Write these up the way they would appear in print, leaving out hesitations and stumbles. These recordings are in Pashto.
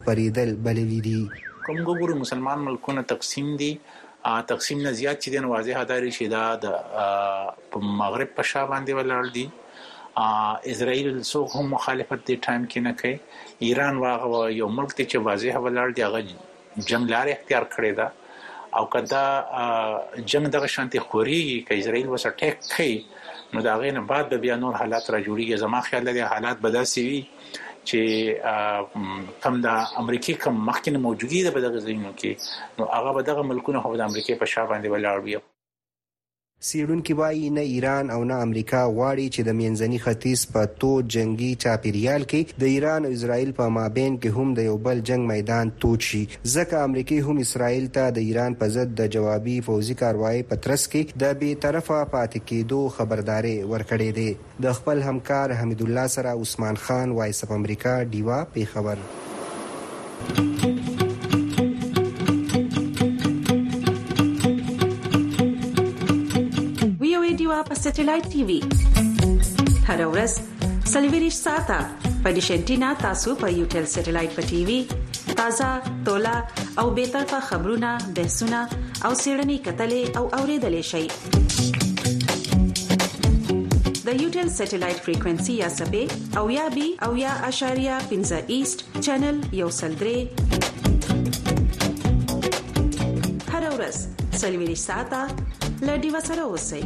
پریدل بللی دي. کوم ګورو مسلمان ملکونه تقسیم دي، تقسیم نه زیات چې د واضح اداري شي دا د مغرب په شا باندې ولر دي. اسرائیل څوک هم مخالفت دی ټایم کې نه کوي. ایران واغه یو ملک ته چې واضح ولر دی هغه جنگ لار اختیار کړی دا او کدا جنگ دغه شانتي خوري کې اسرائیل وسه ټیک کوي نو دا غینه بعد بیا نور حالات را جوړیږي. زما خیال دی حالات بداسي وي چې کم د امریکای کم مخکې موجودي ده په دغه ځایونو کې نو هغه به دغه ملکونه هو د امریکای په شا باندې ولاړ وي. سیړونکي وایي نه ایران او نه امریکا غواړي چې د منځني ختیځ په تود جنگي چاپیریال کې د ایران او اسرائیل په مابین کې هم د یو بل جنگ میدان تود شي. ځکه امریکای هم اسرائیل ته د ایران په ضد د جوابي فوزي کاروایی په ترڅ کې د بې طرفه پاتې کېدو خبرداري ورکړې ده. د خپل همکار حمید الله سره عثمان خان وایس اف امریکا ډیوا پیښور. په سټلایټ ټي وي هر ورځ سلیویریش ساته په ډیشنټینا تاسو په یوټل سټلایټ په ټي وي تازه تولا او به طرفه خبرونه بحثونه او سیړنی کتلې او اوریدلې شي. د یوټل سټلایټ فریکوئنسي یا سبې او یا بي او یا اشاریه 15 ایست چینل یو سلدري هر ورځ سلیویریش ساته لډي وسره اوسئ.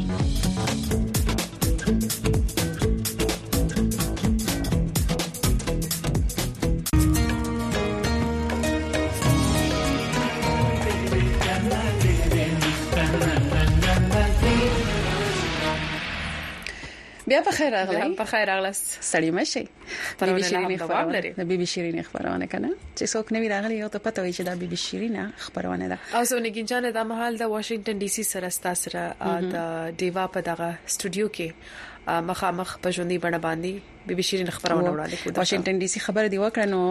بیا په خیر راغلی. په خیر راغلست. سړی مشي. بیبي شیرین خبرونه. د بیبي شیرین خبرونه کنه چې څوک نوی راغلی یو ته پته وي چې دا بیبي شیرین خبرونه ده. او زه نګین جان د محل د واشنگټن ډي سي سره ستاسره د دیوا په دغه سټوډیو کې مخامخ په ژوندۍ بڼه باندې بیبي شیرین خبرونه وړاندې کوي. واشنگټن ډي سي خبر دی وکړه نو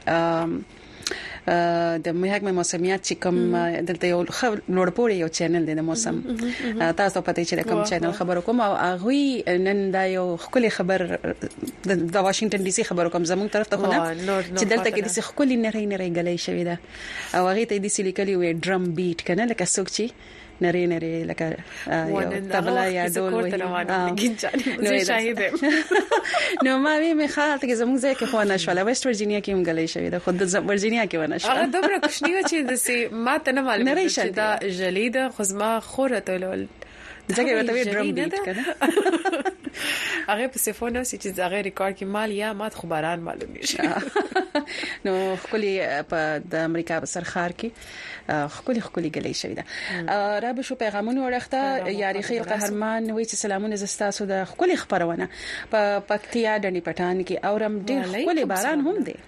د محکمه موسمیات چې کوم دلته یو لوړپوړی یو چینل دی د موسم تاسو پته چې کوم چینل خبرو کوم او هغه نن دا یو خولي خبر د واشنگټن ډي سي خبرو کوم زموږ طرف ته خو نه چې دلته کې د خولي نری غلې شوې ده او هغه ته د سلیکلی وې ډرم بیټ کنه لکه څوک چې نری لکه تبلا یا ډول وې نو شاهد نو ما وی خیال ته زموږ ځای کې خو نه شوله ویسټ ورجینیا کې هم غلې شوې ده خود د ورجینیا کې ونه شو. هغه دومره کوشنی و چې د سي ما ته نه معلومه چې دا جلید خزما خورته لول ځکه وته وی ډرم بیټ کنه هغه په سفونه چې هغه ریکارډ کې مال یا مات خبران معلوم نشي. نو خولي په د امریکا په سرخار کې خولي غلې شوې ده. را به شو پیغامونه ورخته یاري خیل قهرمان وی چې سلامونه زستاسو د خولي خبرونه په پکتیا دني پټان کې اورم ډېر خولي باران هم دی.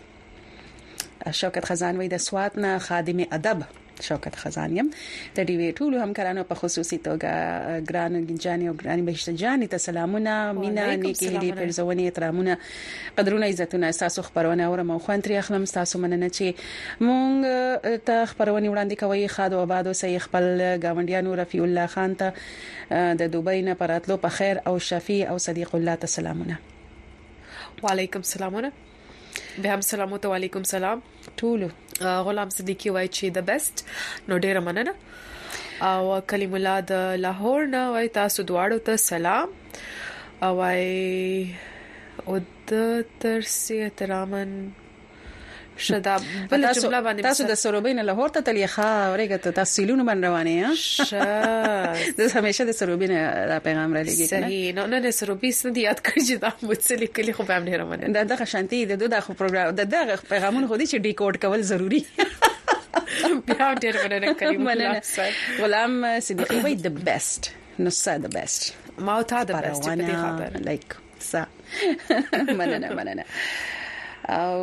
شوکت خزان وی د سوات نه خادم ادب شوکت خزانیم د ډي وی ټول همکارانو په خصوصي توګه ګران گنجاني او ګران بهشت جاني ته سلامونه مینا نیکی هلي پرزونی احترامونه قدرونه عزتونه تاسو خبرونه اورم او خوانتري اخلم تاسو مننه چې مونږ ته خبرونه وړاندې کوي خادو آباد او سي خپل گاونډیانو رفیع الله خان ته د دوبۍ نه پراتلو په خیر او شفیع او صدیق الله ته سلامونه. وعلیکم السلامونه. به هم سلامات و علیکم سلام ټولو. غلام صدیقی وای چې د بیسټ نو ډیره مننه او کلیم الله د لاهور نه وای تاسو دواړو ته سلام او وای او د ترسي احترامن شدا بل جمله باندې تاسو د سروبین لاهور ته تلې ښه اورېګه تاسو سیلونو باندې روانه یې د همیشه د سروبین را پیغام را لګی صحیح نه سروبین ستې یاد کړی چې دا متصل کلی خو به هم ډیر مننه دغه شانتي د دغه پروګرام دغه پیغامونه خو دې چې ډیکوډ کول ضروری بیا ډیر مننه کلیم الله غلام صدیقی وای د بیسټ نو ساده د بیسټ ما ته د بیسټ په دې خبر لایک سا مننه او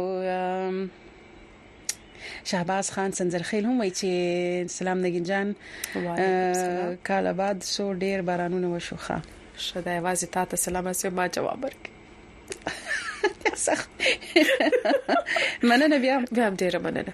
شهباز خان سنځرخیل هم وایي چې سلام نګین جان کاله بعد سو ډیر بارانونه وشوخه شدا یوازې تاسو سلام اسه ما جواب ورک مننه بیا ډیر مننه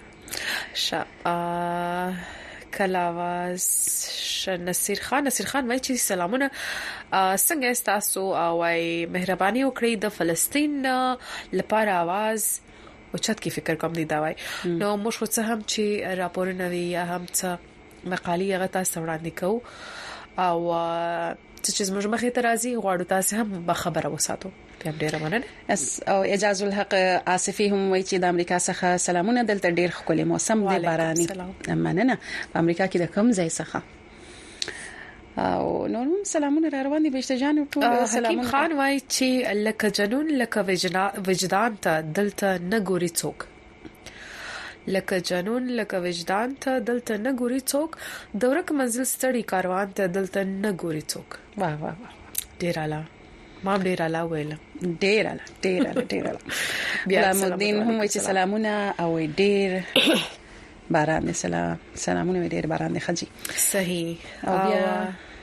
کلاواز نصیر خان وایي چې سلامونه څنګه تاسو او مهرباني وکړئ د فلسطین لپاره आवाज اوچت کې فکر کوم دی دا وای نو موږ خو څه هم چې راپورونه وی یا هم څه مقالې هغه تاسو وړاندې کوو او چې موږ مخې ته راځي غواړو تاسو هم به خبره وساتو ته ډیره مننه او اجازه الحق آصفي هم وایي چې د امریکا څخه سلامونه دلته ډیر ښکلی موسم دی باراني مننه په امریکا کې د کوم ځای څخه او نور سلامونه را روان دي بهشتجان ټول سلامونه حکیم خان وایي چې لکه جنون لکه وجدان ته دلته نه ګوري څوک لکه جنون لکه وجدان ته دلته نه ګوري څوک دورک منزل ستړي کاروان ته دلته نه ګوري څوک واه واه واه ډیر اعلی ما ډیر اعلی ویل ډیر اعلی بیا مودین هم وایي چې سلامونه او ډیر باران دي سلامونه ډیر باران دي خجی صحیح او بیا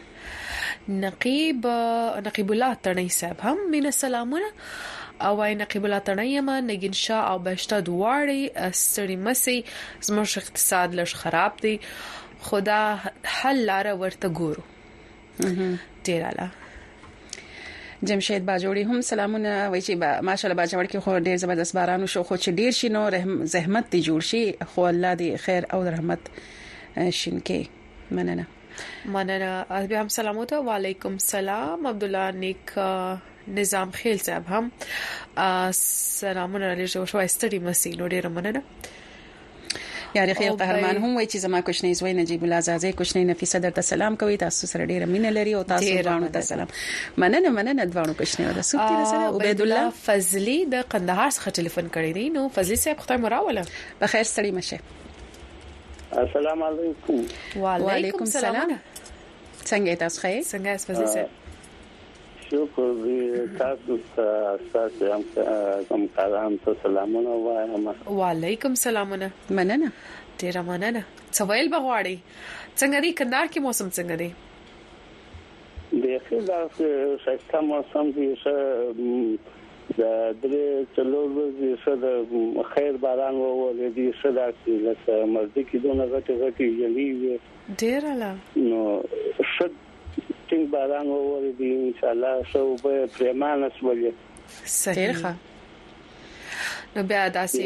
نقیب الله تڼي صاحب هم مینه سلامونه او وايي نقیب الله تڼي ما نگین شاه او بهشته دواړي ستړي مسي زموږ اقتصاد لږ خراب دی خدا حل لاره ورته ګورو ډیر اعلی جمشید باجوړي هم سلامونه وایي چې ماشالله باجوړ کې خو ډیر زبردست باران شو خو چې ډیر شي نو زحمت دي جوړ شي خو الله دې خیر او رحمت شینکې مننه بیا هم سلامونه وعلیکم سلام عبد الله نیک نظام خیل صاحب هم سلامونه لږ شو استړي مسي نو ډیر مننه یاري خیر قهرمان هم وایي چې زما کوچنی زوی نجیب الله زازي کوچنی نفیسه درته سلام کوي تاسو سره ډیره مینه لري او تاسو باندې ته سلام مننه دوانو کوچنی ولا سوتي سره عبید الله فضلی د قندهار څخه ټلیفون کړی دی نو فضلی صاحب خدای مراوله بخیر ستړي مشه السلام علیکم وعلیکم السلام څنګه تاسو ښه څنګه فضلی صاحب شکر دې تاسو تاسو هم کاران ته سلامونه وایم وعلیکم السلام مننه ډیر مننه سوال بغواړي څنګه دی کندهار کې موسم څنګه دی د خلک شایسته موسم دی د درې څلور ورځې سره خیر باران ووري دي سره چې مرضی کې دونه غټي یلي ډیر اعلی نو شد څنګه باران ووري دي ان شاء الله شو به پرمانه سولې صحیح نو بیا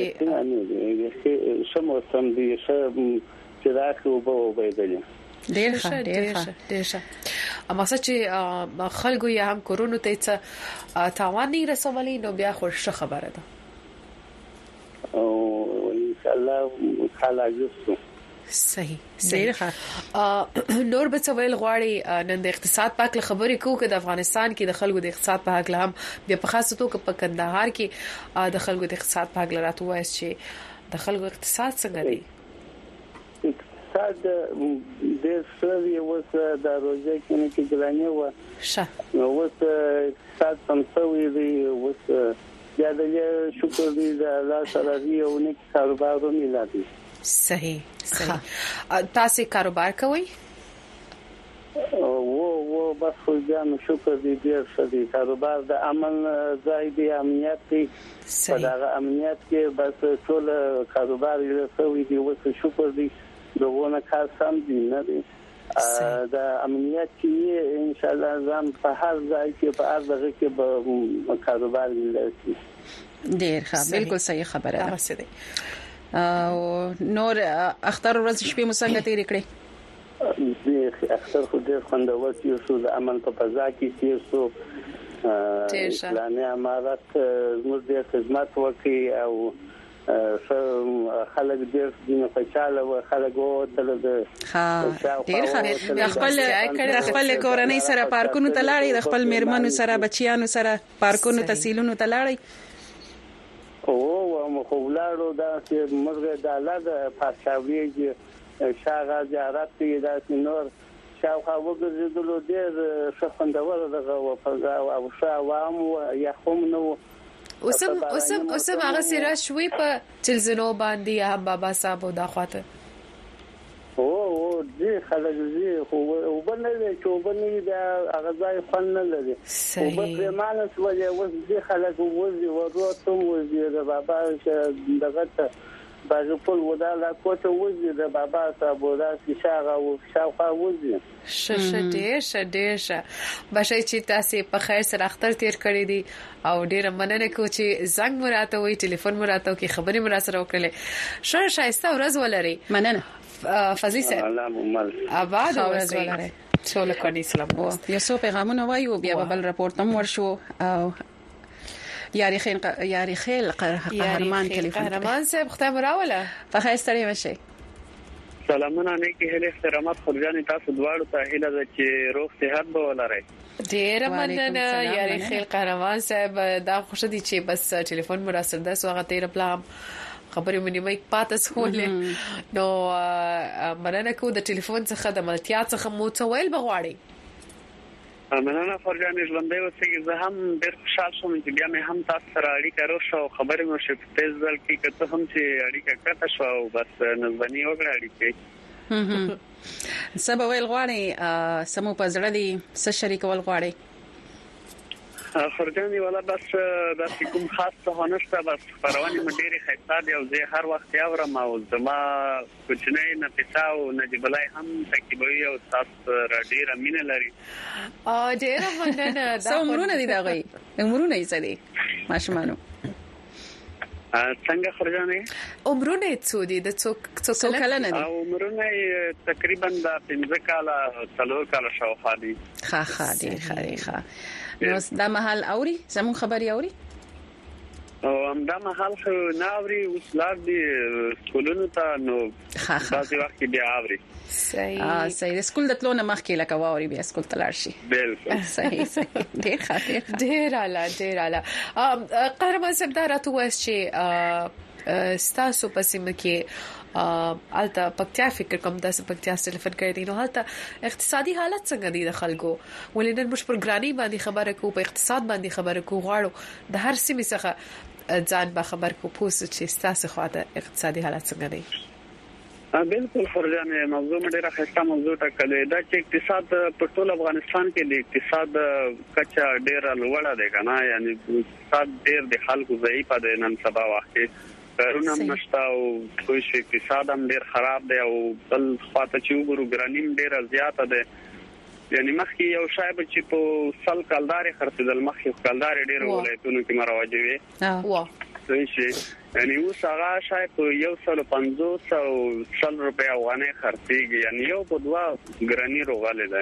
داسې سم دي چې راکو به وبېدل ډیر ښه اما چې خلکو یا هم کورونو ته څه تاوان نه رسولي نو بیا خوش خبره ده او ان شاء الله خلاصو صحیح نور به څویل غواړي نن د اقتصاد په اړه خبرې کوو چې د افغانستان کې د خلکو د اقتصاد په اړه هم بیا په خاصه توګه په کندهار کې د خلکو د اقتصاد په اړه راته وایي چې د خلکو اقتصاد څنګه دی اقتصاد د سړي اوس د روزي کې ګرانه و نو اوس اقتصاد څنګه دی اوس یا د شکر دی د الله سره دی او نیک کاروبارونه لري صحیح تاسو کاروبار کوئ او بس خو ځان شکر دې ډیر شدي کاروبار د امن ځای دی امنیت دی په دا امنیت کې بس ټول کاروبار یې سوي دی او شکر دی دغه کار سم دي نه دی د امنیت کې ان شاء الله ځان په هر ځای کې په هر ځای کې به کاروبار لري ډیر ښه بالکل صحیح خبره ده او نور اختر ورځ شپې مو څنګه تیر کړې دې اختر خو دې خوندور چې شو د امن په فضا کې تیر شو اسلامي امارات موږ د خدمت وکړي او خلک دې خوشاله او خلک وته د ډیر خپل کورنۍ سره پارکونو ته لاړې د خپل میرمنو سره بچیانو سره پارکونو ته سیلونو ته لاړې او مخولارو دا چې موږ د الله د پاتاوی شاغه زیارت کې د نور شاوخوا وګرځېدلو ډېر ښه دغه او فضا او شاوام یا هم نو اوسم هغه سره شوي په چلزنو باندې هم بابا صاحب او دا خواته او دې خلک دې خو وبنه چې وبنه دا هغه ځای فن نه لري او په مانس وجه اوس دې خلک وځي ورته وځي د بابا دغه باغ په ودا لا کوټه وځي د بابا صاحب ودا شاغه او شاوخه وځي شډه بشای چې تاسو په خیر سره اختر تیر کړی دي او ډیر مننه کو چې زنګ مراته وي ټلیفون مراته کی خبرې مرا سره وکړلې شایسته ورځ ولري مننه فضیل صاحب الله آباد ورځ ولري ټول کني سلام یو څو پیغامونه وایو بیا بل راپورټ هم ورشو او یاري خیل قهرمان قهرمان صاحب ختم راوله په خیر سره مشه سلامونه نیکی هله احترامات خورجان تاسو دواړو ته هله ده چې روغ صحت به ولرئ ډیر مننه یاري خیل قهرمان صاحب دا خوش دي چې بس ټلیفون مراسل ده سو هغه تیر پلان خبرې مې مې پاتې سولې نو مننه کو د ټلیفون څخه د ملتیا څخه مو څه ویل بغواړي مننه فرجان ژوندې اوسې زه هم ډېر خوشاله شوم چې بیا مې هم تاسو سره اړیکه وشو خبرې مو شپ تیز ځل کې کته هم چې اړیکه کته شو او بس نظمنی وګړه اړیکه سبا ویل غواړي سمو پزړه دي څه شریکول غواړي فرجاني ولا بس کوم خاص څه نشته بس پروانه مډيري خیسه دی او زه هر وخت یاورم او زما کوچنی نه پتاو نجيب الله هم تکيبوي او تاسو را ډیره مینه لري ډیره مننه دا عمرونه دي دا غي عمرونه یې څه دي ماشمانو څنګه فرجاني عمرونه څو دي د څو کله نه دي عمرونه تقریبا د 15 کاله 3 کاله شاوخوا دي ښه دي نو دا محل اوري زمون خبري اوري او دا محل خو ناوري وسلار دي سکولونو ته نو تاسو وخت بیا اوري صحیح سکول د تلونه مخکې لکه واوري بیا سکول تلار شي بالکل صحیح ډیر اعلی قهرمان صاحب دا راته وایي چې ستاسو پسې مکه الته پکتیا فکر کوم د پکتیا ټلیفون کړی نو هلته اقتصادي حالت څنګه دي د خلکو ولینن مش پر ګرانی باندې خبره کو په اقتصاد باندې خبره کو غواړو د هر سیمه څخه ځان به خبر کو پوسټ چې ستاسو خواته اقتصادي حالت څنګه دي بالکل فرجانه موضوع ډیره خسته موضوع ټاکلې دا چې اقتصاد په ټول افغانستان کې د اقتصاد کچا ډیره لوړه ده کنه یعنی اقتصاد ډیر د خلکو ضعیف ده نن سبا وخت کارونه نشته او کوئی شي اقتصاد هم ډیر خراب دی او بل خاطر چې وګورو ګرانیم ډیر زیاته ده یعنی مخکې یو شایب چې په سل کالداري خرڅېدل مخکې کالداري ډیر ولایتونو کې مروجه وي شي یعنی اوس هغه شایب یو 150 او 100 روپیا افغاني خرڅيږي یعنی یو په دوا ګرانی روغاله ده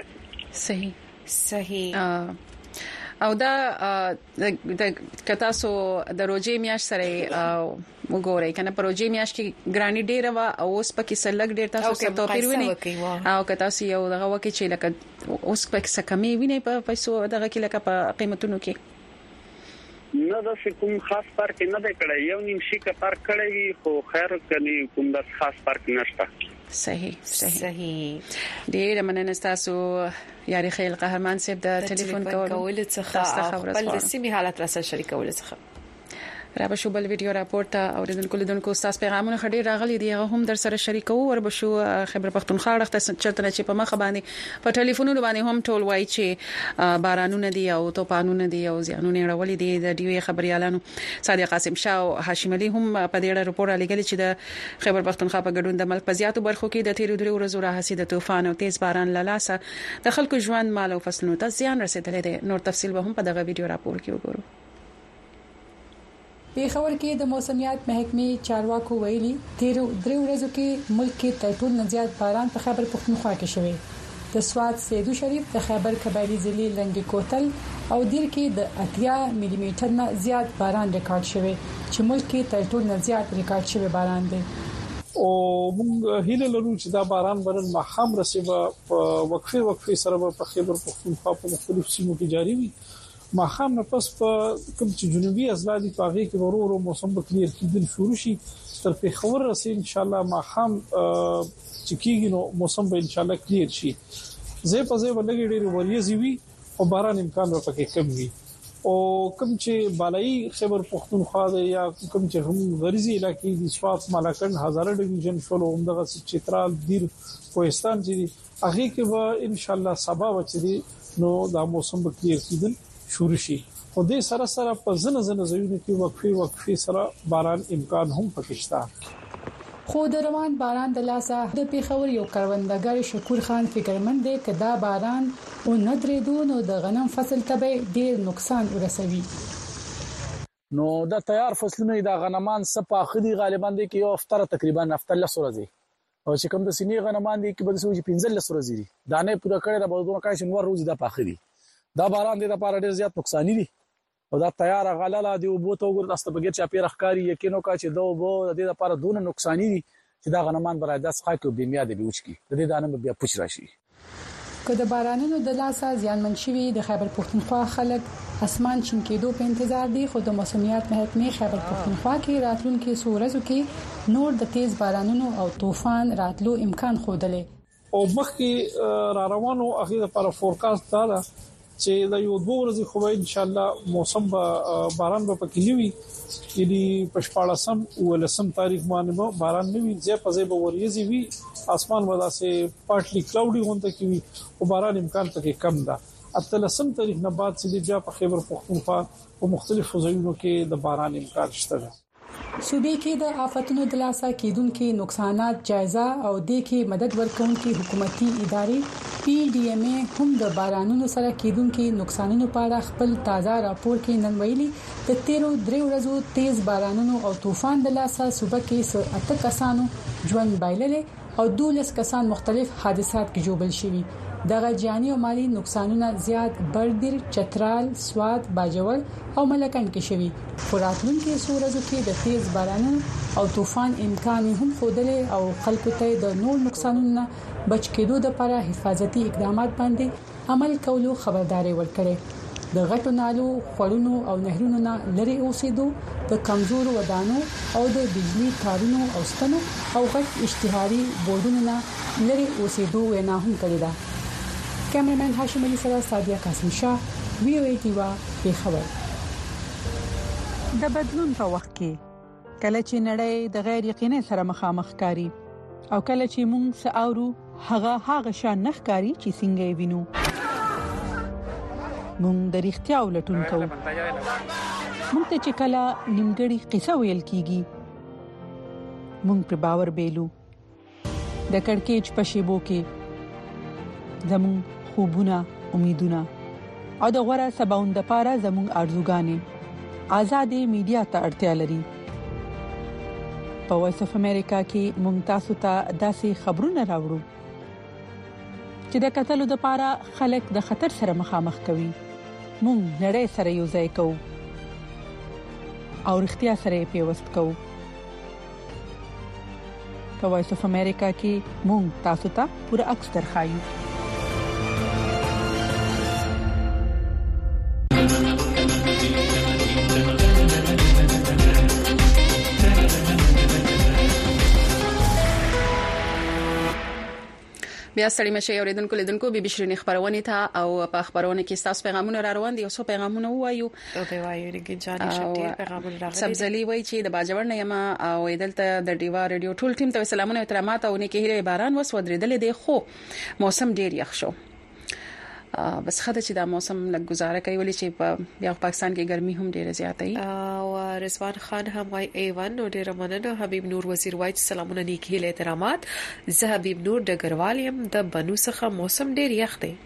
صحیح او دا د کتاسو د روجي میاش سره وګورئ کنه پروژې میاش کې ګرانی ډیر وا او اوس پکې سلګ ډیر تاسو سره توپیر ویني او کتاسو یو دغه وکي چې لکه اوس پکې څه کمی ویني په پیسو دغه کې لکه په قیمتونو کې نه دا کوم خاص فرق نه دی کړی یو نیم شي کا فرق کړی خو خیر کلی کوم د خاص فرق نشته صحیح ډیر مننه تاسو یاري خیل قهرمان صاحب د ټلیفون کول څخه خپل د سیمه حالت راسره شریکول څخه را بشو بل ویډیو راپورټ اوریدونکو لیدونکو تاسو پیغامونه خډي راغلي دي هم در سره شریکو ور بشو خبر پختونخوا راخته چرته چې په مخ باندې په ټلیفونونو باندې هم ټول وای چې بارانونه دي او توپانونه دي او ځانونه راولي دي د ډیوی خبريالانو صادق قاسم شاه او هاشم علي هم په دې اړه راپور لګل چې د خبر پختونخوا په ګډون د ملک په زیاتو برخو کې د تیرو درې ورځو راهسي د طوفان او تیز باران لاسه د خلکو ژوند مال او فصلونو ته زیان رسیدلی دی نور تفصیل به هم په دغه ویډیو راپور کې وګورو پیښور کې د موسمیات محکمې چارواکو ویلي تیرو درې ورځو کې ملک کې تر ټولو زیات باران په خیبر پختونخوا کې شوی د سواد سیدو شریف د خیبر قبایلی ضلع لنګي کوتل او دیر کې د 80 ملي میټر نه زیات باران ریکارډ شوی چې ملک کې تر ټولو زیات ریکارډ شوی باران دی او موږ هیله لرو چې دا باران برن مخام رسیبه وقفه سره په خیبر پختونخوا په مختلفو سیمو کې جاری وي ماخام نه پس په کوم چې جنوبي ازلادي پاغي کې ورو موسم به کلیر کېدل شروع شي تر پیښور رسې ان شاء الله ماخام چې کېږي نو موسم به ان شاء الله کلیر شي زه په ځای ولګي ډېر وریځي وي او باران امکان ورته کم وي او کوم چې بالای خیبر پختونخوا یا کوم چې هم غریزي علاقې د سوات مالاکنډ هزاره ډیویژن شول همدغه چترال دیر کوهستان چې هغه کې به ان شاء الله سبا وچري نو دا موسم به کلیر کېدل شروع شي خو دې سره په زنه ځایونو کې وقفه سره باران امکان هم پکښتا خو د روان باران د لاسه د پیښور یو کروندګر شکور خان فکرمند دی کدا باران او ندرې نو د غنم فصل ته ډیر نقصان ورسوي. نو دا تیار فصلونه د غنمان صفه خدي غالبا دي کې یو افتره تقریبا افتر لسورځي او چې کوم د سینې غنمان دي کې بل سوچ 15 لسورځي دانه پوره کړي د بودونه کای شنور روز د پاخري دا باران دي د پاره ډیر زیات نقصان دي او دا تیار غلاله دی او بوته وګور دسته بغیر چې پیر اخکاری یقینو کا چې دوه بو د دې لپاره دونه نقصان دي چې دا غنمان برای داس خاکو بیا د بیوچ کی د دې دانه بیا پوښ راشي. که د بارانونو د لاسه زیانمن شوي د خیبر پښتونخوا خلک اسمان چین کېدو په انتظار دي خو د موسمیات محکمې خیبر پښتونخوا کې راتلونکي سورزو کې نور د تیز بارانونو او طوفان راتلو امکان خوده او مخکې را روانو اخیری لپاره فورکاست دا چې د یو 2 ورځې خو ان شاء الله موسم باران به پکې نیوي یعنی پښپاړسم او لسم تاریخ باندې باران نیوي ځې په ځې به وریځي وي اسمان ودا سه پارټلی کلاودي غونډه کوي او باران امکان پکې کم ده. اتلسم تاریخ نه بعد چې بیا په خیبر پښتونخوا او مختلفو ځایونو کې د باران امکان شته ده. صوبې کې د آفتونو د لاسه کېدونکو نقصانات جایزه او د کې مدد ورکوونکي حکومتي ادارې PDMA هم د بارانونو سره کېدونکو نقصانونو په اړه خپل تازه راپور کې نن ویلي د 13 ورځو تیز بارانونو او طوفان د لاسه صوبه کې 8 کسانو ژوند بایللې او 12 کسان مختلف حادثات کې جوړل شوي. دغه جاني او مالی نقصانونه زیات بردیر، چترال، سوات، باجوړ او ملکن کې شوي. خوراتونکو سورزو کې د تیز بارانونو او طوفان امکان هم خوده او خلکو ته د نور نقصانونو بچ کېدو لپاره حفاظتي اقدامات باندې عمل کولو خبرداري ورکړي. د غټو نالو، خړونو او نهرونو نه لري اوسېدو، د کمزورو ودانو او د بجلی تارونو او ستنو او غټ اشتهاري بورډونو نه لري اوسېدو وینا هم کړی ده. کیمرمن هاشم علي سره سادیا قاسم شاه VOA ټیوا په خبر. د بدلون په وخت کې کله چې نړۍ د غیر یقیني سره مخامخ کاری او کله چې موږ ساورو هغه شان نخکاری چې څنګه وینو موږ د اړتیا ولټون کوو. موږ ته چې کله نیمګړی قصه ویل کیږي موږ پر باور بیلو. د کڑکېچ په شیبو کې زمون خوبونه، امیدونه او د غوړه سباوند لپاره زمون ارزوګانې آزادې میډیا ته اړتیا لري. په وایس اف امریکا کې مونږ تاسو ته داسې خبرونه راوړو چې د قتلو لپاره خلک د خطر سره مخامخ کوي. مونږ نړۍ سره یو ځای کوو او اړتیا سره پیوست کوو. په وایس اف امریکا کې مونږ تاسو ته پوره عکس درخایو. بیا ستړي مشه اوریدونکو لیدونکو بي بي شيرين خبرونه ته او په خبرونه کې تاسو پیغامونه را روان دي او څو پیغامونه وایو او دی وایو لګي جاني شټي پیغامونه راغلي. سبزلي وایي چې د باجوړ نه یما او دلته د ډیوا رادیو ټول ټیم ته سلامونه او احترامات او نیکه هیله باران وس ودرېدل دي خو موسم ډیر یخ شو. بس خدای چې دا موسم لږ گزاره کوي ولې چې په بیا پاکستان کې ګرمي هم ډیره زیاته وي. او رضوان خان هم وايي A1 نو ډیره مننه. حبیب نور وزیر وايي سلامونه نیک هیله احترامات. زه حبیب نور ډګروال يم د بنو څخه موسم ډیر یخ دی.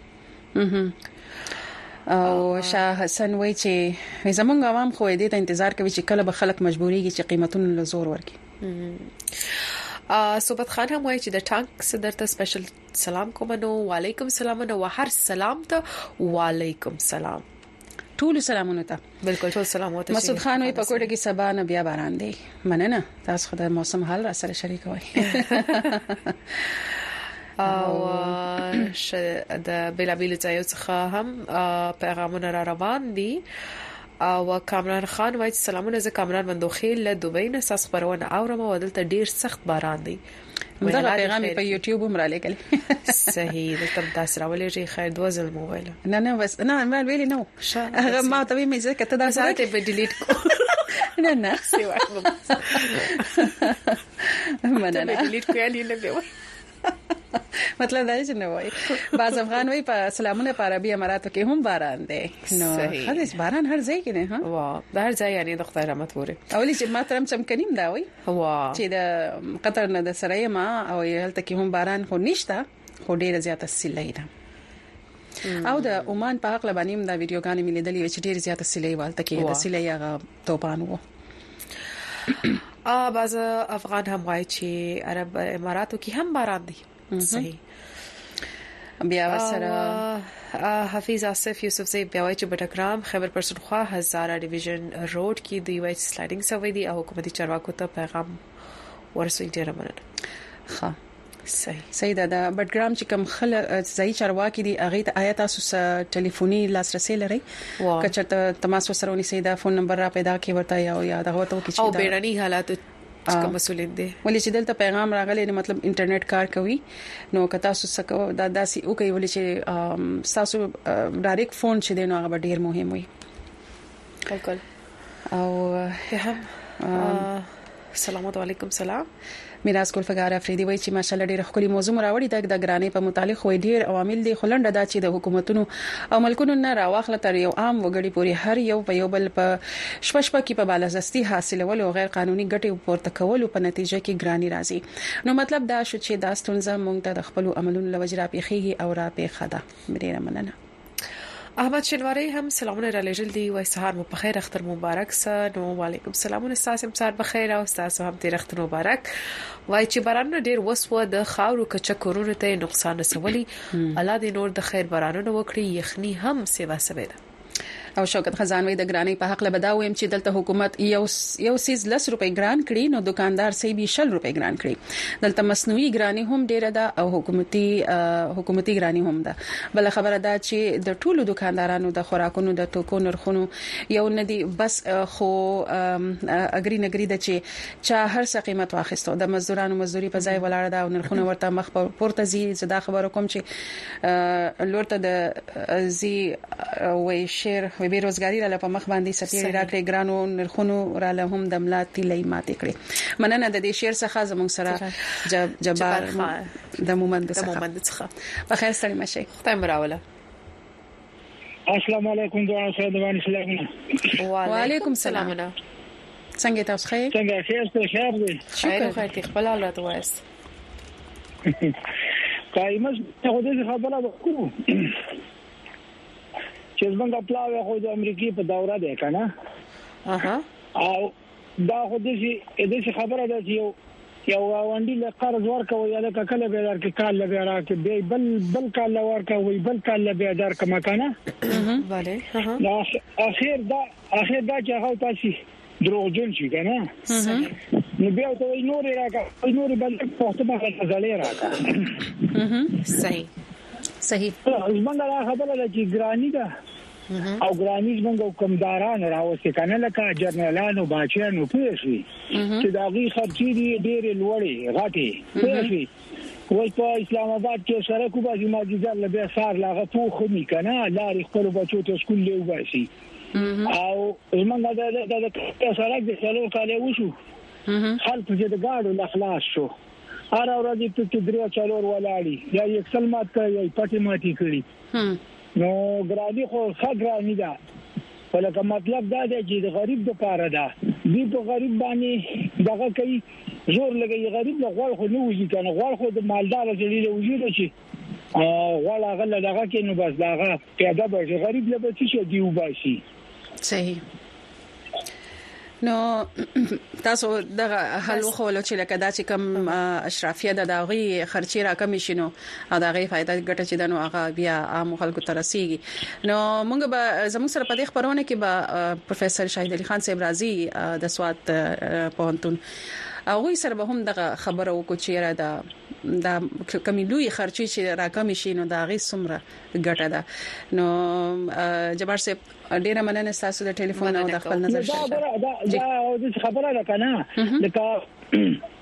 او شاه حسن وایي چې زمونږ عوام خو دې ته انتظار کوي چې کله به خلک مجبوريږي چې قیمتونه له زور ورکړي. صوبت خان هم وایي چې د ټانک صدر ته سپیشل سلام کوم. نو وعلیکم السلام نو هر سلام ته وعلیکم السلام ټول سلامونه ته بالکل ټول سلام وته. مسعود خان وایي پکوړه کې سبا نه بیا باران دی. مننه تاسو خدای موسم حال را سره شریکوي. او د بلابل ځایو څخه هم پیغامونه را روان دي. او کامران خان وایي سلامونه. زه کامران مندوخیل له دوبۍ نه ساس خبرونه اورم او دلته ډیر سخت باران دی. دا پیغام په یوټیوب هم را لګل. صحیح دلته تاسو راولې خیر دوزل موبایل نه بس نه ما ویلې نو هغه ما ته مې ځکه ته دا ساته په ډیلیټ کو نه سیوا مننه ډیلیټ کړی نه به مطلب دا چې نه وای باز افغان وای په سلامونه په عربي اماراتو کې هم باران دی نو خلاص باران هر ځای کې نه ها وا د هر ځای یعنی د خدای رحمت وره اولی چې ماترم چمکنیم دا وای وا چې د قطر نه د سره ما او هلته کې هم باران خو نشته خو ډیره زیاته سیلۍ ده او د عمان په حق لبانیم دا ویډیوګانې مې لیدلې چې ډیره زیاته سیلۍ والته کې د سیلۍ هغه توپان وو باز افغان هم وای چې عرب اماراتو کې هم باران دی صحیح بیا وسره حفیظ آصف یوسف زئی بیا وای چې بټګرام خیبر پښتونخوا هزاره ډیویژن روډ کې دی وای سلایډینګ سوي دی او حکومتي چارواکو ته پیغام ورسوي ډیر مننه ښه صحیح ده د بټګرام چې کوم خل ځای چارواکي دی هغه ته آیات تاسو ټلیفوني لاسرسي لري کچته تماس سره ونی سیدا فون نمبر را پیدا کی ورته یا دغه ته کی او بیرانی حالات کوم مسولین دي ولې چې دلته پیغام راغلی نو مطلب انټرنیټ کار کوي نو کتا سوسکو دا داسي او کوي ولې چې تاسو ډایرکټ فون چې دی نو هغه ډیر مهم وي بالکل او هم السلام علیکم سلام میراث ګل فقار افریدي وایي چې ماشاءالله ډېر خولي موضوع راوړي د ګرانې په متعلق وایي ډېر عوامل دي خلنډه دا چې د حکومتونو او ملکونو نه راوخله تر یو عام وګړي پوري هر یو په یو بل په شپشپه کې په بالادستي حاصلول او غیر قانوني ګټې پورته کول په نتیجه کې ګرانی راځي نو مطلب دا شو چې دا ستونزه مونږ ته د خپل عملونو لوجرا پیخيږي او را پیخه ده ډېر مننه احمد شنواری هم سلامونه را لېږل دي وای سهار مو په خیر اختر مبارک سه نو وعلیکم السلام استاد سهار بخیر او استاد هم دې اختر مبارک وای چې باران ډیر وسوه د خاورو کچا کورونه ته نقصان رسولي الله دې نور د خیر بارانونه وکړي یخني هم سیوا سبد او شوکت خزانوی د ګرانی په حق له بداویم چې دلته حکومت یو سیز 10 روپۍ ګران کړي نو دکاندار سي 20 روپۍ ګران کړي دلته مصنوعي ګرانی هم ډیره ده او حکومتي ګرانی هم ده بل خبره ده چې د ټولو دکاندارانو د خوراکونو د توکو نرخونو یو ندي بس خو اګری نګری ده چې چا هر څه قیمت واخیستو د مزدورانو مزدوري په ځای ولاړه ده او نرخونه ورته مخ پورته زی زدا خبره کوم چې لورته د زی وای شیر وی بیروزګاری را په مخ باندې سپیری راکړي ګرانو نرخونو را له هم د ملاتي لې ماتې کړې مننه د دې شیر څخه زموږ سره جبار د مومند څخه په خیر سره مشه خدای مراوله السلام علیکم دوه سلام علیکم وعلیکم السلام څنګه تاسو خیر څنګه خیر دې شکر خیر دې خپل حالات وایست قایمه څه دې خبره وکړو چې څنګه پلاوی خو د امریکای په دوره ده کنه او دا خو دې خبره ده چې یو وانډي له قرض ورکوي یا د کله به درکې کال له به راکې بل کال له ورکوي بل کال له به درک مکانه bale اخر دا چې هغه تاسو دروغجن شي کنه نو بیا ته نور راکا نور بل په څه غلې راکا صحیح زمونږه خبره ده چې ګرانی ده او ګرانی زمونږ حکمداران راوځي کنه لکه جنرالانو باچانو پېښوي چې دا غي خرچي دي ډېر لوړې غاټي پېښوي وای په اسلام آباد کې سره کوبه چې ماجیزر له بیا سار لاغه پوخ می کنه لاري خپل بچو ته سکول له وباسي او زمونږ د سره د سلو کاله وشو خلک چې د گاډو اخلاص شو هر ورځ په درې چالور ولاړی یا یک سلمات کوي یا پټي ماتي کړی نو ګرانی خو خګرانی ده ولکه مطلب دا دی چې د غریب د پاره ده دی په غریب باندې دغه کوي زور لګي غریب له غوړ خو نه وږي کنه غوړ خو د مالدار زړی له وجود شي غوړ هغه دغه کې نو بس دغه پیدا به غریب له بچی شي دی وباسي صحیح نو تاسو دغه حل وخولو چې لکه دا چې کوم اشرافیه د داغي خرچي را کم شي نو داغي فائدہ ګټه چې دنو هغه بیا عام خلکو ته رسیږي نو موږ به زموږ سره په دې خبرونه کې به پروفیسور شاهد علي خان صاحب راضي د سواد پوهنتون او سره به هم دغه خبره وکړو چې را دا کمیلوي خرچي چې راکم شي نو دا غي سمره ګټه ده نو جبار صاحب ډیره مننه تاسو د ټلیفون او د خپل نظر دا خبره ده کنه لکه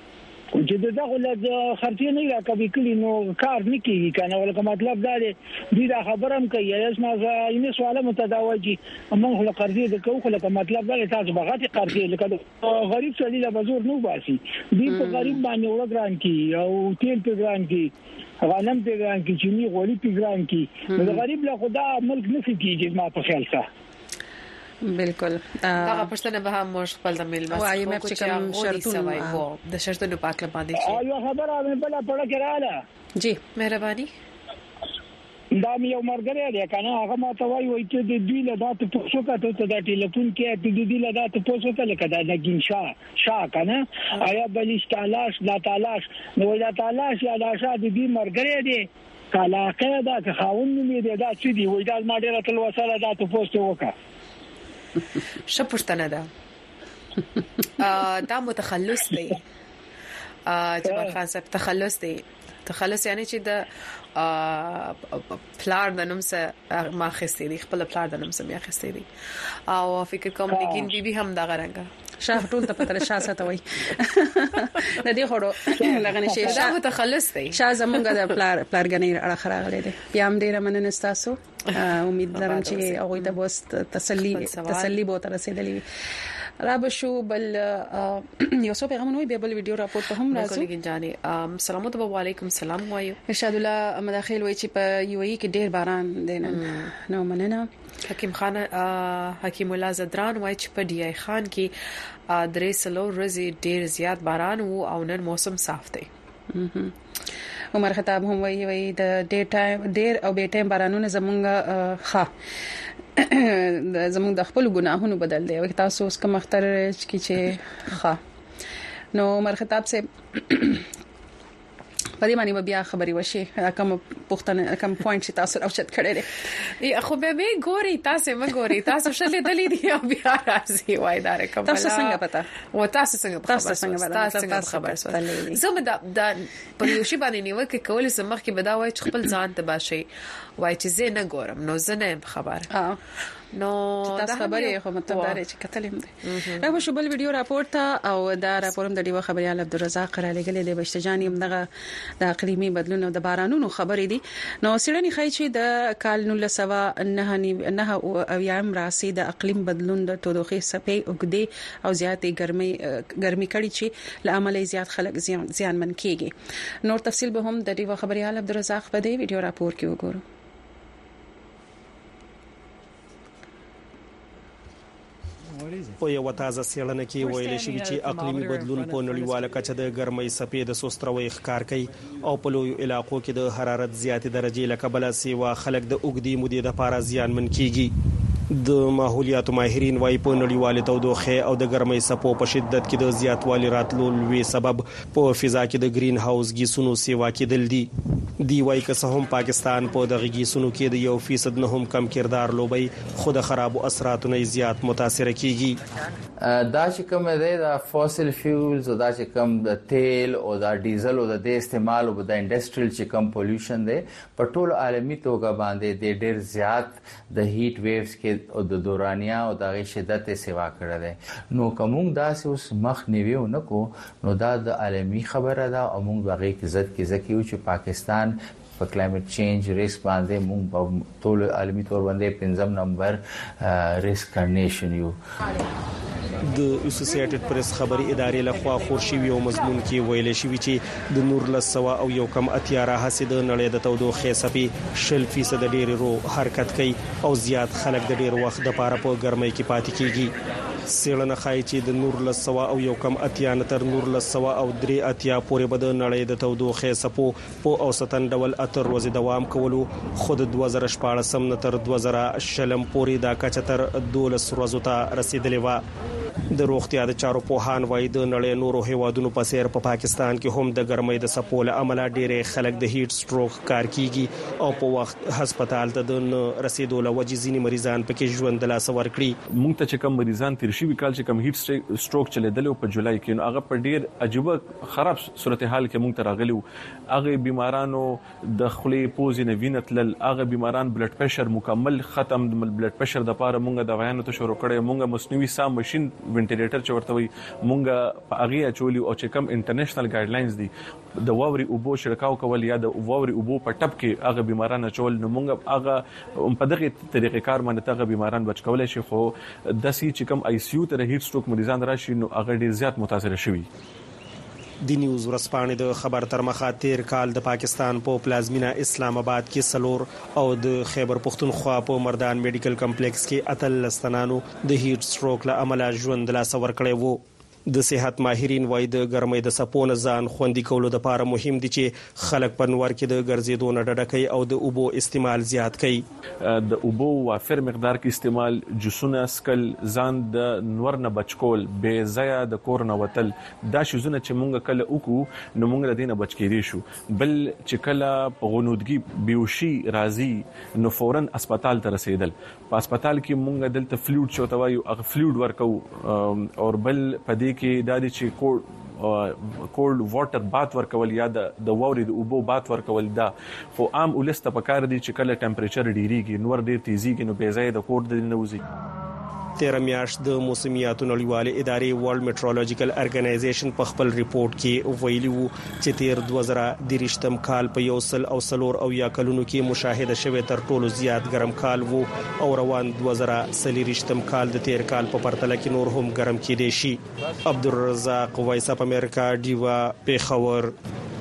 چې دغه له خرچې نه راکوي کلی نو کار نه کیږي کنه ولکه مطلب دا دی دا خبرم کوي اسمه اینه سوال متداوجي موږ له قرضې د کوو لکه مطلب دا تاسو بغاتې قرضې لکه غریب سړي له بازار نو باسي دی په غریب باندې وګران کی او تیل په ګران کی غنم په ګران کی چینی غوړي په ګران کی د غریب له خدا ملک نه کیږي ما په خیال سره بالکل دا پښتنه به هم مش خپل د مل بس وايي مې چې کوم شرطونه وو د شرطونو پاک باندې چې یو خبره مې بل پړه کړاله جی مهرباني دا مې یو مرګره دی کنه هغه ما ته وایي چې د دوی له داتو پوسو کته ته د ټلیفون کې د دوی له داتو پوسو ته لکه دا نګین شاه کنه آیا بلیش تلاش لا تلاش نو دا تلاش یا لا شاه د دې مرګره دی کلاقه دا که خاون مې دی دا چې دی وای دا ما ډیره تل وساله داتو پوسټ وکړه شپښتنه ده دا متخلص دی جمال خان صاحب تخلص یعنی چې د پلار د نوم سره ما خستې دي خپل پلار د نوم سره ما خستې دي او فکر کوم لیکن بیبي هم دا غرنګه شاه ټول ته پتر شاه ستوي د دې خورو لغه نشي شاه متخلص دی شاه زمونږ د پلار غنیر اړه خراغله دي بیا هم ډیر مننه تاسو امید لرم چې هغه ته بوس تسلی به تر رسیدلې را بشو بل یو څو پیغام نوې به بل ویډیو راپور ته هم راځو لیکن جاني السلام علیکم سلام وایو ارشاد الله مداخل وای چې په یو ای کې ډیر باران دینن نو مننه حکیم الله زدران وای چې په ډی ای خان کې درې سلو ورځې ډیر زیات باران وو او نن موسم صاف دی عمر خطاب هم وی د ډیر او به ټایم بارانونه زمونږ زمونږ د خپل ګناهونو بدل دی او تاسو اوس کوم اختر چې نو عمر خطاب سے په دې معنی بیا خبري وشي کوم پښتنه کوم پوینټ چې تاسو اوچت کړی دی خو به مې ګوري تاسو شلې دلې دی بیا راځي وای دا رقم تاسو څنګه پتا و تاسو څنګه خبر زما دا په یو شی باندې نیو کې کول سمخ کې بداوي چې خپل ځان ته باشي وای چې زه نه ګورم نو زه نه خبر نو دا خبرې خو مطلب دا چې کتلم دي راو شو بل ویډیو راپورټ او دا راپورم د دیو خبريال عبدالرزاق را لګلې د بشتجانی همدغه د اقلیمي بدلون او د بارانونو خبرې دي نو سړنی خای چې د کال 1909 او یم راسي د اقلیم بدلون د تودوخه سپې اوګدي او زیاتې ګرمي کړي چې لامل زیات خلک زیان من کیږي نور تفصیل به هم د دیو خبريال عبدالرزاق په دې ویډیو راپور کې وګورو په یو تازه څېړنه کې ویل شوی چې اقلیمي بدلون په نړیواله کچه د ګرمۍ څپې د سوستروي ښکار کوي او په لوی علاقو کې د حرارت زیاتې درجې لکه بل سیوا خلک د اوګدي مودې لپاره زیانمن کیږي د ماحولیاتو ماهرین وايي په نړیواله تودوخه او د ګرمۍ څپو په شدت کې د زیاتوالي راتلو لوی سبب په فضا کې د گرین هاوس ګیسونو سیوا کېدل دي وايي که څه هم پاکستان په دغه ګیسونو کې د 1% نه هم کم کردار لوبي خو د خرابو اثراتو نه زیات متاثر کیږي دا چې کوم دی د فوسیل فیولز او دا چې کوم د تیل او د ډیزل او د استعمال او د انډستریل چې کوم پولیوشن دی په ټول عالمي توګه باندې د ډیر زیات د هیټ ویوز کې او د دورانیا او د شدت سیوا کړی دی نو کوم دا اوس مخ نیویو نکو نو دا د عالمي خبره ده او موږ هغه کې عزت کې ځکه چې پاکستان په کلایمټ چینج ریسک باندې موږ په ټول عالمي تور باندې 5 نمبر ریسک کنډیشن یو د اسوسییټډ پریس خبري ادارې لخوا خورشي او مضمون کې ویل شوی چې د نور لسوا او یو کم اتیاره حسد نړۍ د تودوخه سپي 0% ډیر رو حرکت کوي او زیات خلک د ډیر وخت د پاره په ګرمۍ کې پاتې کیږي سیلنه خای چې د نور لسوا او یو کم اتیان تر نور لسوا او درې اتیا پورې بد نړۍ د تودوخه سپو په اوسطن ډول اتر ورځې دوام کولو خود 2014 نه تر 2020 پورې دا کچتر 12 ورځو ته رسیدلې و د روغتیا د چارو پوهان وایي د نړۍ نورو هیوادونو په څیر په پاکستان کې هم د ګرمۍ د سپو له امله ډېر خلک د هیټ سټروک کار کیږي او په وخت هسپتال ته د رسیدو لوجې ځینې مریضان پکې ژوند د لاس ورکړي مونږ ته چې کوم مریضان تیر شي وکال چې کوم هیټ سټروک چلیدل په جولای کې نو هغه په ډېر عجیب خراب صورتحال کې مونږ ته راغلي هغه بیمارانو د خولې پوزې نه وینې تلل هغه بیماران بلډ پريشر مکمل ختم د بلډ پريشر د لپاره مونږ د وایانو ته شروع کړې مونږ مصنوعي ساه ماشين وینټیلیټر چورته وي مونږه په هغه چولي او چې کم انټرنیشنل ګایډلاینز دي د واوري اوبو شړکاو کول یا د واوري اوبو په ټپ کې هغه بیماران چول نو مونږ هغه په دغه طریقې کار باندې هغه بیماران بچ کولای شي خو د سی چې کم آی سی یو ته هیټ سټروک مریضان راشي نو هغه ډیر زیات متاثر شوي د نیوز ورسپانې د خبر تر مخه تیر کال د پاکستان په پلازمینه اسلام آباد کې سلور او د خیبر پختونخوا په مردان میډیکل کمپلیکس کې اتل لستنانو د هیټ سټروک له امله ژوند لا سور کړی وو د صحت ماهرین وایي د ګرمۍ د سپون ځان خوندي کولو لپاره مهم دي چې خلک په نور کې د ګرځېدو نه ډډه کوي او د اوبو استعمال زیات کړي د اوبو وافر مقدار کې استعمال جسونه سکل ځان د نور نه بچکول به ځای د کور نه وتل دا شزونه چې مونږ کله وکړو نو مونږ د دینه بچ کېدی شو بل چې کله په غنودګي بیوشي راځي نو فورن هسپتال ته رسیدل په هسپتال کې مونږ دلته فلویډ شوتوي او فلویډ ورکو او بل پدې کې د دې چې کولډ واټر بات ورکول یا د ووري د اوبو بات ورکول دا خو عام ولسته پکار دي چې کله ټمپریچر ډیریږي نور ډیر تیزیږي نو به ځای د کور د نوزي 13 میاشت د موسمیاتو نړیوالې ادارې ورلد میټرولوژیکل ارګنایزیشن په خپل ریپورت کې ویلي وو چې تیر 2023م کال په یو سل او سلور او یا کلونو کې مشاهده شوه تر ټولو زیات ګرم کال وو او روان 2023م کال د تیر کال په پرتله کې نور هم ګرم کېدی شي عبدالرزاق وایس اپ امریکا دیوا پیښور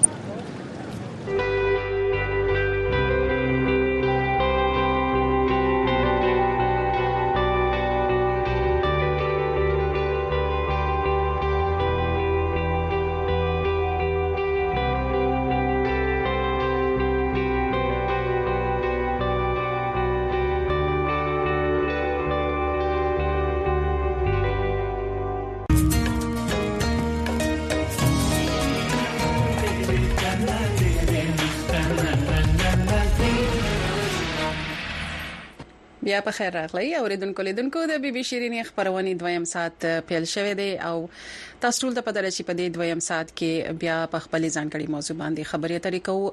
بیا په خیر راغلی اوریدونکو لیدونکو د بي بي شيرینی خبرونه دویم سات پیل شوه دی او تاسو ټول ته پته لري چې په دې دویم سات کې بیا په خپل ځانګړي موضوع باندې خبرې اترې کوو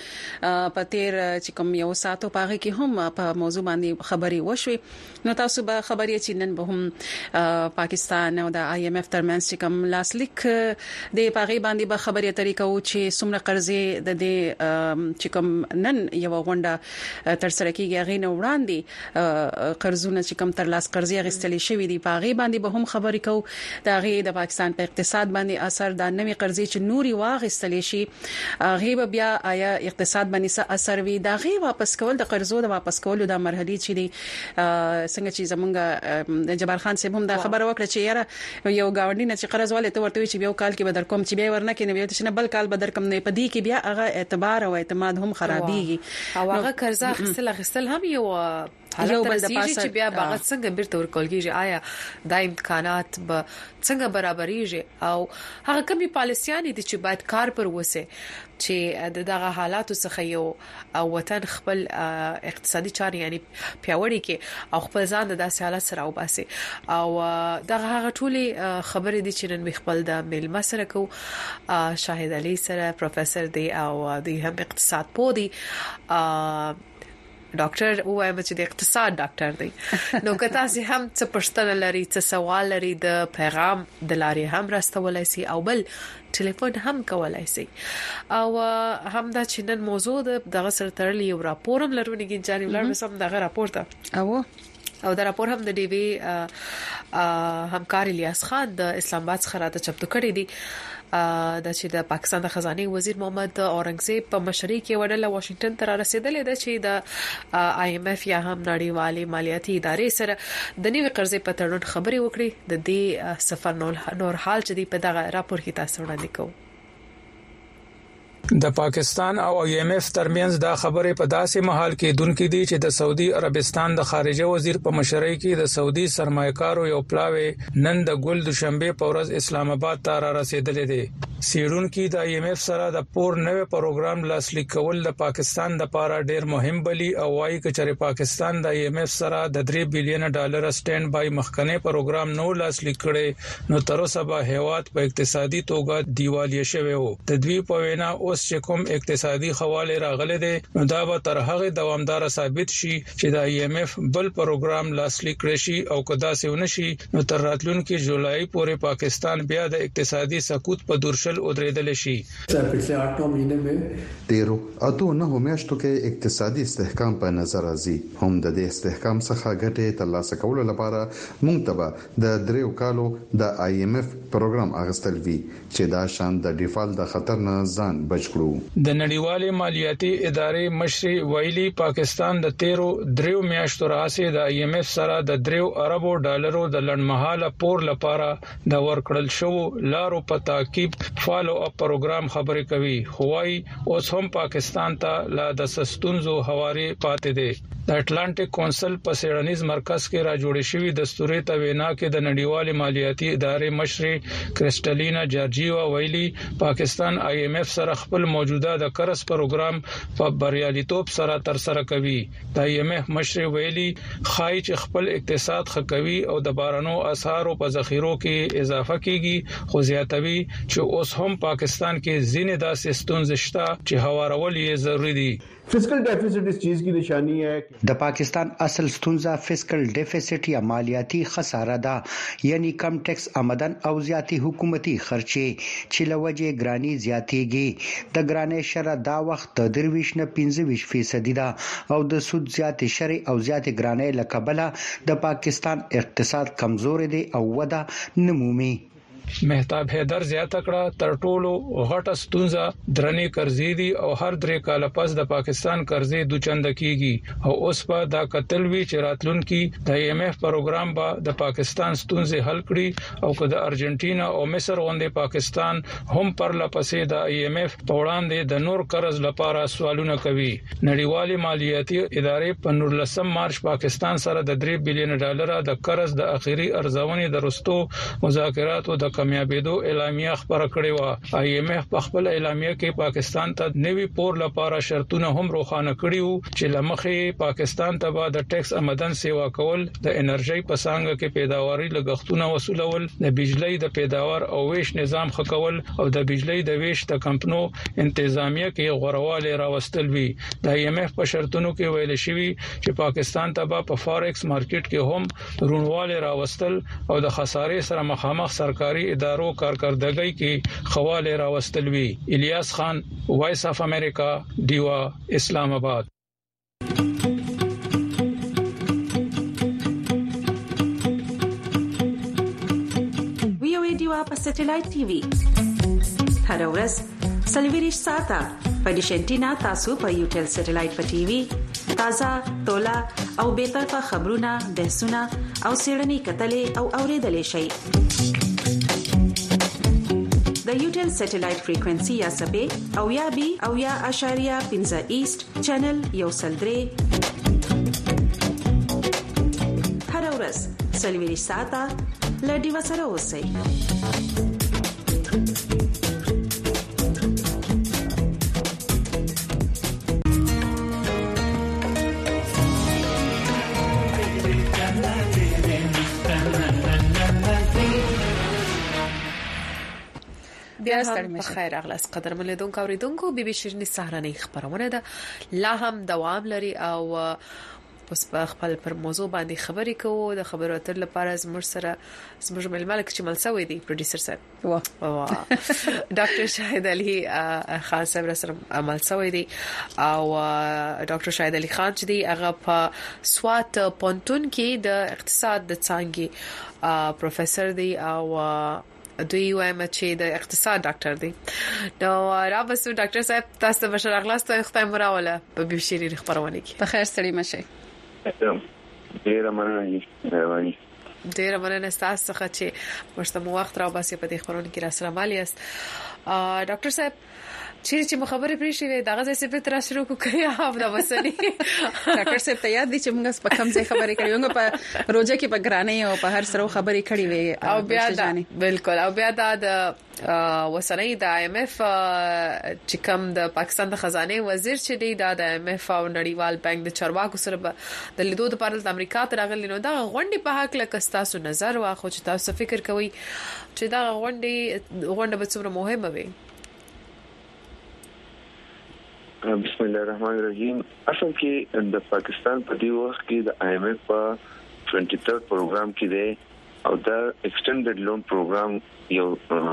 او په تیر چې کوم یو سات په هغه کې هم په موضوع باندې خبرې وشوي نو تاسو به خبرې چې نن به هم پاکستان او د IMF ترمنځ چې کوم لاسلیک د پاغي باندې به خبرې اترې کوو چې څومره قرضې د دې چې کوم نن یو غونډه تر سره کیږي غینه وړاندې قرضونه چې کوم تر لاس قرضې غستلې شوې دي پاغي باندې به هم خبرې کوو دا غي د پاکستان په اقتصاد باندې اثر د نوې قرضې چې نوري واغستلې شي غي بیا آیا اقتصاد باندې څه اثر وي دا غي واپس کول د قرضو د واپس کولو د مرحلې چې دي څنګه چې زمونږ جبار خان صاحب هم دا خبر وکړه چې یاره یو گاونډي نه چې قرض والے ته ورته چې بیا کال کې بدر کوم چې بیا ورنه کې نه وي چې بل کال بدر کوم نه پدې کې بیا هغه اعتبار او اعتماد هم خرابيږي او هغه قرضه خپل هم یو بل د پاسه چې بیا باغ څنګه بیرته ورکول کیږي آیا د امکانات به څنګه برابرېږي او هغه کومي پالیسيانې دي چې باید کار پر وسه چې دغه حالاتو څخه یو وطن خپل اقتصادي چارې یعنی پیاوړی کې او خپل ځان د داسې حالت سره وباسي او دغه هغه ټولي خبرې دي چې نن خپل د میل مسره کو شاهد علي سره پروفیسور دی او د هم اقتصاد پوه دی ډاکټر وایم چې د اقتصاد ډاکټر دی نو که تاسو هم څه پوښتنه لري څه سوال لري د پیغام د لارې هم راستولای شي او بل ټلیفون هم کولای شي او هم دا چې نن موضوع د سره تړلې یو راپور هم لرونکي جانب لار مسم دغه راپور ته او دا راپور هم د ډي وی همکار الیاس خان د اسلام آباد څخه راته چمتو کړی دی د چې د پاکستان د خزانه وزیر محمد اورنګزیب په مشرۍ کې وړل واشنگټن ته رسیدلې ده چې د IMF یا هم نړیوالې مالیاتي ادارې سره د نوې قرضې په تړون خبرې وکړي د دې سفر نور حال چې دی په دغه راپور کې تاسو وړاندې کوو د پاکستان او IMF ترمنځ دا خبره په داسې محل کې دونکو دي چې د سعودي عربستان د خارجه وزیر په مشرۍ کې د سعودي سرمایه‌کارو یو پلاوی نن د ګل دوشنبه په ورځ اسلام آباد ته را رسیدلې دي سیډونکو د IMF سره د پور نوې پروګرام لاسلیک کول د پاکستان د لپاره ډېر مهم بلی او وايي چې پاکستان د IMF سره د $3 بلین سټینډ بای مخکنی پروګرام نو لاسلیک کړي نو تر اوسه به هیواد په اقتصادي توګه دیوالیه شوی وو. د دوی په وینا اوس چې کوم اقتصادي حواله راغله ده نو دا به تر هغه دوامدار ثابت شي چې د IMF بل پروګرام لاسلیک کړي شي او کدا سونه شي نو تر راتلونکي جولای پورې پاکستان بیا د اقتصادي سقوط په دورشل ودرېدل شي. पिछले 8 महीने में 13 میاشتو کې اقتصادي استحکام په نظر راځي. هم د دې استحکام څخه ګټه ترلاسه کولو لپاره موږ ته د دریو کالو د IMF پروګرام اغستل وی چې دا شان د ډیفالت د خطر نه ځان بچ کړو. د نړیوالې مالیاتي ادارې مشر ویلي پاکستان د 13 میاشتو راځي د IMF سره د $3 ارب د لړمحاله پور لپاره د ورکړل شو لارو په تعقیب فالو اپ پروګرام خبرې کوي. هوای اوس هم پاکستان ته لا د سستونزو حواله پاتې دي. د اټلانټیک کونسل په سیډنیز مرکز کې را جوړ شوی دستوري ته وینا کې د نړیوالې مالیاتي ادارې مشر کریسټالینا جارجیوا ویلي پاکستان IMF سره خپل موجوده د قرض پروګرام په بریالیتوب سره تر سره کوي. د IMF مشر ویلي خای چې خپل اقتصاد خکوي او د بارانو اسعارو په ذخیرو کې اضافه کیږي خو زیاتوي چې اوس هم پاکستان کې ځینې داسې ستونزې شته چې هوارول یې ضروری دي. فسکل ډیفیسټ اس چیز کی نشانی ہے. د پاکستان اصل ستونزه فسکل ډیفیسټ یا مالیاتي خساره ده یعنی کم ټیکس آمدن او زیاتی حکومتي خرچې چې لوجه ګرانی زیاتېږي. د ګرانی شره دا وخت 23 نه 25% ده او د سود زیات شره او زیات ګرانی لکبله د پاکستان اقتصاد کمزور دی او وده نمومي. مهتاب حیدر زیاته کړه تر ټولو غټه ستونزه درنې قرضې دي او هر 3 کال پس د پاکستان قرضې دوچند کیږي او اوس په دا قتل وی چې راتلونکي د IMF پروګرام به د پاکستان ستونزې حل کړي او که د ارجنټینا او مصر غونډې پاکستان هم پر لپسې د IMF په وړاندې د نور قرض لپاره سوالونه کوي. نړیوالې مالیاتي ادارې په 19 مارچ پاکستان سره د $3 بلین د قرض د اخیری ارزونې د رستو مذاکراتو د کامیابیدو اعلامیه خبره کړې و. IMF په خپل اعلامیه کې پاکستان ته نوی پور لپاره شرطونه هم روښانه کړي وو چې لمخې پاکستان ته به د ټیکس آمدن سیوا کول، د انرژي په څنګه کې پیداواري لګښتونه وصولول، د بجلی د پیداوار او ویش نظام ښه کول او د بجلی د ویش د کمپنو انتظامیه کې غوړواله راوستل وی. د IMF په شرطونو کې ویل شوی چې پاکستان ته په فارکس مارکیټ کې هم رونواله راوستل او د خسارې سره مخامخ سرکاري ادارو کارکردګۍ کې خواله راوستل وی. الیاس خان، وایس اف امریکا، دیوا، اسلام آباد. ویو دیوا په سټلایټ ټي وي هر ورځ سلویریش ساته په ډیشنټینا تاسو په یوټل سټلایټ په ټي وي تازه تولا او بیطرفه خبرونه، بحثونه او سیړنی کتلې او اوریدلې شي. د یوټل سټلایټ فریکوئنسي یا سبې او یا بي او یا اشاریه 15 ایست چینل یو سلدري هر ورځ سلویریش ساته لډي وسره اوسئ. بیا هم بخیر اغلاس قدر ملیدونکو اوریدونکو بي بي شيرني سهرنۍ خبرونه ده لا هم دوام لري او اوس په خپل پر موضوع باندې خبرې کوو. د خبرو اتر لپاره زموږ ملک چې ملسوي دی پروډوسر صاحب واه ډاکټر شاهد علي خان صاحب سره عمل سوي دی او ډاکټر شاهد علي خان چې دی هغه په سوات پونتون کې د اقتصاد د څانګې پروفیسور دی او دوی وایم چې د اقتصاد ډاکټر دی. نو را بسو ډاکټر صاحب تاسو ته بشر اغلاس ته خدای مراوله په بي بي شيرنۍ خبرونه کې په خیر سړی مشه. ډیر مننه ډیر مننه تاسو څخه چې مشته مو وخت را باسي په دې خبرونه کې را سره مالی است. ډاکټر صاحب چې مخابره پرې شي دغه ځای څخه تر شروع کوي او دا وسني ډاکټر صاحب ته یاد دي چې موږ په کوم ځای خبرې کړې موږ په روزه کې په ګرانې او په هر سره خبرې کړې وي او بیا دا بالکل او بیا دا د وسنۍ د IMF چې کوم د پاکستان د خزانه وزیر چې دی دا د IMF او نړیوال بانک د چارواکو سره د لیدو لپاره د امریکا ته راغلی نو دا غونډې په حق له کستاسو نظر واخو چې تاسو فکر کوئ چې دا غونډه به څومره مهمه وي. بسم الله الرحمن الرحیم. اصل کې د پاکستان په دی وخت کې د IMF په 23rd پروګرام کې دی او دا ایکسټندډ لون پروګرام یو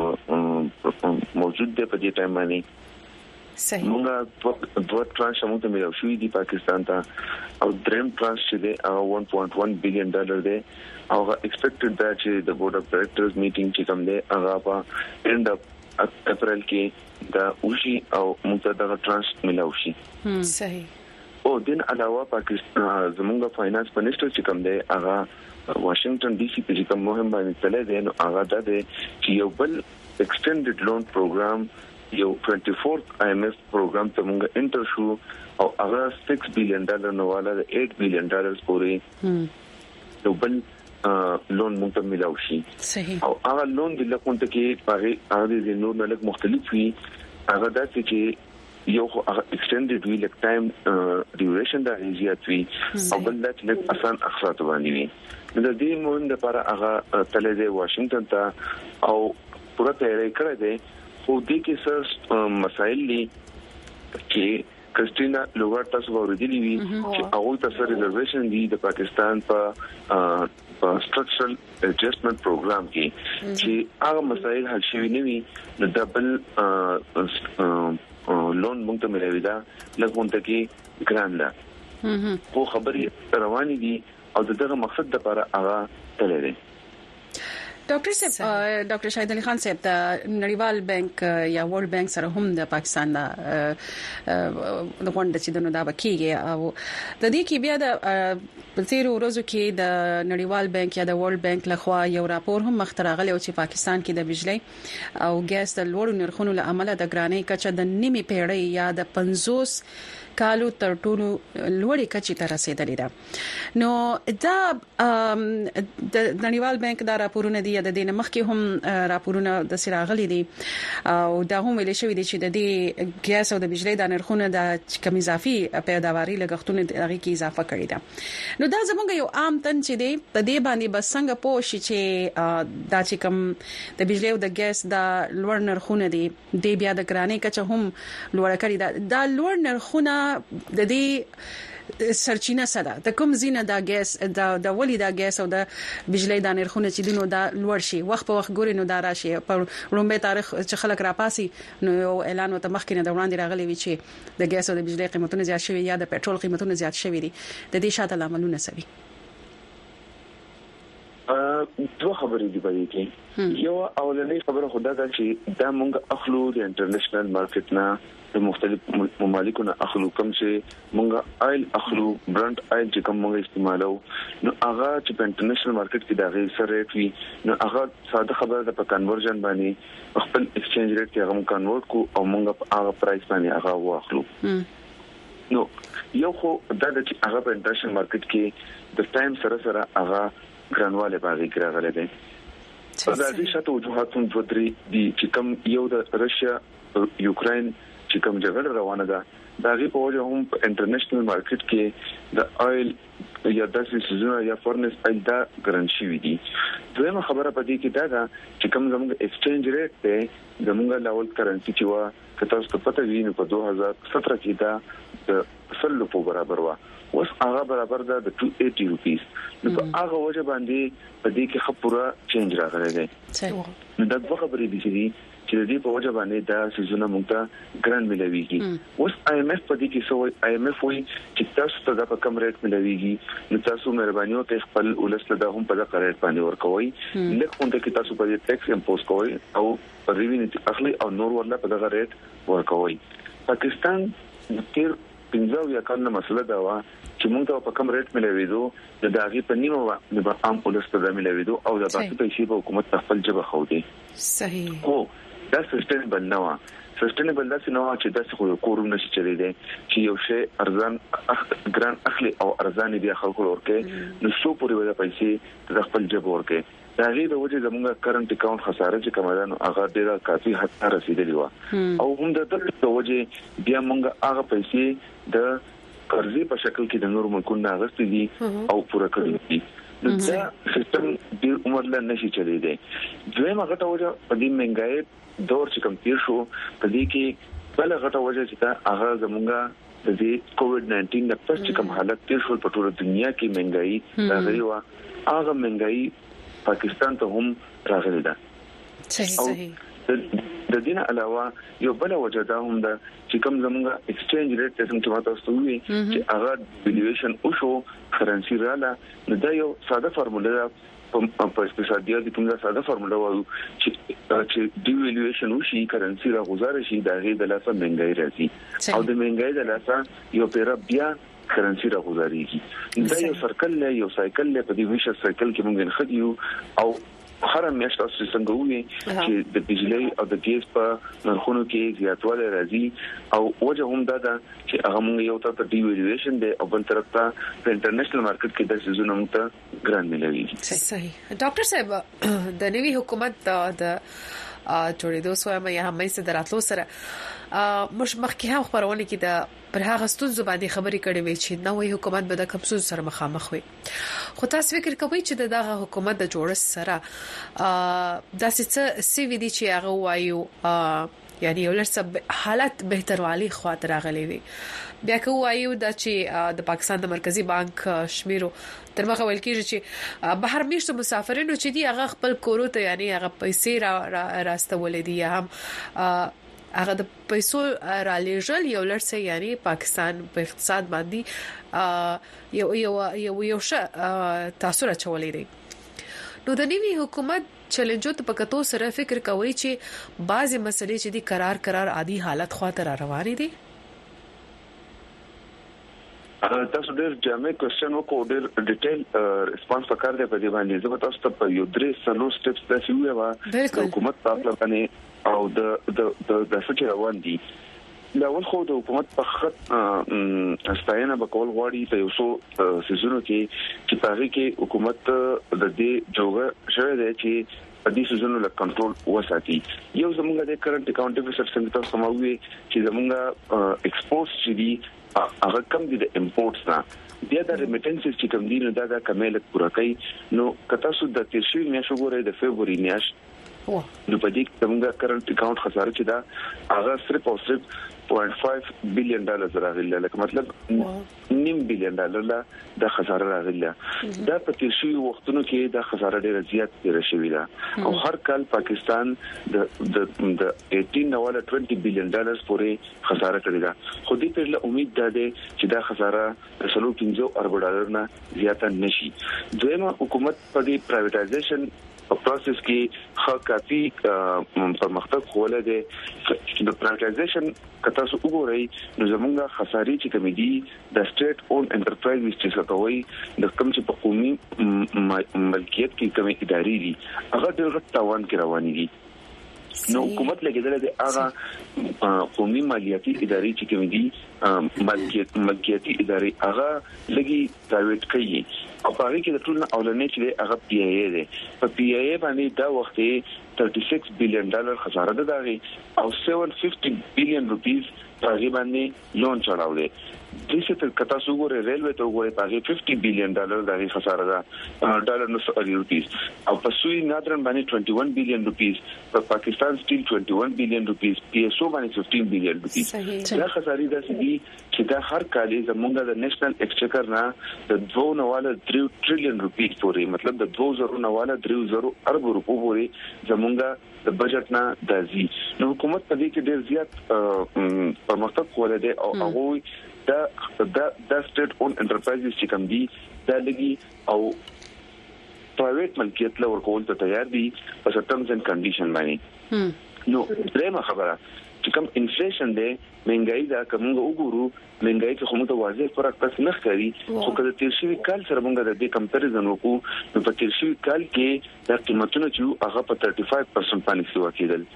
موجود دی په دې ټایم باندې. صحیح. موږ دوه ترانش موږ ته ملو شوې دي پاکستان ته او دریم ترانش چې دی هغه $1.1 بلین دی او ایکسپیکټډ دا چې د بورډ اف ډایریکټرز میټینګ چې کوم دی هغه په اند اف اپریل کې دا اوشي او موږ ته دا ترانش ملو شي. صحیح. او دین علاوه پاکستان زموږ فاینانس منسٹر چې کوم دی هغه واشنگټن ډي سي کې کوم مهم باندې تللی دی نو هغه دا دی چې یو بل ایکسټندډ لون پروګرام یو 24th IMF پروګرام ته موږ انټر شو او هغه $6 بلین نو والا د $8 بلین پورې یو بل لون موږ ته ملاو شي. صحیح. او هغه لون د لکونته کې هغه د نور ملک مختلف وي هغه دا چې یو ایکسټندډ وی لک ټایم ډیوریشن دا زیات وي او بل دا چې لک آسان اقساط باندې وي. د دې مهم لپاره هغه تل د واشنگټن ته او پوره تیاری کړی دی خو دې کې څه مسایل دي چې کریسټینا لوګار تاسو ورېدلی وی چې هغه تاسو ریزرویشن دي د پاکستان په structural adjustment program کې چې هغه مسایل حل شوي نه وي نو دبل لون موږ ته ملوي دا لکه کې ګران لا خو خبري رواني دي او دغه مقصد لپاره هغه تللی دی. ډاکټر صاحب ډاکټر شاهد علي خان صاحب د نړیوال بانک یا ورلد بانک سره هم د پاکستان د غونډه چې د نو دا بکیږي او د دې کې بیا د تیر ورځو کې د نړیوال بانک یا د ورلد بانک لخوا یو راپور هم مخترغلی او چې پاکستان کې د بجلی او ګاز د لوړو نرخونو له امله د ګرانۍ کچه د نیمه پیړۍ یا د 50 کالو تر ټولو لوړې کچې ته رسیدلې ده. نو دا د نړیوال بانک دا راپورونه دي د دې مخکې هم راپورونه د سراغلي دي او دا هم ویل شوی دي چې د دې ګاز او د بجلی د نرخونو د کم اضافي پیداواري لګښتونه دغه کې اضافه کړی ده. نو دا زموږ یو عام تن چې دی په دې باندې بس څنګه پوه شي چې دا چې کم د بجلی او د ګاز د لوړ نرخونه دي د بیا د ګرانۍ کچه هم لوړ کړی ده. دا لوړ نرخونه د دې سرچینه سره د کوم زینه دا ګاز د ولې دا ګاز او د بجلی د نرخونه چې دینو دا لوړ شي وخت په وخت ګوري نو دا راشي په لومبه تاریخ چې خلک راپاسي نو یو اعلان وته مخکې نه د وړاندې راغلی وی چې د ګاز او د بجلی قیمتونه زیات شوي یا د پېټرول قیمتونه زیات شوي دي د دې شاته لاملونه سوي. دوه خبرې دی پدې کې یو اولنې خبره خدا دا چې دا مونږ اخلو د انټرنیشنل مارکیټ نه د مختلف ممالکو نه اخلو کوم چې مونږ آیل اخلو برانډ آیل چې کوم مونږ استعمالو نو هغه چې په انټرنیشنل مارکیټ کې دا غي سره ریټ وي نو هغه ساده خبره ده په کنورژن باندې خپل ایکسچینج ریټ کې هغه کنورټ کو او مونږ په هغه پرایس باندې هغه واخلو. نو یو خو دا چې هغه په انټرنیشنل مارکیټ کې د ټایم سره هغه ګرانواله باندې راغلي دي. دا د شاته وجوهاتون دوه درې دي چې کوم یو د رشیا یوکرين چې کوم جګړه روانه ده دا غي په وجه هم په انټرنیشنل مارکیټ کې د آیل یا د سيزون یا فورنس آیل دا ګران شي دي. دویمه خبره پدې کې دا ده چې کوم زموږ ایکسچینج ریټ ته زموږ لاول کرنسي چې وا کته څه پته ویني په 2017 کې دا د سلو په برابر وا اوس هغه برابر ده د 280 روپیس. نو په هغه وجه باندې په دې کې خپوره چینج راغلی دی. نو دا دوه خبرې دي چې د دې په وجه باندې دا سيزونه موږ ته ګران ملويږي. اوس IMF په دې کې سوې IMF وایي چې تاسو ته دا په کم ریټ ملويږي نو تاسو مهرباني وکړئ خپل ولسله دا هم په دغه ریټ باندې ورکوي لکه څنګه چې تاسو په دې ټیکس امپوز کوئ او ریوینیو اخلي او نور ورله په دغه ریټ ورکوي. پاکستان تیر 15 یا کله مسله دا و چې موږ ته په کم ریټ ملويدو د داغي په نیمه و د عام ولست د ملويدو او د باقي پیسې په حکومت خپل جبه خو دي. صحیح. او دا سستینبل نه و سستینبل دا څنګه چې دا څه کوروم نشي چلی دی چې یو شی ارزان ګران اخلي او ارزان بیا خلکو ورکه نو سو پورې ودا پیسې د خپل جب ورکه دا غي د وجه زموږ کرنٹ اکاونټ خساره چې کومه هغه ډیره کافي حد ته رسیدلی و او هم د وجه بیا موږ هغه پیسې د قرضې په شکل کې د نور ملکونو غوښتي دي او پوره کړی دي نو دا سیستم ډیر عمر لا نشي چلی دی دویمه غټه وجه په دې منګای دور چې کوم تیر شو په دې کې بل غټه وجه چې هغه زمونږه د دې کووډ 19 د پس چې کوم حالت تیر شو په ټوله دنیا کې منګای راغلی و هغه منګای پاکستان ته هم راغلی ده صحیح د دې علاوه یو بل وجه دا هم ده چې کوم زمونږه ایکسچینج ریټ ته څنګه تاسو وی چې هغه ویلیویشن او شو کرنسي رااله نو دا یو ساده فارموله ده په اقتصادیات کې کومه ساده فارموله وایو چې ډیویلیویشن وشي کرنسي را غوځار شي د غي د لاسه منګای راځي او د منګای د لاسه یو پیر بیا کرنسي را غوځاريږي دا یو سرکل له یو سایکل له په دې ویشه سایکل کې موږ نه خديو او هر میاشت تاسو څنګه وایي چې د بجلی او د ګیس په نرخونو کې زیاتوالی راځي او وجه هم دا ده چې هغه موږ یو ته ډیویلیویشن دی او بل طرف ته په انټرنیشنل مارکیټ کې د سيزونو ته ګران ملوي صحیح ډاکټر صاحب د نوي حکومت د جوړېدو سوه یا هم یې دراتلو سره مخکې هم خبرونه کې د پر هغه ستونزو باندې خبرې کړې وې چې نوې حکومت به د کمزور سره مخامخ وي خو تاسو فکر کوئ چې دغه حکومت د جوړښت سره داسې څه سی وی دي چې هغه وایو یعنی یو لږ حالت بهتروالی خاطر راغلي وي بیا کوم وایو چې د پاکستان د مرکزی بانک شمیرو تر مخه ویل کېږي چې بهر میشتو مسافرینو چې دی هغه خپل کورو ته یعنی هغه پیسې راستولې دي یا هم هغه د پیسو را لېږل یو لړ یعنی پاکستان په اقتصاد باندې یو تاثیر اچولې دي نو د نوي حکومت چیلنجو ته پکتو سره فکر کوي چې بعضی مسلې چې دي قرار عادي حالت خاطر روانې دي تاسو ډېر جامع کوېسچن وکړو ډېر ډیټیل ریسپانس وکړ دې په دې باندې زه تاسو ته په یو درې سلو سټیپس تاسو ویوا حکومت تاسو باندې او د فکر روان دي لاول خو د حکومت په خط استاینه بکول غواړي په یو څو سيزونو کې چې پاره کې حکومت د دې جوړه شوه دی چې په دې سيزونو له کنټرول وساتي یو زمونږ د کرنٹ اکاونټ ډیفیسټ څنګه سموي چې زمونږ ایکسپورټ چې دي هغه کم دي د امپورټس نه بیا د ریمیټنسز چې کم دي نو دا کمالت پوره کوي نو کته سود د تیرشي میاشو غوړې د فبراير میاش نو په دې کې زموږ کرنٹ اکاونټ خساره چې دا هغه صرف او صرف $0.5 بلین راغلی لکه مطلب $9 بلین د خساره راغلی دا په تیر شوی وختونو کې د خساره ډیره زیات تیر شوی دا او هر کال پاکستان د 18 نواله $20 بلین پورې خساره کړی دا خو دې په له امید ده چې دا خساره د $15 ارب نه زیاته نشي دویمه حکومت په دې پرایویټایزیشن په پروسس کې خا کافي پرمختګ خوله دي د پرایویټایزیشن کته سو وګورئ نو زمونږه خساري چې کمیدي د سټیټ اون انټرپرایز چې څه د کوم چې په قومي ملکیت کې کومې ادارې دي هغه د غټ تاوان کې روانې دي نو حکومت لګیدل دي هغه قومي مالیاتي ادارې چې کوم دي ملکیتي ادارې هغه لګي پرایویټ کوي او په هغه کې د ټول اولنې چې هغه پی ای ای دي په پی ای ای باندې دا وخت $36 بلین خساره ده دغه او $750 بلین په باندې لون چړاولې د څه کتا سوګورې ریلوي ته وګورې په $50 بلین دغه خساره ده ډالر نو روپیز او په سوی نادرن باندې $21 بلین په پاکستان سټیل $21 بلین پی اس او باندې $15 بلین دا خساري ده چې دا هر کال زمونږ د نېشنل ایکسچکر نه د 2.3 ټریلیون روپیز پورې مطلب د 2.3 ارب روپو پورې زمونږ د بجټ نه د زی نو حکومت په دې کې ډېر زیات پرمختګ کولای دی او هغه دا سټیټ اون انټرپرایز چې کوم دي دا لګي او پرایویټ ملکیت له ورکول ته تیار دي په ټرمز اند کنډیشن باندې نو درېمه خبره چې کوم انفلیشن دی مهنګای دا کومه وګورو مهنګای کې کومه واضح فرق پس نه ښکاري خو کله تیر شوی کال سره موږ د دې کمپیریزن وکړو نو په تیر شوی کال کې د قیمتونو چې هغه په 35% باندې سوا کېدل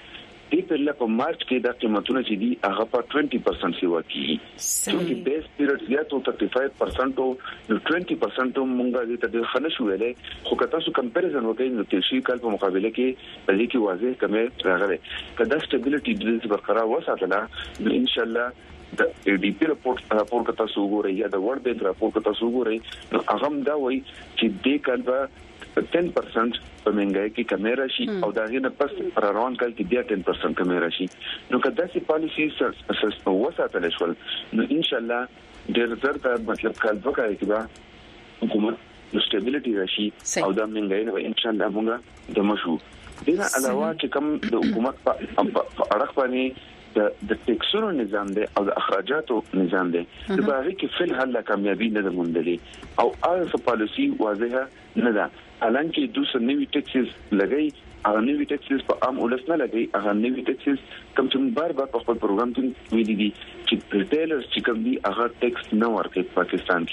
دې په لپاره په مارچ کې د قیمتونو چې دي هغه په 20% سیوا کیږي چې بیس پیریډ زیات او 35% او 20% مونږه دې ته خنه شو ویلې خو که تاسو کمپیریزن وکړئ نو تیر شي کال په مقابله کې په دې کې واضح کمې راغلي کله سټیبিলিټي ډیلز برقرار وساتله نو ان شاء الله د ډي پی راپور کته سوګوري یا د ورډ بینک راپور کته سوګوري نو هغه دا وایي چې دې کال به 10% په منګای کې کمیرا شي او دا غینه پس روان کال کې بیا 10% کمیرا شي نو کدا سي پالیسی اساس وساتل شول نو ان شاء الله ډېر زړه مطلب کال وکړي چې با حکومت سټیبিলিټي راشي او دا منګای نه ان شاء الله موږ د مشو دغه علاوه چې کوم د حکومت په اړه باندې د ټیکسونو نظام دی او د اخراجاتو نظام دی د باغی کې فل حل کامیابی نه ده موندلې او هغه پالیسی واضحه نه ده حالانکه دوسر نوی ټیکسز لګي هغه نوی ټیکسز په عام ولس نه لګي هغه نوی ټیکسز کوم چې بار په خپل پروګرام کې ویلي دي چې ریټیلرز چې کوم دي هغه ټیکس نه ورکوي پاکستان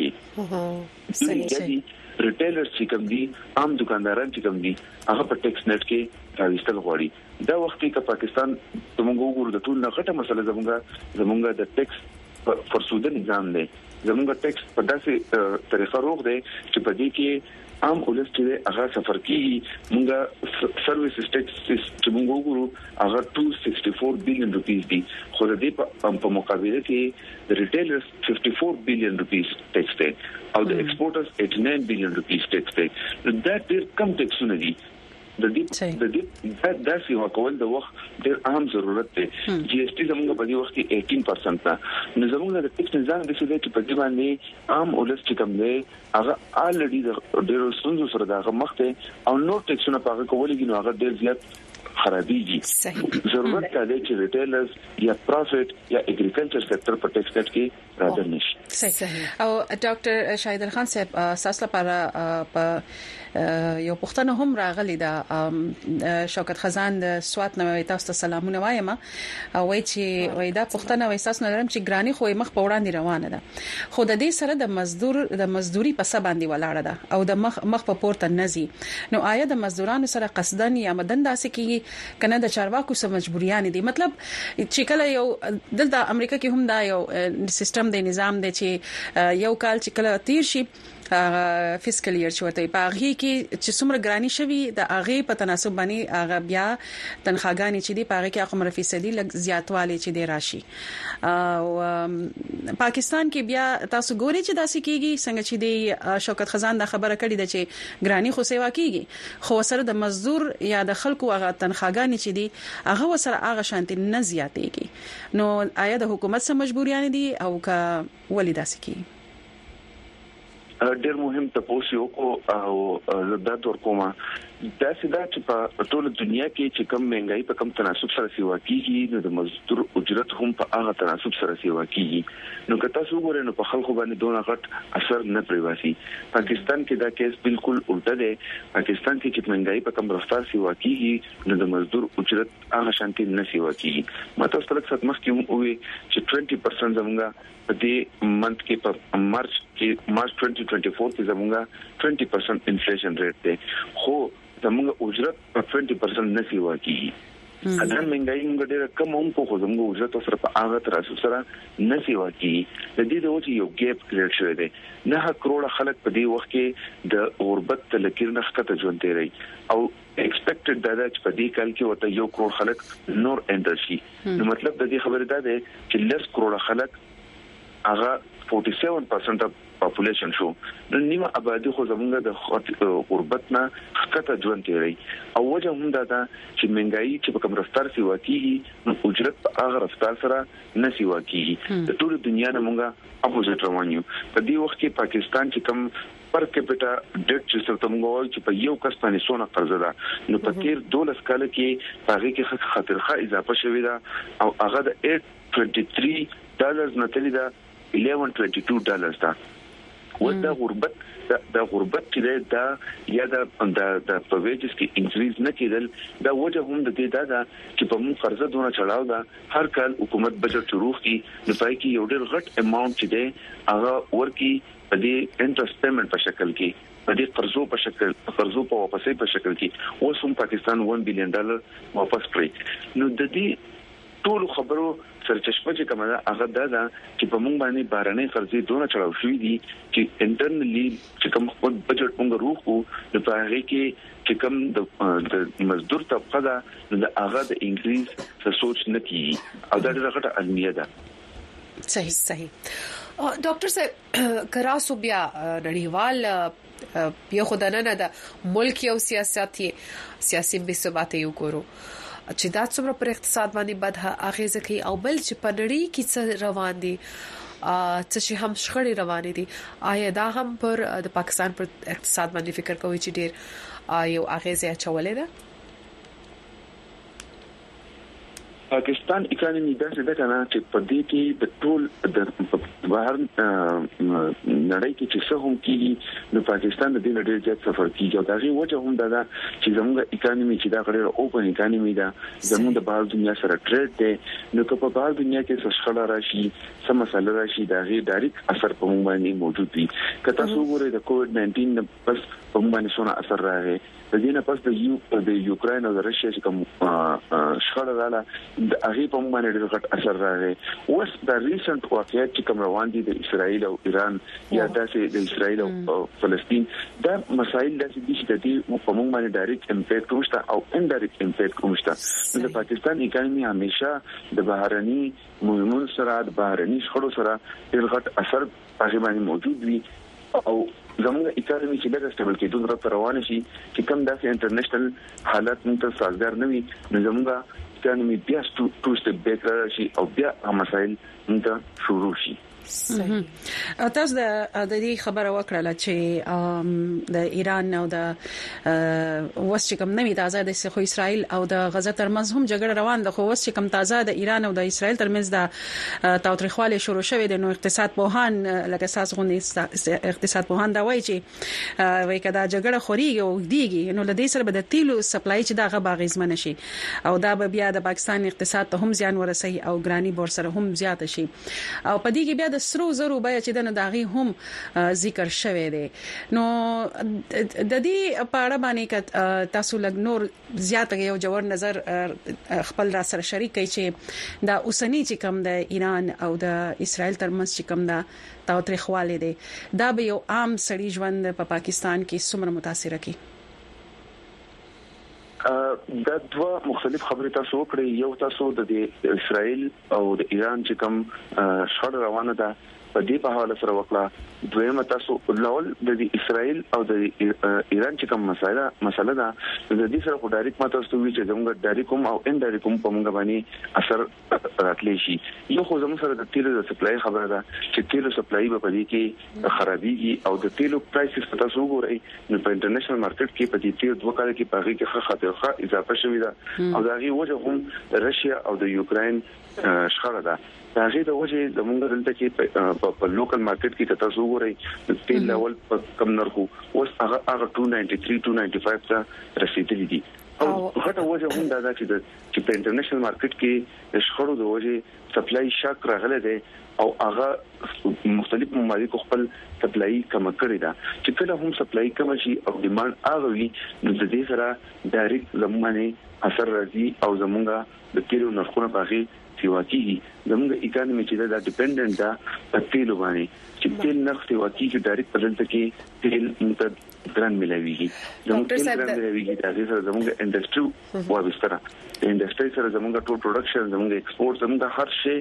کې صحیح ریټیلرز چې کوم دي عام دکانداران چې کوم دي هغه په ټیکس نت کې راوستل غواړي دا وخت کې پاکستان زموږ وګورو د ټول نه غټه مسله زموږ د ټیکس فرسوده نظام دی زموږ ټیکس په داسې طریقه روغ دی چې په دې کې عام ولس چې هغه سفر کیږي موږ سرویس ټیکس چې موږ وګورو هغه 264 بلین روپیس دي خو د دې په مقابله کې د ریټیلرز 54 بلین روپیس ټیکس دی او د ایکسپورټرز 89 بلین روپیس ټیکس دی دا ډېر کم ټیکسونه دي د دې د سیوا کول د وخت ډېر اهم ضرورت دی جی اس ټي زموږ په دې وخت کې 18% ده نو زموږ د ټیکس نظام د څه دی چې په دې باندې عام ولس چې کوم دی هغه الریډي د ډېر ستونزو سره دا مخ ته او نو ټیکسونه پاګه کولې نو هغه ډېر زیات خرابېږي ضرورت دی چې ریټیلرز یا پروفټ یا اګریکلچر سېکټر په ټیکس کټ کې راځي نشي صحیح او ډاکټر شاهد خان صاحب اساس لپاره په یو پښتنه هم راغلی دا شوکت خزان د سوات نو تاسو ته سلامونه وایم او وای چې وای دا پښتنه وای اساس نه لرم چې ګرانی خو مخ په وړاندې روانه ده خو د دې سره د مزدوري په سبا باندې ولاړه ده او د مخ په پورته نزي نو آیا د مزدورانو سره قصدن یا مدن داسې کیږي کنه د چارواکو سره مجبوریان دي مطلب چې کله یو دلته امریکا کې هم دا یو سیستم دی نظام دی چې یو کال چې کله تیر شي فیسکل ایئر چوته په هغه کې چې څومره ګرانی شوی د هغه په تناسب باندې هغه بیا تنخواګانی چې دی په هغه کې هغه فیصدي لږ زیاتوالی چې دی راشي او پاکستان کې بیا تاسو ګوري چې داسې کیږي څنګه چې دی شوکت خزان دا خبره کړې ده چې ګرانی خو سیوا کیږي خو سره د مزدور یا د خلکو هغه تنخواګانی چې دی هغه سره هغه شانتي نه زیاتېږي نو آیا د حکومت سره مجبوریان دي او کا ولې داسې کیږي ډېر مهم تاسو کو او زړه تور کومه دا سیدا چې په ټول دنیا کې چې کم مهنګای په کم تناسب سره سیوا کیږي نو د مزدور اجرت هم په هغه تناسب سره سیوا کیږي نو که تاسو وګورئ نو په خلکو باندې دونه غټ اثر نه پریواسي پاکستان کې دا کیس بالکل الټا دی پاکستان کې چې مهنګای په کم رفتار سیوا کیږي نو د مزدور اجرت هغه شانتي نه سیوا کیږي ماته سره څه مخکې وي چې 20% زمونږه په دې منث کې په مارچ 2024 کې زمونږه 20% انفلیشن ریټ دی خو زموږ اجرت په 20% نه سیوا کیږي اذن مهنګای موږ ډېر کم هم خو زموږ اجرت سره په هغه تراسو سره نه سیوا کیږي د دې د وجه یو ګیپ کریټ شوی دی 9 کروڑ خلک په دې وخت کې د غربت تلکیر نه ښکته ژوند تیري او ایکسپیکټډ دا چې په دې کال کې وته 1 کروڑ خلک نور انټر شي نو مطلب د دې خبره ده چې 10 کروڑ خلک هغه 47% پاپولیشن شو نو نیمه آبادی خو زمونږ د غربت نه ښکته ژوند تیري او وجه هم دا چې مهنګای چې په کوم رفتار سیوا کیږي نو اجرت په هغه رفتار سره نه سیوا کیږي د ټول دنیا نه مونږه اپوزیټ روانیو په دې وخت کې پاکستان چې کوم پر کیپټا ډیټ چې څه تمغه وایي چې په یو کس باندې سونه قرض ده نو په تیر 12 کال کې هغه کې خطرخه اضافه شوې ده او هغه د $823 نتلی ده $1122 ده ودا غربت د غربت چې دا یا د پرویجز کې انکریز نه کېدل دا وجه هم د دې دا چې په موږ قرضه دونه چلاو دا هر کال حکومت بجټ شروع کی نو پای کې یو ډېر غټ اماونت چې دی هغه ورکی په دې انټرست پیمنٹ په شکل کې د دې قرضو په واپسې په شکل کې اوس هم پاکستان $1 بلین واپس کړی. نو د دې ټول خبرو سرچشمه چې کومه هغه دا چې په مونږ باندې بارنې قرضې دونه چړاو شوې دي چې انټرنلی چې کوم خپل بجټ مونږ روخو د پاره کې چې کوم د مزدور طبقه دا د هغه د انکریز څه سوچ نه کیږي او دا ډېره غټه ازمیه ده. صحیح ډاکټر صاحب کراسو بیا نړیوال یو خدانه د ملک او سیاسي بې ثباتي یو ګورو چې دا څومره پر اقتصاد باندې بد اغیزه کوي او بل چې په نړۍ کې څه روان دي چې هم شخړې روانې دي آیا دا هم پر د پاکستان پر اقتصاد باندې فکر کوي چې ډېر یو اغیزه اچولې ده؟ پاکستان اکانومي داسې ده کنه چې په دې کې د ټول د بهر نړۍ کې چې څه هم کیږي نو پاکستان د دې ډېر زیات سفر کوي او دا غي وجه هم ده چې زموږ اکانومي چې دا غړي اوپن اکانومي ده زموږ د بهر دنیا سره ټریډ ده نو که په بهر دنیا کې څه شخړه راشي څه مسله راشي دا غي ډایرکټ اثر په موږ باندې موجود وي. که تاسو وګورئ د کووډ-19 پس په موږ باندې څونه اثر راغی د دې نه پس د یوکرين او د راشیا چې کوم شخړه رااله د هغه په باندې ډېر غټ اثر راغی. اوس د ریسنت واقعیت چې کوم روان دي د اسرائیل او ایران یا د اسرائیل او فلسطین دا مسایل د دې د دې په موږ باندې ډایرکټ امپیکټ وشته او انډایرکټ امپیکټ وشته. د پاکستان اکانومي همیشه د بهرني مهمون سره د بهرني شخړو سره ډېر غټ اثر هغه باندې موجود وي او زموږ اکانومي چې ډېر سټیبل کېدو درته روان شي چې کوم داسې انټرنیشنل حالت موږ سازګار نه وي نو زموږ اکانومي بیا ټو سټیپ بیک راشي او بیا مسایل موږ شروع شي. تاسو د دې خبره وکړه چې د ایران او د وس چې کوم نوي تازه د خو اسرائیل او د غزه ترمنځ هم جګړه روان ده خو وس چې کوم تازه د ایران او د اسرائیل ترمنځ د تاوتریخواله شروع شوه د نو اقتصاد پوهان لکه اساس غونډي اقتصاد پوهان دا وایي چې وایي کدا جګړه خوريږي او دیږي نو لدې سره به د تیلو سپلای چې دغه باغیزمن شي او دا به بیا د پاکستان اقتصاد ته هم زیان ورسي او ګرانی بور سره هم زیات شي او په دې کې بیا د سرو زرو بیا چې د داغي هم ذکر شوه دی. نو د دې په اړه باندې تاسو لګ نور زیات یو جوړ نظر خپل را سره شریک کړئ چې دا اوسنی چې کوم د ایران او د اسرائیل ترمنځ چې کوم دا تاوتریخواله دی دا به یو عام سړي ژوند په پاکستان کې څومره متاثر کوي؟ دا دوه مختلف خبرې تاسو وکړې. یو تاسو د اسرائیل او د ایران چې کوم شخړه روانه ده په دې په حواله سره وکړه. دویمه تاسو لول د اسرائیل او د ایران چې کوم مسله ده د دې سره خو ډایرکټ ماته ستوي چې زموږ ډایرکټ کوم او انډایرکټ کوم په موږ باندې اثر راتلی شي. یو خو زموږ سره د تیلو د سپلای خبره ده چې تیلو سپلای په دې کې خرابيږي او د تیلو پرایسز په تاسو وګورئ نو په انټرنیشنل مارکیټ کې په دې تیلو دوه کال کې په هغه کې خاطر اضافه شوې ده او دا غي وجه هم راشیا او د یوکرين شخړه ده. دا غي د وجه د موږ دلته کې په لوکل مارکیټ کې تاسو وګورئ تیل لیول په کم نرخو اوس هغه 293 295 ته رسیدلی دي او هغه وجه هم دا چې په انټرنیشنل مارکیټ کې د شخړو د وجه سپلای شاک راغله ده او هغه مختلف ممالک خپل سپلای کم کړی دا چې کله هم سپلای کم شي او ډیماند هغه وي نو د دې سره ډایرکټ زمونه اثر راځي او زمونږ د تیلو نرخونه باغی سیواکیږي. زمونږ اکانومي چې دا ډیپندنت ده په تیلو باندې چې تیل نرخ سیواکیږي ډایرکټ بدلته کې تیل مت ګران ملويږي. زمونږ تیل ګران ملويږي دا چې زمونږ انډستری وابستره د انډستری سره زمونږ ټول پروډکشن زمونږ ایکسپورټ زمونږ هر شی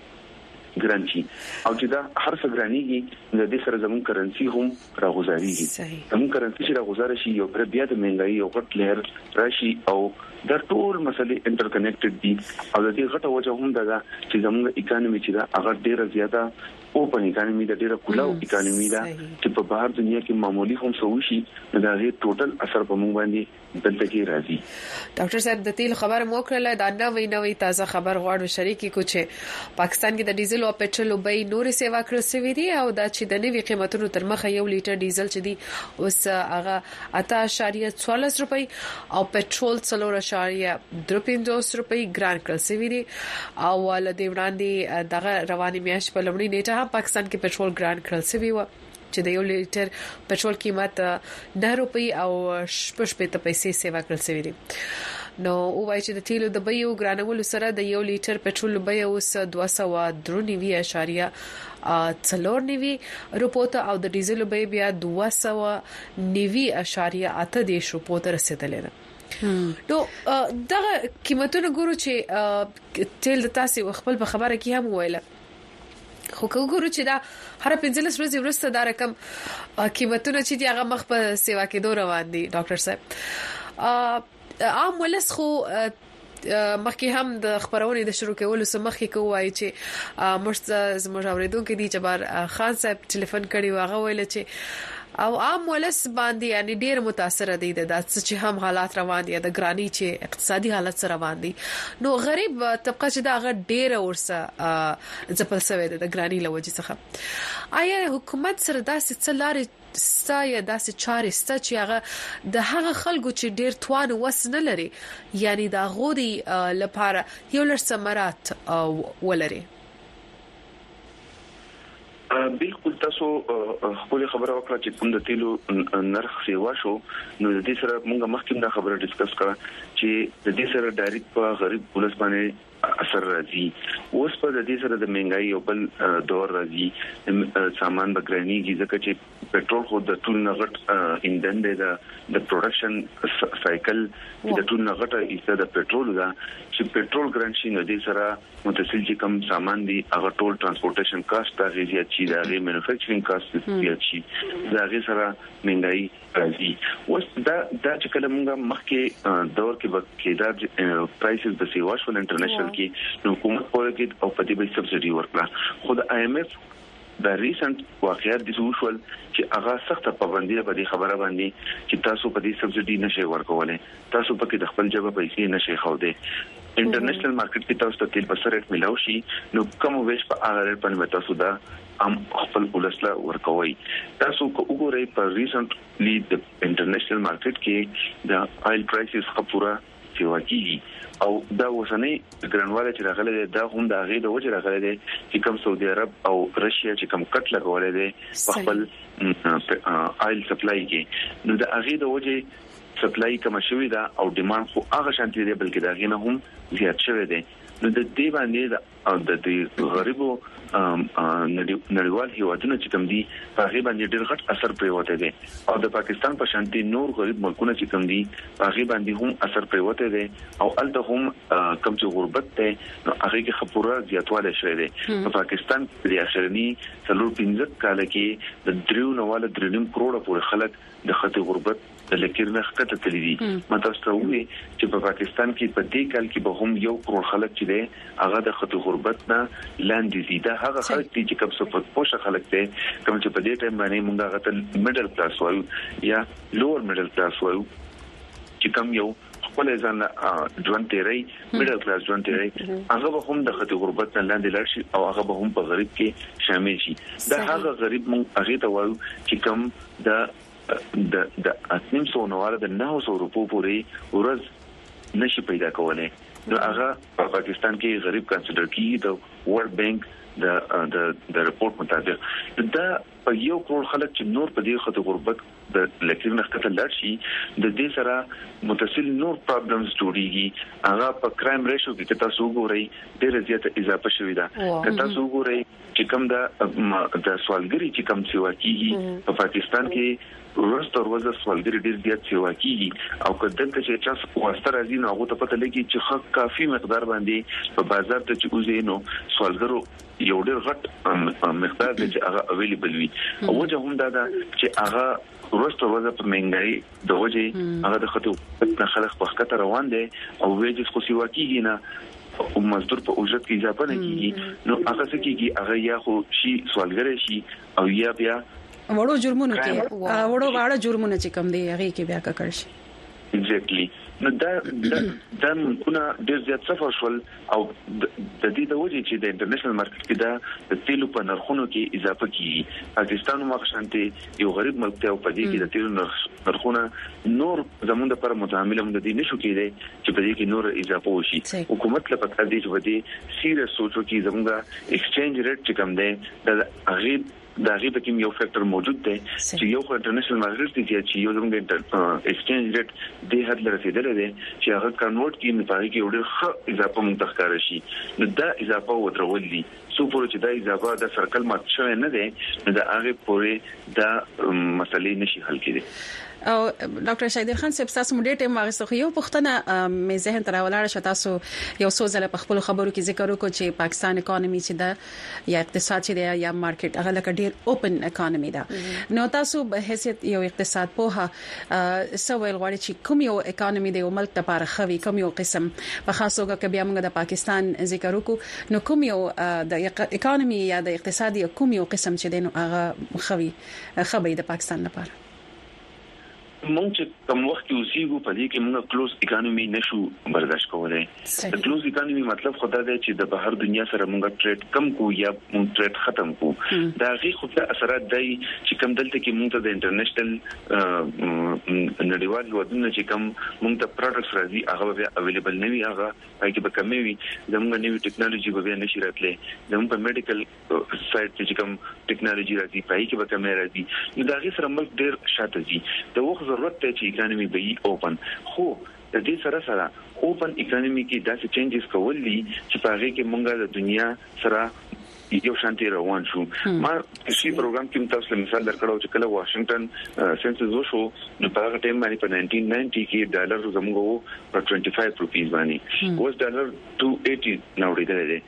ګرانچی او چې دا هر څه ګرانیږي د دې سره زمون کرنسي هم راغوزاريږي. زمون کرنسي چې راغوزار شي یو پر بیا د مهنګای او غټ لهر راشي او دا ټول مسلې انټر کنیکټډ دي او د دې غټه وجه هم دا چې زمون اکانومي چې دا هغه ډیره زیاته اوپن اکانومي دا ډیره کولاو اکانومي دا چې په بهر دنیا کې معمولی هم سوشي دا غي ټوټل اثر په مونږ باندې دلته کې راځي. ډاکټر صاحب د تیل خبر مو کړل دا نوې تازه خبر غواړو شریکي کو چې پاکستان کې د ډیزل او پټرول وبې نورې سیوا کړې سوي دي او دا چې د نوي قیمتونو تر مخه یو لیټر ډیزل چې دی اوس هغه 8.44 روپۍ او پټرول 4.53 روپۍ ګران کړل سوي دي او ول د وړاندې دغه رواني میاشت په لومړۍ نیټه پاکستان کې پټرول ګران کړل سوي و چې د 1 لیټر پټرول قیمت 9 روپۍ او 8 پیسې سیوا کړل شوې دي. نو وایي چې د تیلو د بیو ګرانولو سره د 1 لیټر پټرول بیه اوس 293.4 روپو ته او د ډیزل بیه بیا 290.8 روپو ته رسیدلې ده. نو دغه قیمتونه ګورو چې تیل د تاسو خپل په خبره کې هم ویل خو ګورو چې دا هر 15 ورځې وروسته دا رقم قیمتونه چې هغه مخ په سیوا کې دوه روان دي. ډاکټر صاحب عام ولس خو مخکې هم د خبرونې د شروع کولو سمخې کوي چې زموږ اوریدونکو دي جبار خان صاحب ټلیفون کړي واغه ویل چې او عام ولس باندې یعنی ډیر متاثر دي د چې هم حالات روان دي د ګرانی چې اقتصادي حالت سره روان دي. نو غریب طبقه چې دا غ ډیر ورسه ځپل شوی د ګرانی لوجه څخه آیا حکومت سره داسې څلارې یا داسې چارې ست چې هغه د هغه خلکو چې ډیر توان وس نه لري یعنی دا غوډي لپاره یو لړ ثمرات ولري؟ بالکل تاسو خپل خبره وکړه چې کوم د تیلو نرخ سیوا شو نو د دې سره موږ مخکې دا خبره ډیسکس کړه چې د دې سره ډایرکټ په غریب ولس باندې اثر راځي. اوس په د دې سره د مهنګای او بل دور راځي سامان بګرانیږي ځکه چې پټرول خو د ټول نغټ ایندن د پروډکشن سایکل د ټول نغټ ایسته د پټرول دا چې پټرول ګران شي نو دې سره متصل چې کم سامان دي هغه ټول ترانسپورټیشن کاست هغه زیات شي دا غي مینوفیکچرینګ کاست زیات شي دا غي سره مهنګای راځي. اوس دا چې کله موږ مخکې دور کې دا پرایسز د سیوا شو انټرنیشنل کې نو حکومت پوره کې او په دې به سبسيډي ورکړه. خو د IMF د ریسنت واقعیت د سوشل چې هغه سخت پابندي په دې خبره باندې چې تاسو په دې سبسيډي نشئ ورکولای تاسو پکې د خپل جبه پیسې نشئ خوده. انټرنیشنل مارکیټ کې تاسو ته تیل په سر ریټ ملاوي شي نو کوم ویش په هغه ریټ باندې تاسو دا خپل ولسله ورکوي. تاسو کو وګورئ په ریسنټلی د انټرنیشنل مارکیټ کې د آیل پرایسز خپوره سیوا کیږي او دا وسنۍ ګرانواله چې راغله دا هم د هغه د وجه راغله دي چې کوم سعودي عرب او رشیا چې کوم کټ لګولې دي خپل آیل سپلای کې نو د هغه د وجه سپلای کم شوی دا او ډیماند خو هغه شانتي دی بلکې دا غینه هم زیات شوی دی. نو د دې باندې د غریبو نړیوال هیوادونو چې کوم دي هغه باندې ډېر غټ اثر پریوته دي او د پاکستان په شانتي نور غریب ملکونه چې کوم دي هغه باندې هم اثر پریوته دي او الته هم کم چې غربت ته هغه کې خپوره زیاتواله شوی دی. په پاکستان د اخرنی 3-15 کال کې د 3.3 کروڑ پورې خلک د خطي غربت د لکیر نه خطه تللی دي. مطلب ستوي چې په پاکستان کې په دې کال کې به هم 1 کروڑ خلک چې دي هغه د خطي غربت نه لاندې دي. دا هغه خلک چې کوم څه په پوښه خلک دي کوم چې په دې ټایم باندې موږ هغه ته میډل کلاس وایو یا لوور میډل کلاس وایو چې کوم یو خپل ځان ژوند تیری میډل کلاس ژوند تیری هغه به هم د خطي غربت نه لاندې لاړ شي او هغه به هم په غریب کې شامل شي. دا هغه غریب موږ هغه ته وایو چې کوم د 800 نواره د 900 روپو پورې ورځ نشي پیدا کولای. نو هغه په پاکستان کې غریب کنسیډر کیږي د ورلد بانک د رپورت مطابق دا په 1 کروڑ خلک چې نور په دې خطر غربت د لکیر نخته لړ شي د دې سره متصل نور پرابلمز جوړيږي. هغه په کرایم ریشو کې تاسو وګورئ ډېر زیاته اضافه شوې ده. تاسو وګورئ چې کوم د سوالګری چې کوم سیوا کیږي په پاکستان کې ورځ سوالګری ډېر زیات سیوا کیږي او کله چې چا واسطه راځي نو هغه ته پته لګي چې خو کافي مقدار باندې په بازار ته چې اوسې نو سوالګرو یو ډېر غټ مقدار چې هغه اویلیبل وي او وجه هم دا چې هغه ورځ په منګای د وجه هغه د خطو په خلک په خطر روان دي او ویجز خو سیوا کیږي نه او مزدور په اجرت کې اضافه نه کیږي نو هغه څه کیږي هغه یا خو شي سوالګر شي او یا بیا وړو جرمونه کې وړو واړه جرمونه چې کم دي هغه کې بیا کړ شي. ایگزیکټلی نو دا ممکنه ډېر زیات صفر شول او د دې د وجې چې د انټرنیشنل مارکیټ کې دا د تیلو په نرخونو کې اضافه کیږي. پاکستان مخشانته یو غریب ملک ته او په دې کې د تیلو نرخونه نور زمونږ لپاره متعامل هم د دې نشو کېدای چې په دې کې نور اضافه وشي. حکومت لپاره پکار دی چې ودی سیریس سوچو کې زمونږ ایکسچینج ریټ چې کم دی د غریب دا غي په کوم یو فیکٹر موجود دی چې یو انټرنیشنل مارکیټ دی چې یو زموږ ایکسچینج ریټ د حد رسیدل دي چې هغه کنورټ کړي نه پاره کې ډېر ښه اضافه متخکار شي نو دا اضافه ودرول دي سو پورې چې دا اضافه د سرکل مات شوی نه دی نو دا هغه پورې دا مسلې نشي حل کېدي او ډاکټر شهید خان صاحب تاسو مډې ټیم واغسته یو پښتنه مې ذهن تر ولاړ شو تاسو یو څو ځله په خپل خبرو کې ذکر وکړو چې پاکستان اکانومي چې دا یا اقتصاد چې دی یا مارکیټ هغه لکه ډیر اوپن اکانومي ده نو تاسو به حیثیت یو اقتصاد په سوال غواړي چې کوم یو اکانومي دی او ملک لپاره خوي کوم یو قسم په خاصو کې بیا موږ د پاکستان ذکر وکړو نو کوم یو د اکانومي یا د اقتصادي کوم یو قسم چې دی نو هغه خوي د پاکستان لپاره مونږ چې کوم وخت کې اوسېږو په دې کې موږ کلوز اکانومي نشو برداشت کولای د کلوز اکانومي مطلب خدا دی چې د بهر دنیا سره موږ ټریډ کم کو یا موږ ټریډ ختم کو دا غي خو په اثرات دی چې کوم دلته کې موږ ته د انټرنیشنل نړیوال ودونه چې کوم موږ ته پروډکټس راځي هغه به اویلیبل نه وي هغه پای کې به کمې وي زموږ نوې ټیکنالوژي به نشي راتلې زموږ په میډیکل سایت کې کوم ټیکنالوژي راځي پای کې به کمې راځي نو دا غي سره ملک ډیر شاته دي د وخت ضرورت ته چې اکانومي به اوپن خو د دې سره اوپن اکانومي کې داسې چینجز کول دي چې په هغه کې مونږه د دنیا سره یو شانتي روان شو ما شي پروګرام کې تاسو مثال درکړو چې کله واشنگټن سنسس وشو نو په هغه ټیم باندې په 1990 کې ډالر زموږ په 25 روپیز باندې اوس ډالر 280 نو ډېر دی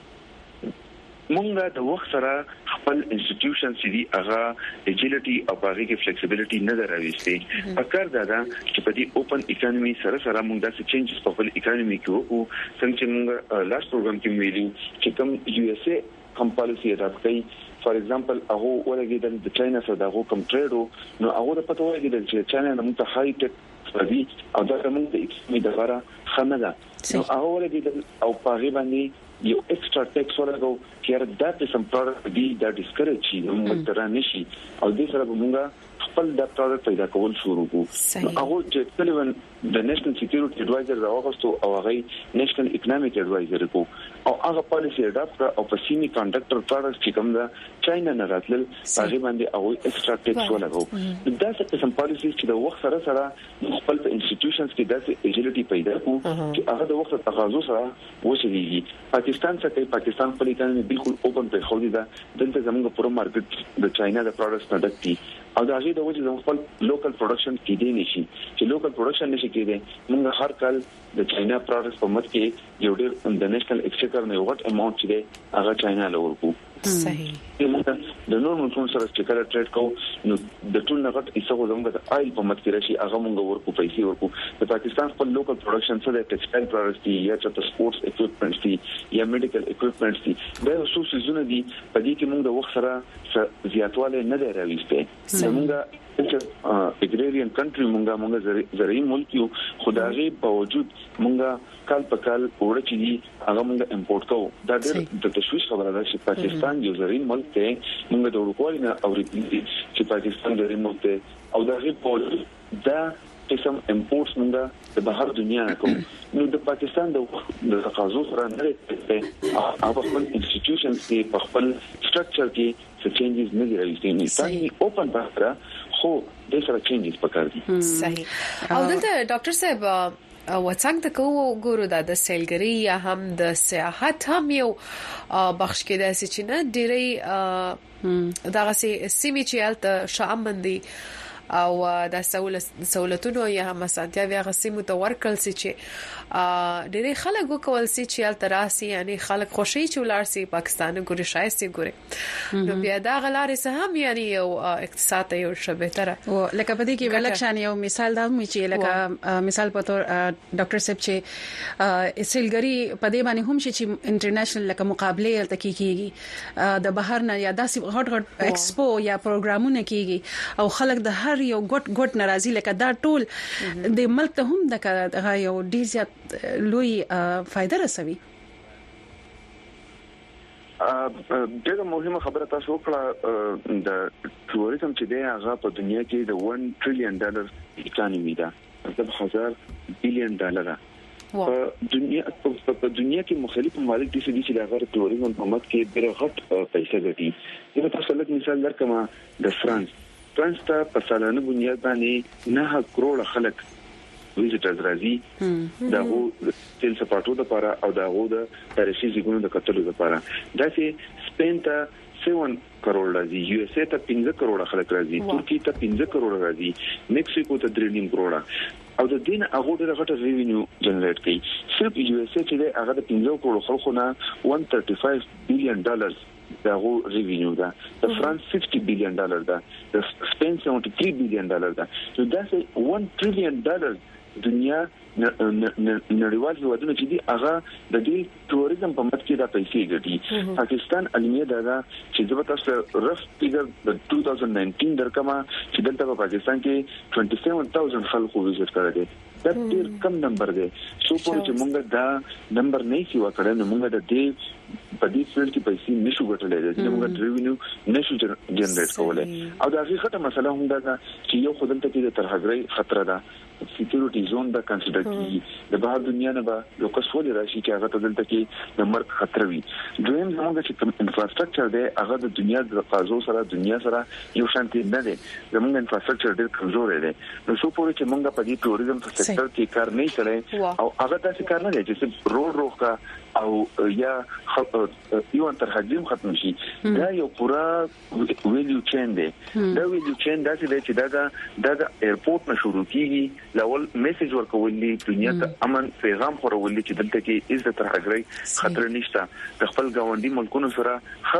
مونږه د وخت سره خپل انسټیټیوشن چې دی هغه اجیلټي او هغه کې فلیکسیبিলিټي نه دراويستي فکر دا چې په دې اوپن اکانومي سره مونږ د چینجز په خپل اکانومي کې وو څنګه چې مونږ لاست پروګرام کې ویلو چې کوم یو اس اے کوم پالیسی اډاپټ کړي فار ایگزامپل هغه ورګیدل د چاینا سره دغه کوم ټریډو نو هغه د پته ورګیدل چې چاینا موږ ته هاي ټیک سپدي او دا موږ د اکسمي دغه خنده نو هغه ورګیدل او په غي باندې یو ایکسترا ټیکس ورغو چې دا د سم پروډکټ دی دا ډیسکریج شي موږ تر نه شي او دې سره موږ خپل د پروډکټ پیدا کول شروع وکړو هغه چې کلون د نېشنل سکیورټي اډوایزر راوغستو او هغه نېشنل اکونومیک اډوایزر کو او هغه پالیسی اډاپټ او په سیمي کنډکټر پروډکټ چې کوم دا چاینا نه راتل هغه باندې او ایکسترا ټیکس ولګو دا څه قسم پالیسی چې د وخت سره خپل په انسټیټیوشنز کې داسې ایجیلټي پیدا کو چې هغه د وخت تقاضا سره وشيږي پاکستان څخه پاکستان په اکانومي بالکل اوپن په خو دي دا دلته زموږ پوره مارکیټ د چاینا د پروډکټس نه ډکتي او دا غي د وجه د خپل لوکل پروډکشن کې دی نشي چې لوکل پروډکشن نشي کېده موږ هر کال د چاینا پروډکټس په مت کې یو ډېر د نېشنل ایکسچیکر نه وټ اماونټ چې دی هغه چاینا لور کو صحیح د نور ملکونو سره چې کله ټریډ کوو نو د ټول نغټ ایسو زموږ د آیل په مت کې راشي هغه موږ ورکو پیسې ورکو د پاکستان خپل لوکل پروډکشن سره د ټیکسټایل پروډکټس دي یا چې سپورټس اکوپمنټس دي یا میډیکل اکوپمنټس دي دا څه څه دي په دې کې موږ د وخت سره زیاتواله نه دی راويسته زموږ اګریرین کنټری مونږه زرعي ملک یو خدایي په وجود مونږه کال په کال وړي دي هغه مونږه امپورټ کوو دا د تشویش خبره ده چې پاکستان یو زرعي ملک دی مونږه د اروپا نه اورېدلي چې پاکستان زرعي ملک دی او دا غي په دا قسم امپورټس مونږه د بهر دنیا نه کوو نو د پاکستان د تقاضا سره نه لري او خپل انسټیټیوشنز کې په خپل سټرکچر کې څه چینجز نه لري چې اوپن بحث خو د سره چینجز پکار دي صحیح او دلته ډاکټر صاحب وڅنګ د کو ګورو د سیلګری یا هم د سیاحت هم یو بخش کې د چې نه ډېری دغه سیمې چې الته شامندي او د سہولتونو یا هم سانتیا بیا غسی متورکل سي چې ډېری خلک وکول سي چې التراسي یعنی خلک خوشي چې ولار سي پاکستان ګوري شایسته ګوري نو بیا دا غلارې سه هم یعنی یو اقتصاد یو شبه تر او لکه په دې کې ولکشان یو مثال دا مې چې لکه مثال په تور ډاکټر صاحب چې سیلګری په دې باندې هم چې انټرنیشنل لکه مقابله تل کیږي د بهر نه یا داسې غټ ایکسپو یا پروګرامونه کیږي او خلک د یو ګټ ناراضي لکه دا ټول د ملک ته هم د یو ډیر زیات لوی فائدہ رسوي ډېر مهمه خبره تاسو وکړه د ټوریزم چې دی هغه په دنیا کې د $1 trillion اکانومي ده $1000 billion په دنیا کې مختلف ممالک دي چې د غیر توریزم په مت کې ډېر غټ پیسې ګټي. یو تاسو لکه مثال درکمه د فرانس ته په سالانه بنیاد باندې 9 کروڑ خلک ویزیټرز راځي دغه تل سپورټو لپاره او دغه د تاریخي ځایونو د کتلو لپاره. دا چې سپین ته 7 کروڑ راځي، یو اس اے ته 15 کروڑ خلک راځي، ترکیه ته 15 کروڑ راځي، میکسیکو ته 3.5 کروڑ او د دین هغه ډېر غټ ریوینیو جنریټ کوي. صرف یو اس اے چې هغه د 15 کروڑ خلکو نه $135 بلین دغه ریوینیو ده، د فرانس $60 بلین ده، د سپین $73 بلین ده. نو دا چې $1 ټریلیون دنیا نړیوال هیوادونه چې دي هغه د دې توریزم په مت کې د پیسې ګټي. پاکستان علمي دا چې د تاسو رف فیګر د 2019 درکمه چې دلته په پاکستان کې 27000 خلکو وزټ کړی دی. دا ډېر کم نمبر دی. سو په چې موږ دا نمبر نه سی وکړو نو موږ د دې په دې فیلډ کې پیسې نشو ګټلای. چې موږ ریوینیو نشو جنریټ کولای. او دا حقیقت مسله هم دا چې یو خدمت کې د ترهګرۍ خطر ده، سکیورټي زون دا کنسیډر کیږي. د بهر دنیا نه به یو کس ولې راشي چې هغه دلته کې د مرګ خطر وي. دویم زموږ چې انفراستراکچر دی هغه د دنیا د تقاضو سره دنیا سره یو شانتي نه دی. زموږ انفراستراکچر ډېر کمزور دی. نو څو پورې چې موږ په دې توریزم په سکتور کې کار نه کړي او هغه تاسو کار نه دی چې روډ کا او یا یو ترحجم ختم شي. دا یو پورا ویلیو چین دی. دا ویلیو چین دا چې دا د ایرپورټ نه شروع کیږي. لاول میسج ورکول دي دنیا ته امن پیغام خورول دي چې دلته کې عزت ترحګري خطر نشته. د خپل ګاونډي ملکونو سره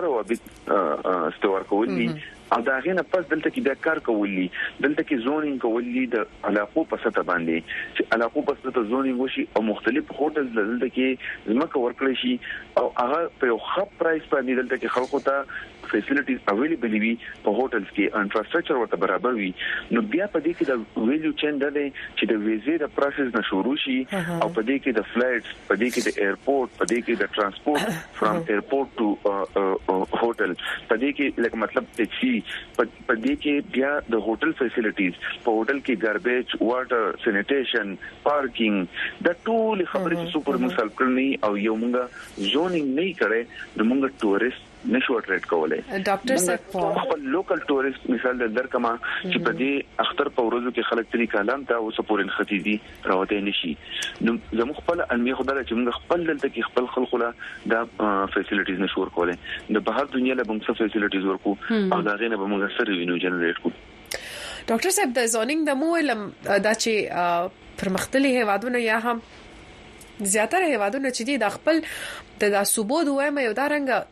خروابط استوار کول دي او دا غینه پس دلته کې د کار کولی، دلته کې زونینګ کولی د علاقو په سطح باندې چې علاقو په سطح زونینګ وشي او مختلف هوټلز دلته کې زمکه ورکړي شي او هغه په یو ښه پرایس باندې دلته کې خلکو ته فیسیلیټیز اویلیبل وي په هوټلز کې، انفراستراکچر ورته برابر وي. نو بیا په دې کې د ویلیو چین د چې د ویزې د پروسس نه شروع شي او په دې کې د فلایټس، په دې کې د ایرپورټ، په دې کې د ترانسپورت فرام ایرپورټ ټو هوټل، په دې کې لکه مطلب ټیکسي، په دې کې بیا د هوټل فیسیلیټیز، په هوټل کې ګاربیج، واټر، سینیټیشن، پارکینګ، د ټول خبرې چې سپور مثال کړنی او یو موږ زونینګ نه کړي د موږ ټورست نشو اټریټ کولای. ډاکټر صاحب خپل لوکل ټورست مثال درکما چې په دې اختر په ورځو کې خلک تری کلام ته اوس پورې ختیدي راوته نشي. نو زموږ خپل علمي خدای چې موږ خپل دلته کې خپل خلکو دا فیسیلیټیز نشو ورکولای. د بهر دنیا له موږ فیسیلیټیز ورکو او دا غینه به موږ سره وینو جنریټ کو. ډاکټر صاحب د زونینګ د مو دا چې پرمختللي هیوادونه یا هم زیاتره هیوادونه چې دي د خپل د صوبو دوه مې یو دا رنګ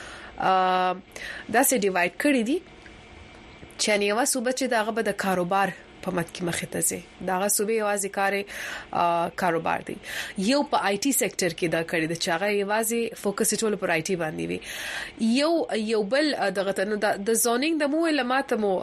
دا سه ډیوایډ کړی دي چې یو صوبه چې داغه به د کاروبار په مت کې مخه ته زی داغه صوبه یوازې کاروبار دی. یو په آی ټي سېکټر کې دا کړی د چاغه یوازې فوکس ټول پر آی ټي باندې وي. یو بل دغه ته د زونینګ د مو علامات مو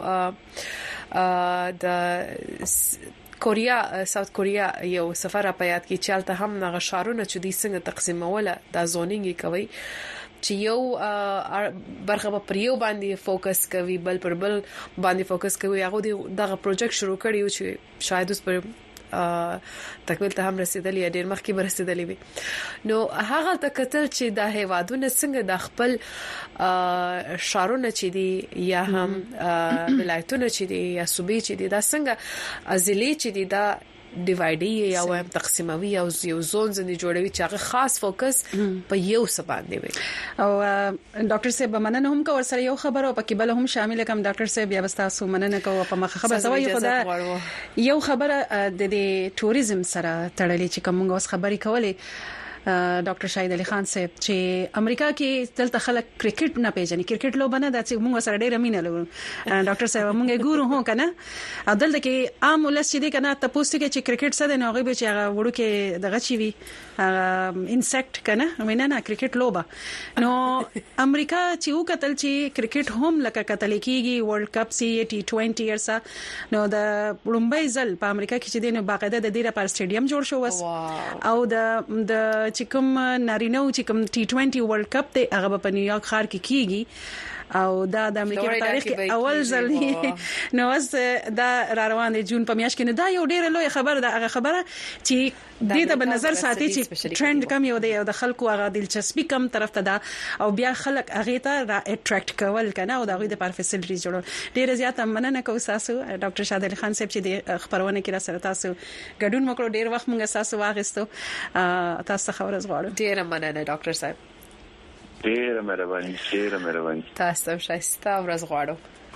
د کوریا ساوث کوریا یو سفر په یاد کې چالت هم نغه شارونه چې د څنګه تقسیموله د زونینګ کوي چې یو برخه پر یو باندې فوکس کوي بل پر بل باندې فوکس کوي. هغه دغه پروجیکټ شروع کړی چې شاید اوس پر تکمیل ته هم رسیدلی ډیر مخکې برسیدلی وي. نو هغه د کتل چې د هیوادونو څنګه د خپل شارونه چې دي یا هم ولایتونه چې دي یا صوبې چې دي دا څنګه ازلی چې دي دا ډیوایډي یا هم تقسیموي او یو زون زنی جوړوي چې هغه خاص فوکس په یو څه باندې وي. او ډاکټر صاحب مننه هم کو ورسره یو خبره او پکې بل هم شامل کوم. ډاکټر صاحب بیا تاسو مننه کوم په مخه خبره زوی خدا یو خبره د ټوریزم سره تړلې چې کوم اوس خبري کولې ډاکټر شاهد علي خان صاحب چې امریکا کې دلته خلک کرکټ نه پیژني، کرکټ لوبه نه د چې موږ سره ډېر مینه لرو. ډاکټر صاحب موږ ګورو هو کنه دلته کې عام ولس چې دي کنه تاسو کې چې کرکټ څه د نوغه به چې هغه وړو کې دغه چی وي انسیکټ کنه وینه نه کرکټ لوبه. نو امریکا چې وکتل چې کرکټ هم لکه کتل کېږي ورلد کپ سي T20 ارسا نو د لومبای ځل په امریکا کې چې دینه باقاعده د دې لپاره سټیډیم جوړ شو وس او د چې کوم نارینه چې کوم T20 ورلد کپ ته هغه په نیویارک ښار کې کیږي او دا د امریکا په تاریخ کې اول ځل نو اس دا را روان دي جون په میاشت کې. دا یو ډېر لوی خبر ده، هغه خبره چې دې ته په نظر ساتي چې ټرند کم یو دی او د خلکو هغه دلچسپي کم طرف ته ده او بیا خلک هغه ته را اټریکټ کول کنه او دا غوي د پروفیسریز جوړول. ډېر زیات مننه کوم تاسو ډاکټر شاهد علي خان صاحب چې د خبرونه کې را سره تاسو ګډون وکړو. ډېر وخت موږ تاسو واغستو، تاسو خبره زغواړو. ډېر مننه ډاکټر صاحب. ډېر مهرباني. تاسو شایسته ورځ غواړو.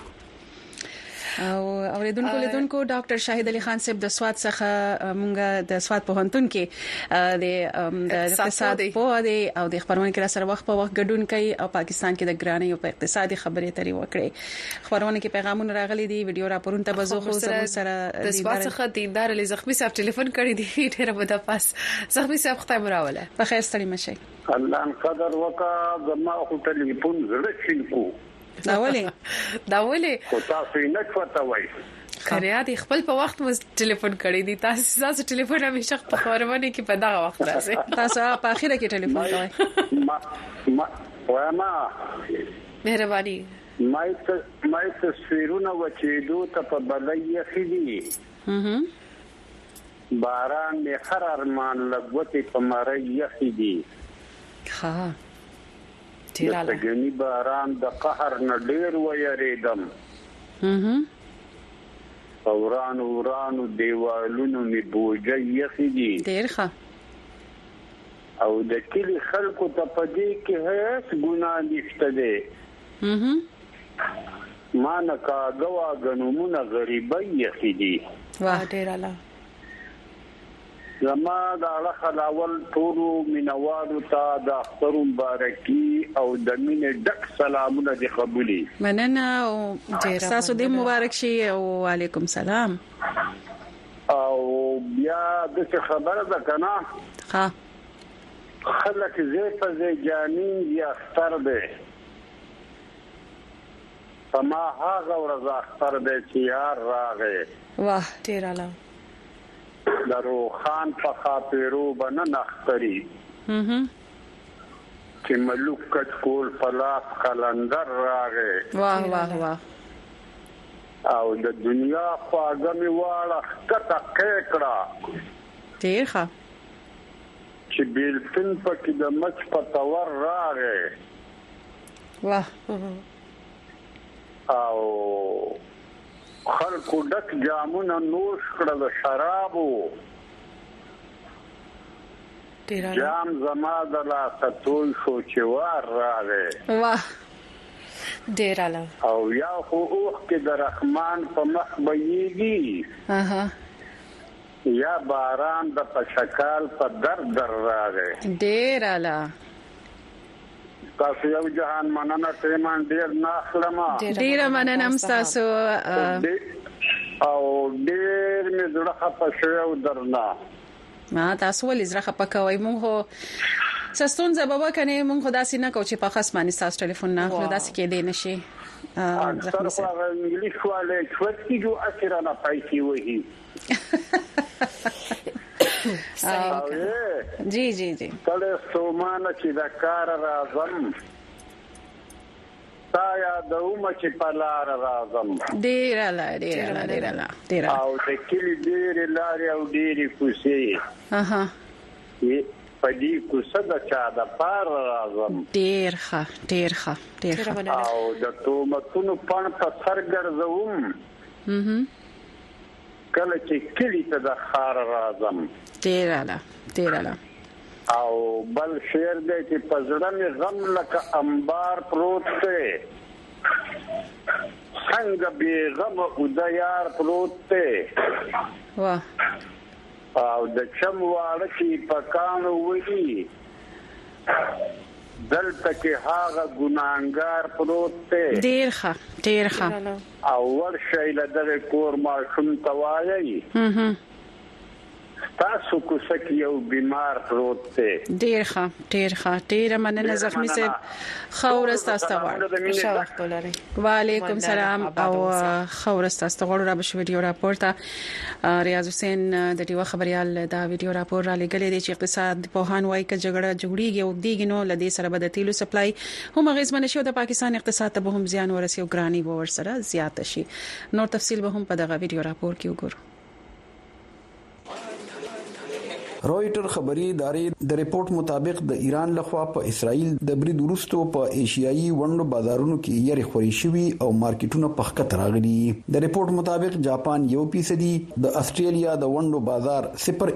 او اوریدونکو ډاکټر شاهد علي خان صاحب د سواد څخه مونږه د سواد پوهنتون کې د اقتصاد په اړه او د خبرونه کې سره وخت په وخت ګډون کوي او پاکستان کې د ګرانۍ او اقتصادي خبرې ترې وکړي. خبرونه کې پیغامونه راغلي دي، ویډیو راپورونه ته بزو خو سره د سواد څخه دیندار علي زخمی صاحب ټلیفون کړی دی. ډېر مده پاس زخمی صاحب خدای مراوله په خیر ستړي مشي. الله ان قدر وکا زما خو ټلیفون زړه شینکو دا ولې خو تاسو نه کوته وای خریه دي خپل په وخت مو ټلیفون کړی دي. تاسو ټلیفون همیشه په خبرونه کې په دغه وخت راځي. تاسو په اخیره کې ټلیفون کوئ. ما مهرباني مای تصویرونه وچېدو ته په بلای خېدي. باران می هر ارمان لګوتې په مړی خېدي. ها د غنی باران د قهر نه ډیر ویریدم. ورانو دیوالونو می بوجه یخدي. ډیر ښه. او د کلی خلکو ته پدې کې هیڅ ګناه نشته ده. ما نه کاغوا غنومونه غریبای یخدي. واه ډیر اعلی. زما د اړخلاول ټولو مینوالو ته د اختر مبارکي او د مینې ډک سلامونه دي قبولي. مننه او تاسو دې مبارک شي. او وعلیکم سلام. او بیا د خبره ده کنه ها خلک زه په جانین یا اختر ده فما هاغه ورځ اختر ده چې یار راغې. واه ډیر اعلی. درو خان په خاطرو بنن اختری چې ملوک کټ کول پلاس قلندر راغې. واه واه واه. او د دنیا خواږه می واړه کته کېکړه. ډیر ښه. چې بیلتن پکې د مچ په تور راغې. واه. او خلکو ډک جامونه نوش کړل د شرابو. جام زما د لاسه ټول شو چې وار راغې. واه ډیر اعلی. او یا خو اوخ کې د رحمان په مخ بېږي یا باران د پشکال په در راغې. ډیر اعلی. تاسو یو جهان مننه تیمان ډیر ناخلمه. ډیر مننه تاسو او ډیر می زړه خپه شوی او درنا. ما تاسو ولې زړه خپه کوي؟ مونږ سستون زبابا کنه مونږ خدا سينه کو چې په خصمانه تاسو ټلیفون نه خو داسې کې دی نشي. اکثر خو انګلیش والے چوټکی جو اثر نه پایسي وਹੀ. جی کله سومانه چې د کار راځم تا یادوم چې په لار راځم. ډیر اعلی. او د کلی ډیر لارې او ډیر کوڅې په دې کوڅه د چا د پار راځم. ډیر ښه. او د تومتونو پن په سر ګرځوم کله چې کلی ته د خار راځم. ډیر اعلی. او بل شعر دی چې پزړه می غم لکه انبار پروت دی څنګه بی غم او د یار پروت دی. واه. او د چم واړه چې پکانو وږي دلته کې هاغه ګناګار پروت دی. ډیر ښه. او ورشي له دغه کور ما شوم توایي تاسو کو څه یو بیمار پروت دی ډیر مننه زخمی صاحب خورست استغفار شوخت ولري وعلیکم سلام او خورست استغفار را بشو ویډیو راپورته ریاض حسین د ټیو خبريال دا ویډیو راپور را لګلې دی چې اقتصاد په هان وای ک جوړیږي او دیګ نو لدی سره بد تیلو سپلای هم غیزمن شو د پاکستان اقتصاد ته به هم زیان ورسي او ګرانی به ور سره زیات شي نور تفصیل به هم په دغه ویډیو راپور کې وګورو رويټر خبري ادارې د ریپورت مطابق د ایران لخوا په اسرائیل د برید وروسته په ایشیایي وندو بازارونو کې یې خوري شوی او مارکیټونه په خکت راغلي د ریپورت مطابق جاپان 1% د استرالیا د وندو بازار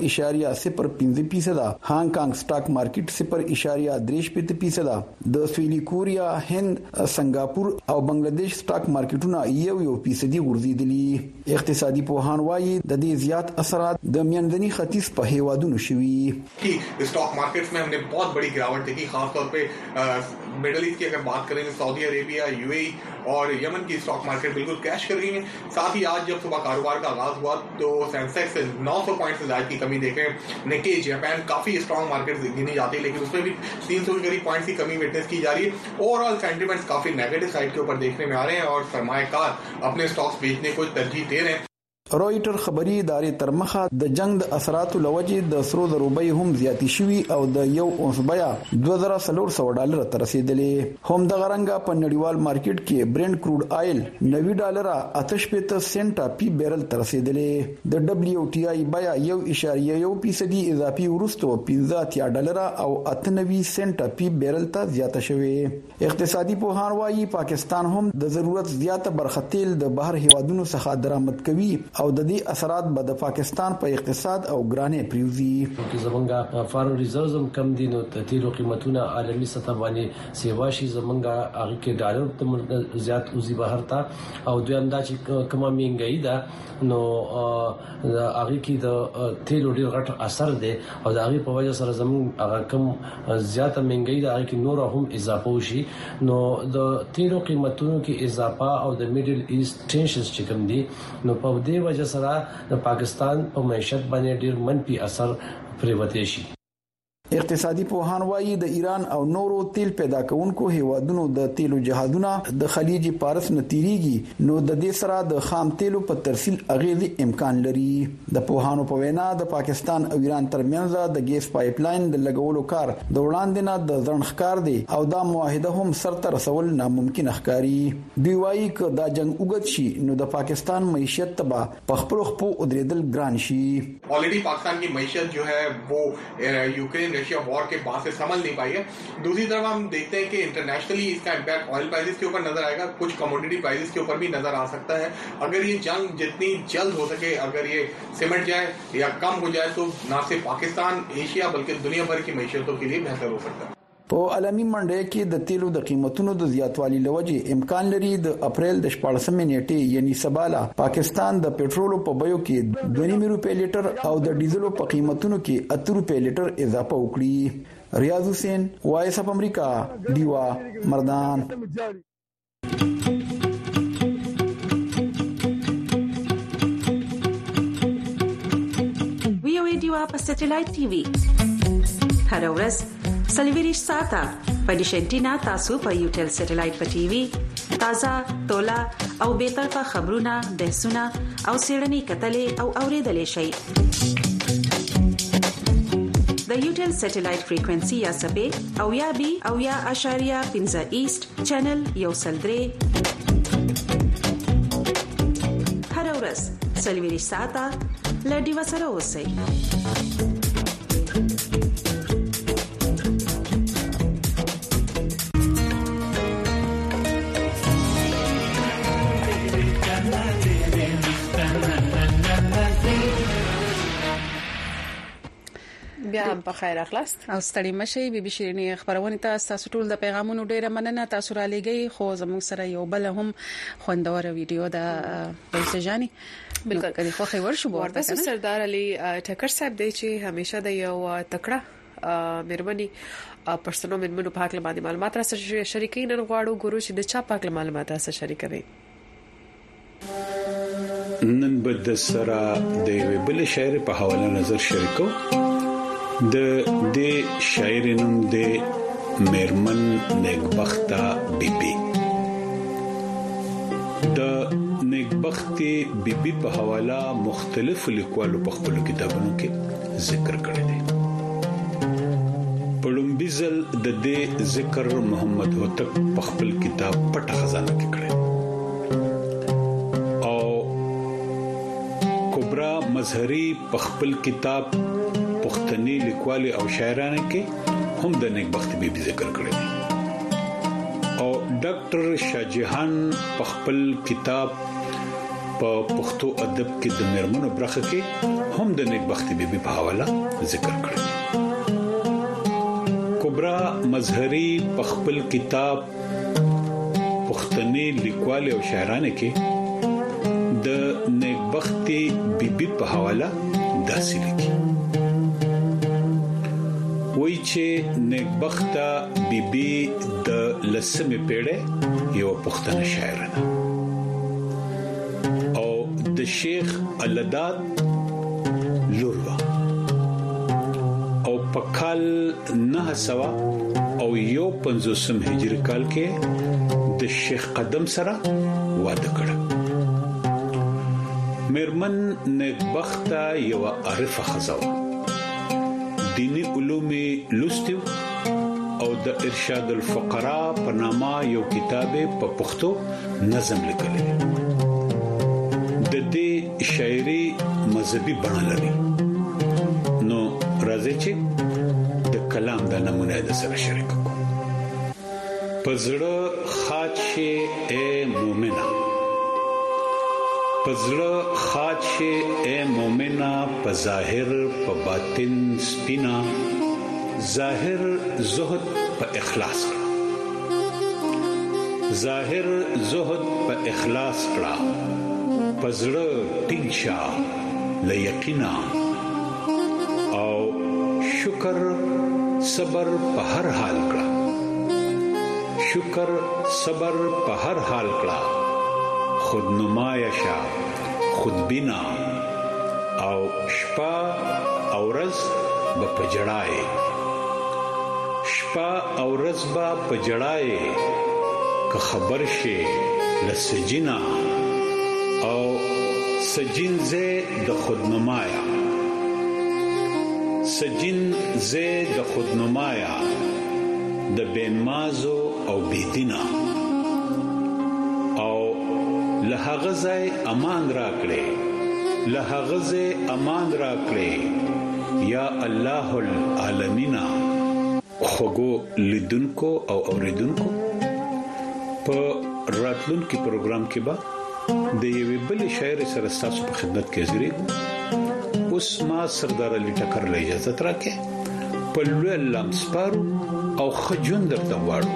0.05% هانګ کانګ سٹاک مارکیټ 0.3% د سویلي کوریا هند سنگاپور او بنگلاديش سٹاک مارکیټونه 1% ورزيدلي اقتصادي پوهان وايي د دې زیات اثرات د میانځني ختیځ په هیوادونو कि स्टॉक मार्केट्स में हमने बहुत बड़ी गिरावट देखी, खासतौर पे मिडिल ईस्ट की अगर बात करें तो सऊदी अरेबिया, यूएई और यमन की स्टॉक मार्केट बिल्कुल क्रैश कर गई है। साथ ही आज जब सुबह कारोबार का आगाज हुआ तो सेंसेक्स 900 पॉइंट से ज्यादा की कमी देखें। निक्की जापान काफी स्ट्रॉन्ग मार्केट गिनी जाती है लेकिन उसमें भी 300 के करीब पॉइंट्स की कमी विटनेस की जा रही है। ओवरऑल सेंटिमेंट्स काफी नेगेटिव साइड के ऊपर देखने में आ रहे हैं और सरमाएकार अपने स्टॉक्स बेचने को तरजीह दे रहे हैं। رويټر خبري ادارې تر مخه د جنگ د اثراتو لوجې د سرو زرو بیه هم زیاتی شوي او د یو اونس بیه $2400 ته رسیدلې هم د غرنګا په نړیوال مارکیټ کې برنت کروډ آیل $90 سنټه پی بیرل ته رسیدلې د WTI بیه 1.1% اضافي ورستو $15 او 98 سنټه پی بیرل ته زیاته شوې اقتصادي پوهان وايي پاکستان هم د ضرورت زیاته برختیل د بهر هیوادونو څخه درآمد کوي او د دې اثرات به د پاکستان په اقتصاد او ګرانې پریوزي چې زمونږه فارن ریزرவ்ز هم کم دي نو د تیلو قیمتونه عالمي سطح باندې سیواشي زمونږه هغه کې ډالر ته زیات اوزي بهر ته او دوی هم دا چې کومه مهنګي ده نو هغه کې د تیلو ډیر غټ اثر دی او د هغه په وجه سره زمونږ هغه کم زیاته مهنګي ده هغه کې نور هم اضافه وشي نو د تیلو قیمتونو کې اضافه او د میډل ایست ټینشنز چې کوم دي نو په دې وجه سره د پاکستان په معیشت باندې ډیر منفي اثر پریوتی شي اقتصادي پوهان وايي د ایران او نورو تیل پیدا کوونکو هیوادونو د تیلو جهادونه د خلیج فارس نه تیریږي نو د دې سره د خام تیلو په ترسیل اغیزي امکان لري د پوهانو په وینا د پاکستان او ایران ترمنځ د ګیس پایپ لاین د لګولو کار د وړاندې نه د ځنډ دی او دا معاهده هم سرته رسول ناممکن ښکاري دوی وايي ک دا جنگ وګت شي نو د پاکستان معیشت تبا په خپل خپو ادریدل ګران شي ऑलरेडी पाकिस्तान की मैशत जो है वो यूक्रेन रशिया वॉर के बाद से संभल नहीं पाई है। दूसरी तरफ हम देखते हैं कि इंटरनेशनली इसका इम्पैक्ट ऑयल प्राइसेस के ऊपर नजर आएगा, कुछ कमोडिटी प्राइसेस के ऊपर भी नजर आ सकता है। अगर ये जंग जितनी जल्द हो सके अगर ये सिमट जाए या कम हो जाए तो न सिर्फ पाकिस्तान एशिया बल्कि दुनिया भर की मैशतों के लिए बेहतर हो सकता है। په عالمي منډه کې د تیلو د قیمتونو د زیاتوالي لوجې امکان لري د اپریل د 14 نیټې یعنی سباله پاکستان د پېټرولو په بیو کې 2.5 روپے لیټر او د ډیزلو په قیمتونو کې 8 روپے لیټر اضافه وکړي ریاض حسین وایس اف امریکا دیوا مردان ویو دیوا په سټلایټ ټي وي هر ورځ سلیویریش ساته په ډیشنټینا تاسو په یوټل سټلایټ په ټي وي تازه تولا او به طرفه خبرونه بحثونه او سیړنی کتلې او اوریدلې شي د یوټل سټلایټ فریکوئنسي یا سبې او یا بي او یا اشاریه 15 ایست چینل یو سلدري هر ورځ سلیویریش ساته لډي وسره اوسئ بیا هم په خیر اخلاص او ستړي مشي بي شيريني خبرونه تاسو ټول د پیغامونو ډیره مننه تاسو را لګي خو زموږ سره یو بل هم خوندور ویډیو د بلسجاني بالکل کله خو خبر شو ورته سردار علي ټکر صاحب دی چې همیشه د یو تکړه مېرمني پښتنو مېرمنو په حق باندې معلومات را شریکین غواړو ګورو چې د چا په معلومات را شریکوي نن بد سره د ویبل شاعر په حواله نظر شریکو د دې شاعر نوم د میرمن نیکبخته بیبي د نیکبخته بیبي په حواله مختلف لیکوالو په خپل کتابونو کې ذکر کړی دی. پړمبیزل د دې ذکر محمد هوتک په خپل کتاب پټه خزانه کې کړی او کبرا مظهری په خپل کتاب پښتني لیکوالي او شاعرانه کې هم د نیکبخته بیبي ذکر کړی دی او ډاکټر شاهجهان په خپل کتاب په پښتو ادب کې د میرمنو برخه کې هم د نیکبخته بیبي په حواله ذکر کړی دی. کبرا مظهری په خپل کتاب پښتني لیکوالي او شاعرانه کې د نیکبخته بیبي په حواله داسې لیکي وایي چې نیکبخته بیبي د لسمې پیړۍ یو پښتنه شاعر ده او د شیخ الداد لور او په کال 900 او 50 هجری کال کې د شیخ قدم سره واده کړ. میرمن نیکبخته یو عارفه خزاوه دینی علوم لوستیو او د ارشاد الفقراء په نامه یو کتاب په پښتو نظم لیکل دی. د دې شاعري مذهبي بڼه لري. نو راځي چې د کلام د نمونه د سره شریک کو. پزړه خاطشه اے مومنه پزړه خاطشه اے مومنه په ظاهر په باطن سپینا ظاهر زهد په اخلاص کړه ظاهر زهد په اخلاص کړه پزړه ټینګه ل یقینا او شکر صبر په هر حال کړه شکر صبر په هر حال کړه خود نمایشه خود بینا او شپه او ورځ په پجړای شپه او ورځ په پجړای که خبر شي لسجینا او سجین زه د خود نمایا سجین زه د خود نمایا د بنمازو او بيدینا او لهغه ځای امان راکړي لهغه ځای امان راکړي یا الله العالمین. خوګو لیدونکو او اوریدونکو په راتلونکي پروګرام کې به د یوې بل شاعر سره تاسو په خدمت کې حاضرې اوس ما سردار علي ټکر له اجازه ترکه په لوی لمسپارو او خجون درته واړو.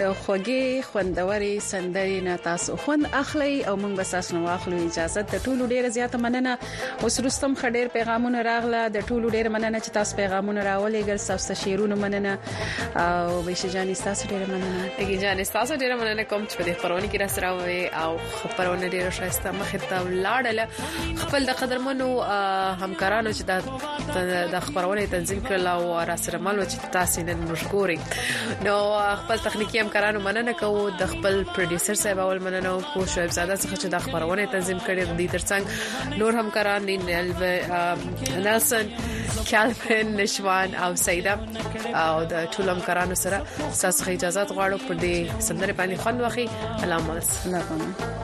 د خوږې خوندوري سندري نه تاسو خوند اخلي او موږ به تاسو نو اخلو اجازه د ټولو ډیره زیاته مننه. اوس رستم خډیر پیغامونه راغله د ټولو ډیره مننه چې تاسو پیغامونه راولې ګل تاسو شیرونه مننه او بهش جان تاسو ډیره مننه. دغه جان تاسو ډیره مننه کوم چې په دې خبرونه کې را سره وي او خبرونه ډیره شایسته مخه ته لاړل. خپل د قدرمنو همکارانو چې د خبرونه تنظیم کړل او را سره مال چې تاسو نن مشکوري. نو خپل تخنیکی همکارانو مننه کوو د خپل پروډوسر صاحب اول مننه کوو شعیب زاده څخه چې د خبرونه تنظیم کړي د ترڅنګ نور همکاران نلسن کالفن نشوان او سیده او د ټول همکارانو سره تاسو اجازه غواړو په دې سندره باندې خوند واخی. الله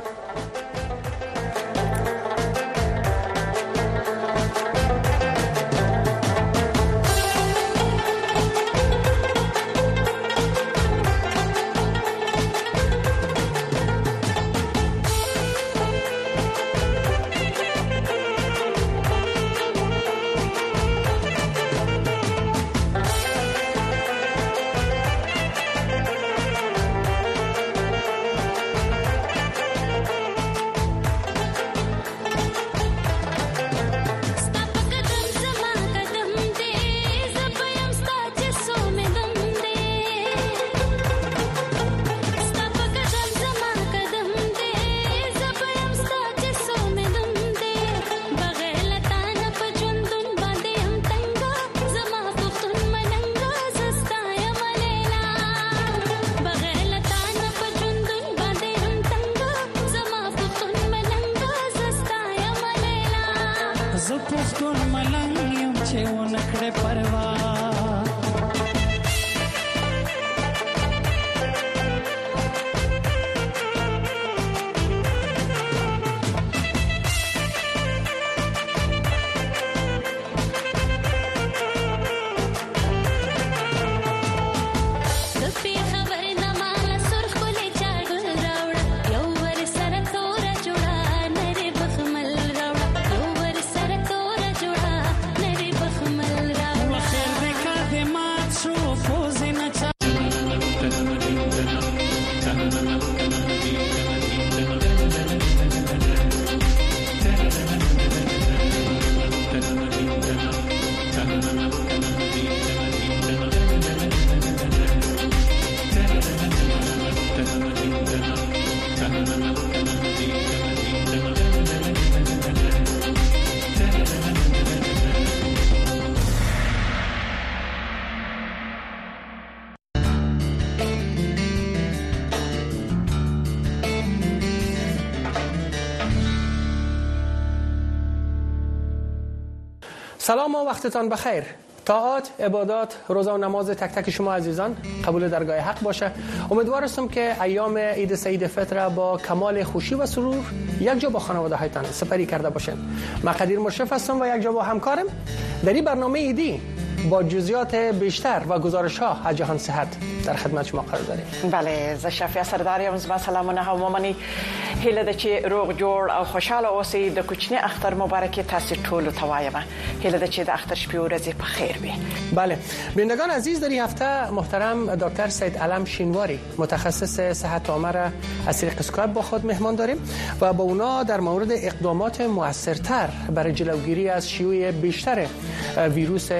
سلام و وقتتان بخیر. طاعات، عبادات، روزه و نماز تک تک شما عزیزان قبول درگاه حق باشه. امیدوار هستم که ایام عید سعید فطر با کمال خوشی و سرور یک جا با خانواده هایتان سپری کرده باشین. من قدیر مشرف هستم و یک جا با همکارم در این برنامه ایدی با جزئیات بیشتر و گزارش ها از جهان صحت در خدمت شما قرار داریم. بله، ز شفیع سرداریم زما سلامونه هم ومني. هله د چې روغ جوړ او خوشاله اوسئ. د کوچنی اختر مبارکي تاسو ټول ته وایم. هله د چې د اختر شپې ورځې په خیر وي. بله، بینندگان عزیز، در این هفته محترم دکتر سید علم شینواری متخصص صحت عامه را از طریق اسکایپ با خود مهمان داریم و با اونا در مورد اقدامات موثرتر برای جلوگیری از شیوع بیشتر ویروس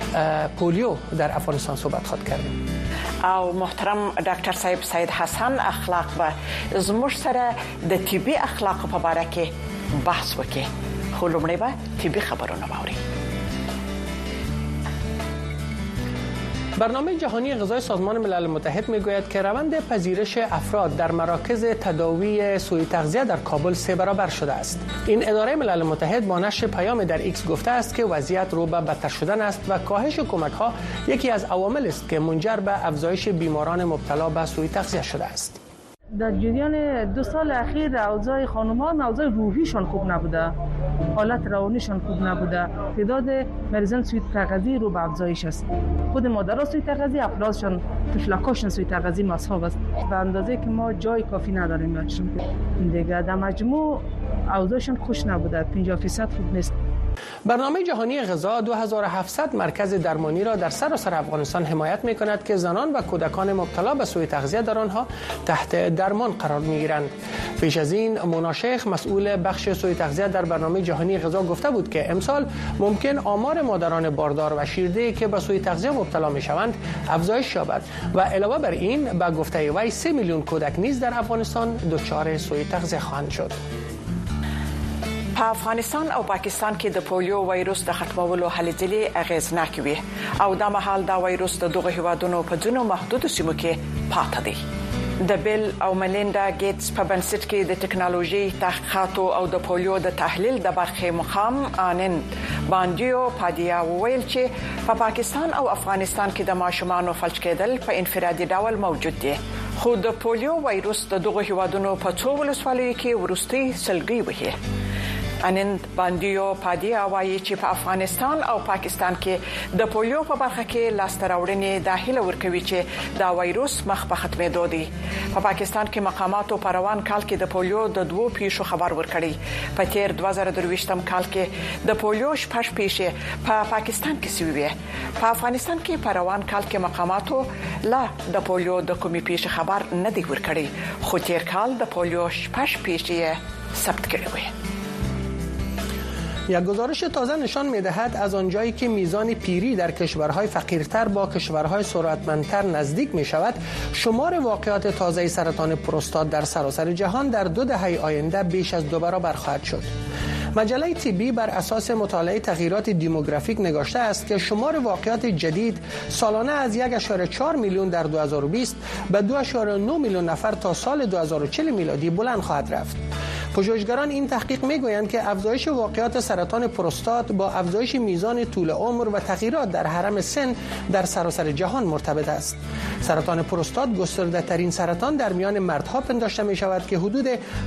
پولیو در افغانستان صحبت خود کردیم. او محترم ډاکټر صاحب سید حسن اخلاق به زموږ سره د طبي اخلاق په اړه کې بحث وکړي. خو لومړی به طبي خبرونه واوري. برنامه جهانی غذای سازمان ملل متحد میگوید که روند پذیرش افراد در مراکز تداوی سوء تغذیه در کابل 3 برابر شده است. این اداره ملل متحد با نشر پیام در ایکس گفته است که وضعیت رو به بدتر شدن است و کاهش کمک‌ها یکی از عوامل است که منجر به افزایش بیماران مبتلا به سوء تغذیه شده است. در جریان 2 سال اخیر اوضاع خانم‌ها اوضاع روحیشان خوب نبوده، حالت روانیشان خوب نبوده، تعداد مریضان سوء تغذیه رو به افزایش است. خود مادران سوء تغذیه، افرادشان طفلکاشون سوء تغذیه مصاب است. به اندازه که ما جای کافی نداریم برشون. دیگه در مجموع اوضاعشان خوش نبوده، 50% خوب نیست. برنامه جهانی غذا 2700 مرکز درمانی را در سراسر افغانستان حمایت می‌کند که زنان و کودکان مبتلا به سوء تغذیه در آنها تحت درمان قرار می‌گیرند. پیش از این مونا شیخ مسئول بخش سوء تغذیه در برنامه جهانی غذا گفته بود که امسال ممکن آمار مادران باردار و شیرده‌ای که به سوء تغذیه مبتلا می‌شوند افزایش یابد و علاوه بر این به گفته وی 3 میلیون کودک نیز در افغانستان دچار سوء تغذیه خواهند شد. په افغانستان او پاکستان کې د پولیو وایروس د ختمولو هلې ځلې اغیزناک وي او دا مهال دا وایروس د دغه هیوادونو په ځینو محدودو سیمو کې پاتې دی. د بیل او ملیندا ګیټس په بنسټ کې د ټکنالوژي تحقیقات او د پولیو د تحلیل د برخې مقام آنند باندیو پادیا ویل چې په پاکستان او افغانستان کې د ماشومانو فلج کېدل په انفرادي ډول موجود دي. خو د پولیو وایروس د دغه هیوادونو په څو ولسوالیو کې ورستي سلګي وهي. آنند باندیو پادیا وایي چې په افغانستان او پاکستان کې د پولیو په برخه کې لاستراوړنې داخله ورکوي چې دا وایروس مخ په ختمېدو دی. په پاکستان کې مقاماتو په روان کال کې د پولیو د 2 پیښو خبر ورکړی. په تیر 2023م کال کې د پولیو 6 پیښې په پاکستان کې شوې. په افغانستان کې په روان کال کې مقاماتو لا د پولیو د کومې پیښې خبر نه دی ورکړی، خو تیر کال د پولیو 6 پیښې ثبت کړې وې. یک گزارش تازه نشان می‌دهد از آنجایی که میزان پیری در کشورهای فقیرتر با کشورهای ثروتمندتر نزدیک می‌شود، شمار واقعات تازه سرطان پروستات در سراسر جهان در 2 دهه آینده بیش از 2 برابر خواهد شد. مجله طبی بر اساس مطالعه تغییرات دیموگرافیک نگاشته است که شمار واقعات جدید سالانه از 1.4 میلیون در 2020 به 2.9 میلیون نفر تا سال 2040 میلادی بلند خواهد رفت. پژوهشگران این تحقیق میگویند که افزایش واقعات سرطان پروستات با افزایش میزان طول عمر و تغییرات در هرم سن در سراسر جهان مرتبط است. سرطان پروستات گسترده ترین سرطان در میان مردها پنداشته می شود که حدود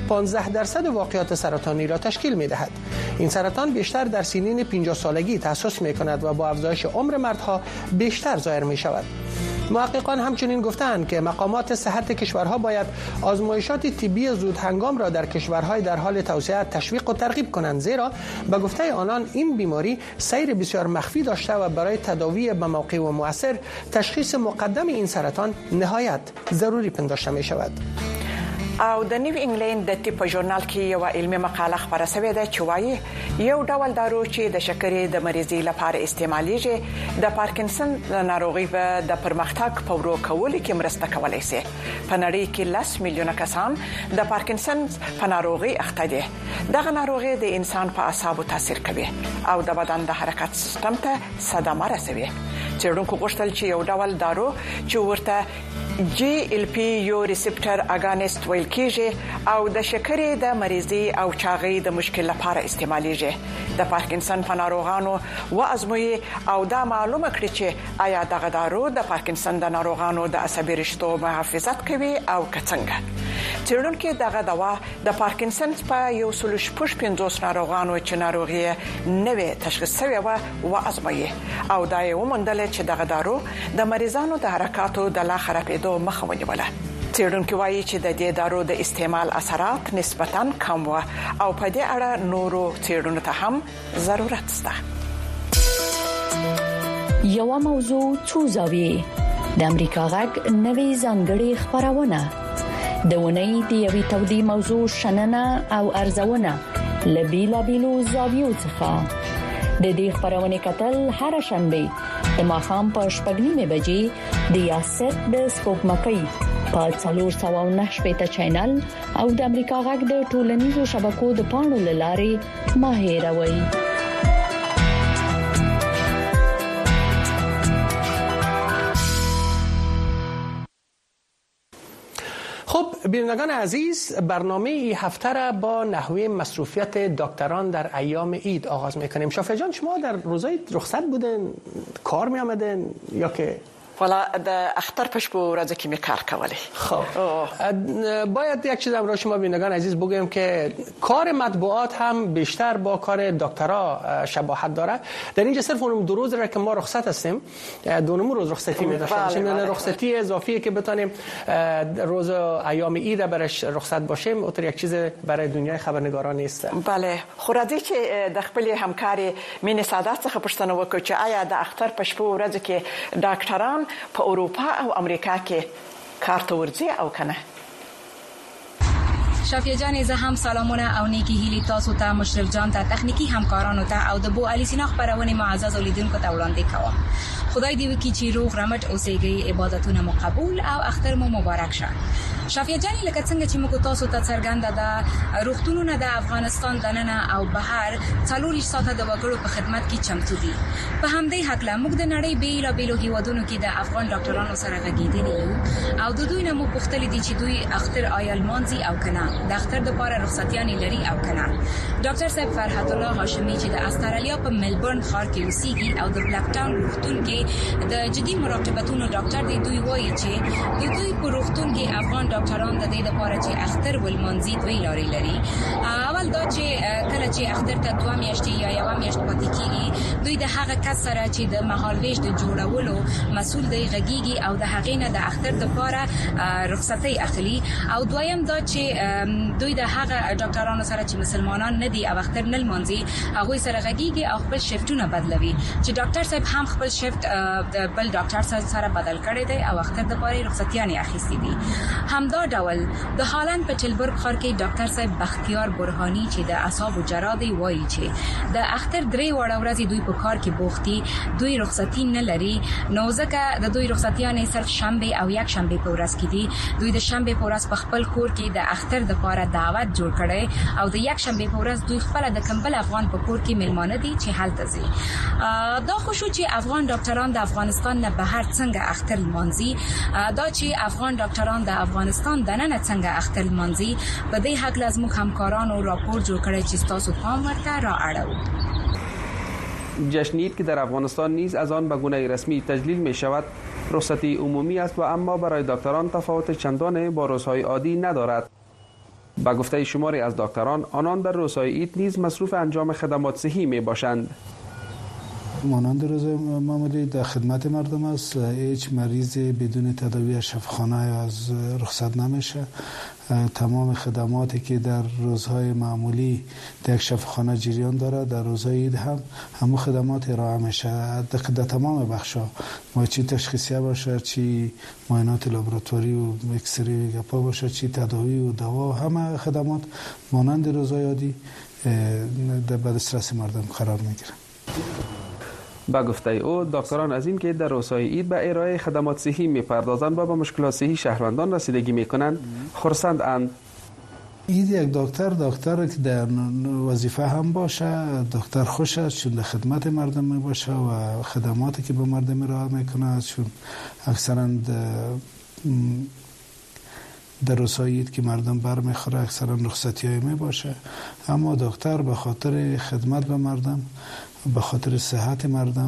15% واقعات سرطانی را تشکیل می دهد. این سرطان بیشتر در سنین 50 سالگی تأسس می کند و با افزایش عمر مردها بیشتر ظاهر می شود. محققان همچنین گفتند که مقامات صحت کشورها باید آزمایشات طبی زود هنگام را در کشورهای در حال توسعه تشویق و ترغیب کنند، زیرا به گفته آنان این بیماری سیر بسیار مخفی داشته و برای تداوی به موقع و مؤثر تشخیص مقدم این سرطان نهایت ضروری پنداشته می شود. او د نیو انګلند د طب ژورنال کې یو علمي مقاله خبره شوې ده چې وايي یو ډول دارو چې د شکرې د مریضۍ لپاره استعمالېږي د پارکینسن ناروغي په د پرمختګ په ورو کولو کې مرسته کولای شي. په نړۍ کې 10 میلیونه کسان د پارکینسن په ناروغي اخته دي. دغه ناروغي د انسان په اعصابو تاثیر کوي او د بدن د حرکت سیستم ته صدمه رسوي. څېړونکو غوښتل چې یو ډول دارو چې ورته GLP یو ریسپټر اګانست ویل کېږي او د شکرې د مریضۍ او چاغۍ د مشکل لپاره استعمالېږي. د پارکینسن په ناروغانو و ازمویي او دا معلومه کړي چې آیا دغه دارو د پارکینسن د ناروغانو د عصبي رشتو محافظت کوي او که څنګه. څېړونکو دغه دوا د پارکینسن په 150 ناروغانو چې ناروغي نوې تشخیص شوی و ازمویي او دا یې وموندل چې دغه دارو د مریضانو د حرکاتو د لا خرابېدو مخه ونیوله. څېړونکو وایي چې د دې دارو د استعمال اثرات نسبتاً کم و او په دې اړه نورو څېړنو ته هم ضرورت شته. یو موضوع څو زاویې د امریکا غږ نوې ځانګړې خبرونه د ونې د یوې تودې موضوع شننه او ارزونه لبیلا بیلو زاویو څخه د دې خبرونه کتل هر شنبه د ماښام په 8:30 بجې د یاست د سپوږمکۍ په 409 چینل او د امریکا غږ د ټولنیزو شبکو د پاڼو لارې ماهیروي. خب بینندگان عزیز، برنامه این هفته را با نحوه مصروفیت دکتران در ایام عید آغاز میکنیم. شافعی جان، شما در روزهای رخصت بودن، کار می آمدن یا که والا د اختر په شپه ورځ کې می کار کولی. خب باید یک چیز برای شما بینندگان عزیز بگویم که کار مطبوعات هم بیشتر با کار دکترا شباهت داره. در اینجا صرف اون 2 روز را که ما رخصت هستیم 2 روز رخصتی می داشته باشیم، یعنی رخصتی اضافی که بتونیم روز ایام عید برش رخصت باشیم، اونطور یک چیز برای دنیای خبرنگاران نیست. بله، خو راځي چې د خپل همکاري مینې سعادت څخه پوښتنه وکړو چې آیا د اختر په شپه ورځ کې ډاکټران په اروپا او امریکا کې کار ته ورځي او کنه؟ شافیه جان، زه هم سلامونه او نیکی هیلې تاسو ته، مشرف جان ته، تخنیکی همکارانو ته او د بو علي سینا خبرونه معزز اولیدونکو ته وړاندې کوم. خدای دې وکړي چې روغ رمټ اوسېږئ، عبادتونه مو قبول او اختر مو مبارک شه. شافیه جان، لکه څنګه چې موږ تاسو ته څرګنده ده، روغتونونه د افغانستان دننه او بهر 40 ساعته د وګړو په خدمت کې چمتو دي. په همدې حق له موږ د نړۍ بیلابیلو هیوادونو کې د افغان ډاکټرانو سره غږیدلي یو او د دوی نه مو پوښتلي دي چې دوی اختر آیا لمانځي او کنه، د اختر د لپاره رخصتیانې لري او کنه. ډاکټر صاحب فرحت الله هاشمي چې د استرالیا په ملبورن ښار کې اوسېږي او د بلیک ټاون روغتون کې د جدي مراقبتونو ډاکټر دی، دوی وایي چې د دوی په روغتون کې افغان ډاکټران د دې لپاره چې اختر ولمانځي دوی لاري لري. اول دا چې کله چې اختر ته 2 میاشتې یا 1 میاشت پاتې کیږي، دوی د هغه کس سره چې د مهالويش د جوړولو مسول دی غږیږي او د هغې نه د اختر لپاره رخصتي اخلي. او دویم دا چې دوی د هغه ډاکټرانو سره چې مسلمانان نه دي او اختر نه لمانځي، هغه سره غږیږي او خپل شیفټونه بدلوي چې ډاکټر صاحب هم خپل شیفټ د بل ډاکټر سره بدل کړی دی او اختر د لپاره رخصتیانې اخیستې دي. همدا ډول د هالند په ټیلبورګ ښار کې ډاکټر صاحب بختیار برهانی چې د اعصاب جراح دی وایي چې د اختر 3 وړه ورځې دوی په کار کې بوختي، دوی رخصتي نه لري، نو ځکه د دوی رخصتیانې صرف شنبه او یک شنبه په ورځ کې دي. دوی د شنبه په ورځ په خپل کور کې د اختر د لپاره دعوت جوړ کړي او د یک شنبه په ورځ دوی خپل د کمبل افغان په کور کې میلمانه دي چې هلته ځي. دا خو شو چې افغان ډاکټران د افغانستان نه بهر څنګه اختر لمانځي، دا چې افغان ډاکټران د افغانستان دننه څنګه اختر لمانځي، په دې حق لازم همکارانو راپور جوړ کړي چې تاسو پام ورته را اړوي. جشن عید که در افغانستان نیز از آن به گونه رسمی تجلیل می شود رخصتی عمومی است و اما برای دکتران تفاوت چندانی با روزهای عادی ندارد. با گفته شماری از دکتران، آنان در روزهای عید نیز مصروف انجام خدمات صحی می باشند. مانند روز معمولی در خدمت مردم است، هیچ مریض بدون تداوی شفاخانه از رخصت نمیشه. تمام خدماتی که در روزهای معمولی در یک شفاخانه جریان داره در روزهای عید هم همون خدمات ارائه میشه در تمام بخشا، ما چی تشخیصیه باشه، چی معاینات لابراتواری و اکسری گپا باشه، چی تداوی و دوا، همه خدمات مانند روزهای عادی در دسترس مردم قرار میگیره. با گفته او، دکتران از این که در روزهای عید به ارائه خدمات صحی میپردازند و به مشکلات صحی شهروندان رسیدگی میکنند خرسند اند. عید یک دکتر که در وظیفه هم باشه، دکتر خوش است چون در خدمت مردم می باشه و خدماتی که به مردم ارائه میکنه، چون اکثرا در روزهای عید که مردم برمیخوره اکثرا رخصتی های می باشه، اما دکتر به خاطر خدمت به مردم، به خاطر صحت مردم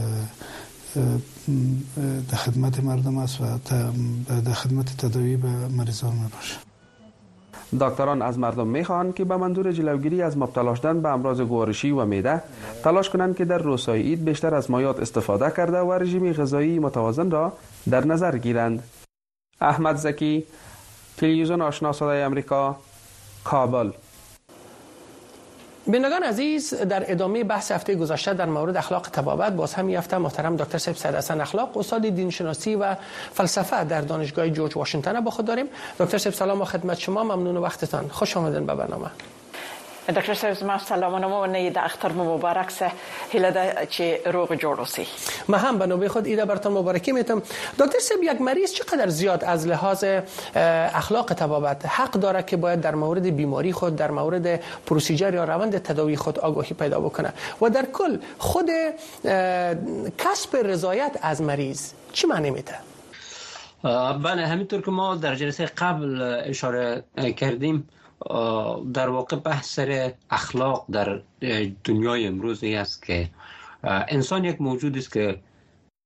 در خدمت مردم است و در خدمت تداوی به مریضان می باشه. دکتران از مردم میخواهند که به منظور جلوگیری از مبتلا شدن به امراض گوارشی و معده تلاش کنند که در روزهای عید بیشتر از مایعات استفاده کرده و رژیم غذایی متوازن را در نظر گیرند. احمد زکی، تلویزیون آشنا صدای آمریکا، کابل. بینندگان عزیز، در ادامه بحث هفته گذشته در مورد اخلاق طبابت، باز هم هفته محترم دکتر صاحب سید حسن اخلاق، استاد دینشناسی و فلسفه در دانشگاه جورج واشنگتن با خود داریم. دکتر صاحب سلام و خدمت شما، ممنون وقتتان، خوش آمدین به برنامه. دکتر صاحب زما سلامونه مو نه د اختر مبارک سه هله د چې روغ جوړ اوسئ. ما هم به نوبه خود ایده براتون مبارکی میتم. دکتر صاحب، یک مریض چقدر زیاد از لحاظ اخلاق طبابت حق داره که باید در مورد بیماری خود، در مورد پروسیجر یا روند تداوی خود آگاهی پیدا بکنه و در کل خود کسب رضایت از مریض چی معنی میده؟ بله، همینطور که ما در جلسه قبل اشاره کردیم، در واقع بحث سر اخلاق در دنیای امروز است که انسان یک موجود است که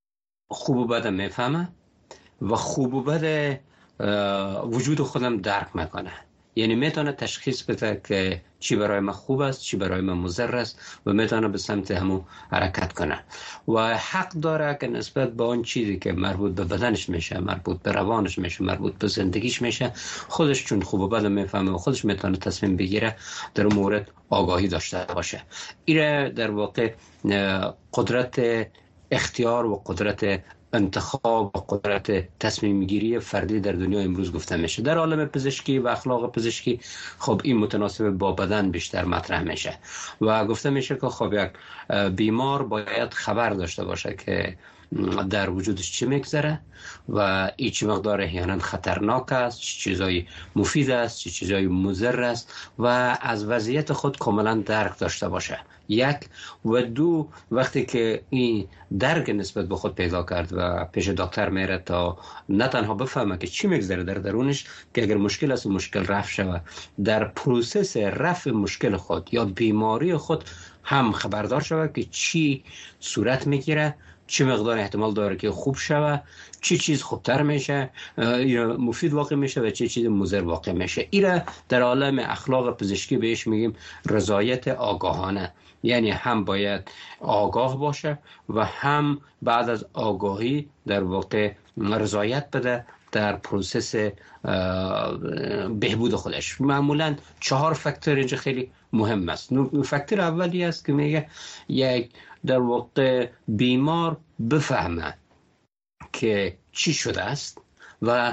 خوب و بد میفهمه و خوب و بد وجود خودم درک میکنه. یعنی میتونه تشخیص بده که چی برای من خوب است، چی برای من مضر است و میتونه به سمت همون حرکت کنه و حق داره که نسبت به اون چیزی که مربوط به بدنش میشه، مربوط به روانش میشه، مربوط به زندگیش میشه، خودش چون خوب و بد میفهمه و خودش میتونه تصمیم بگیره در اون مورد آگاهی داشته باشه. این در واقع قدرت اختیار و قدرت انتخاب و قدرت تصمیم گیری فردی در دنیا امروز گفته میشه. در عالم پزشکی و اخلاق پزشکی خب این متناسب با بدن بیشتر مطرح میشه و گفته میشه که خب یک بیمار باید خبر داشته باشه که در وجودش چی میگذره و این چی مقدار احیانا خطرناک است، چی چیزای مفید است، چی چیزای مضر است و از وضعیت خود کاملا درک داشته باشه. یک و دو، وقتی که این درک نسبت به خود پیدا کرد و پیش دکتر میره تا نه تنها بفهمه که چی میگذره در درونش، که اگر مشکل است مشکل رفع شود، در پروسس رفع مشکل خود یا بیماری خود هم خبردار شود که چی صورت میگیره، چه مقدار احتمال داره که خوب شود، چی چیز خوبتر میشه یا مفید واقع میشه و چه چیز مضر واقع میشه. این در عالم اخلاق پزشکی بهش میگیم رضایت آگاهانه. یعنی هم باید آگاه باشه و هم بعد از آگاهی در واقع رضایت بده در پروسس بهبود خودش. معمولا 4 فاکتور اینجا خیلی مهم است. فاکتور اولی است که میگه یک در واقع بیمار بفهمه که چی شده است و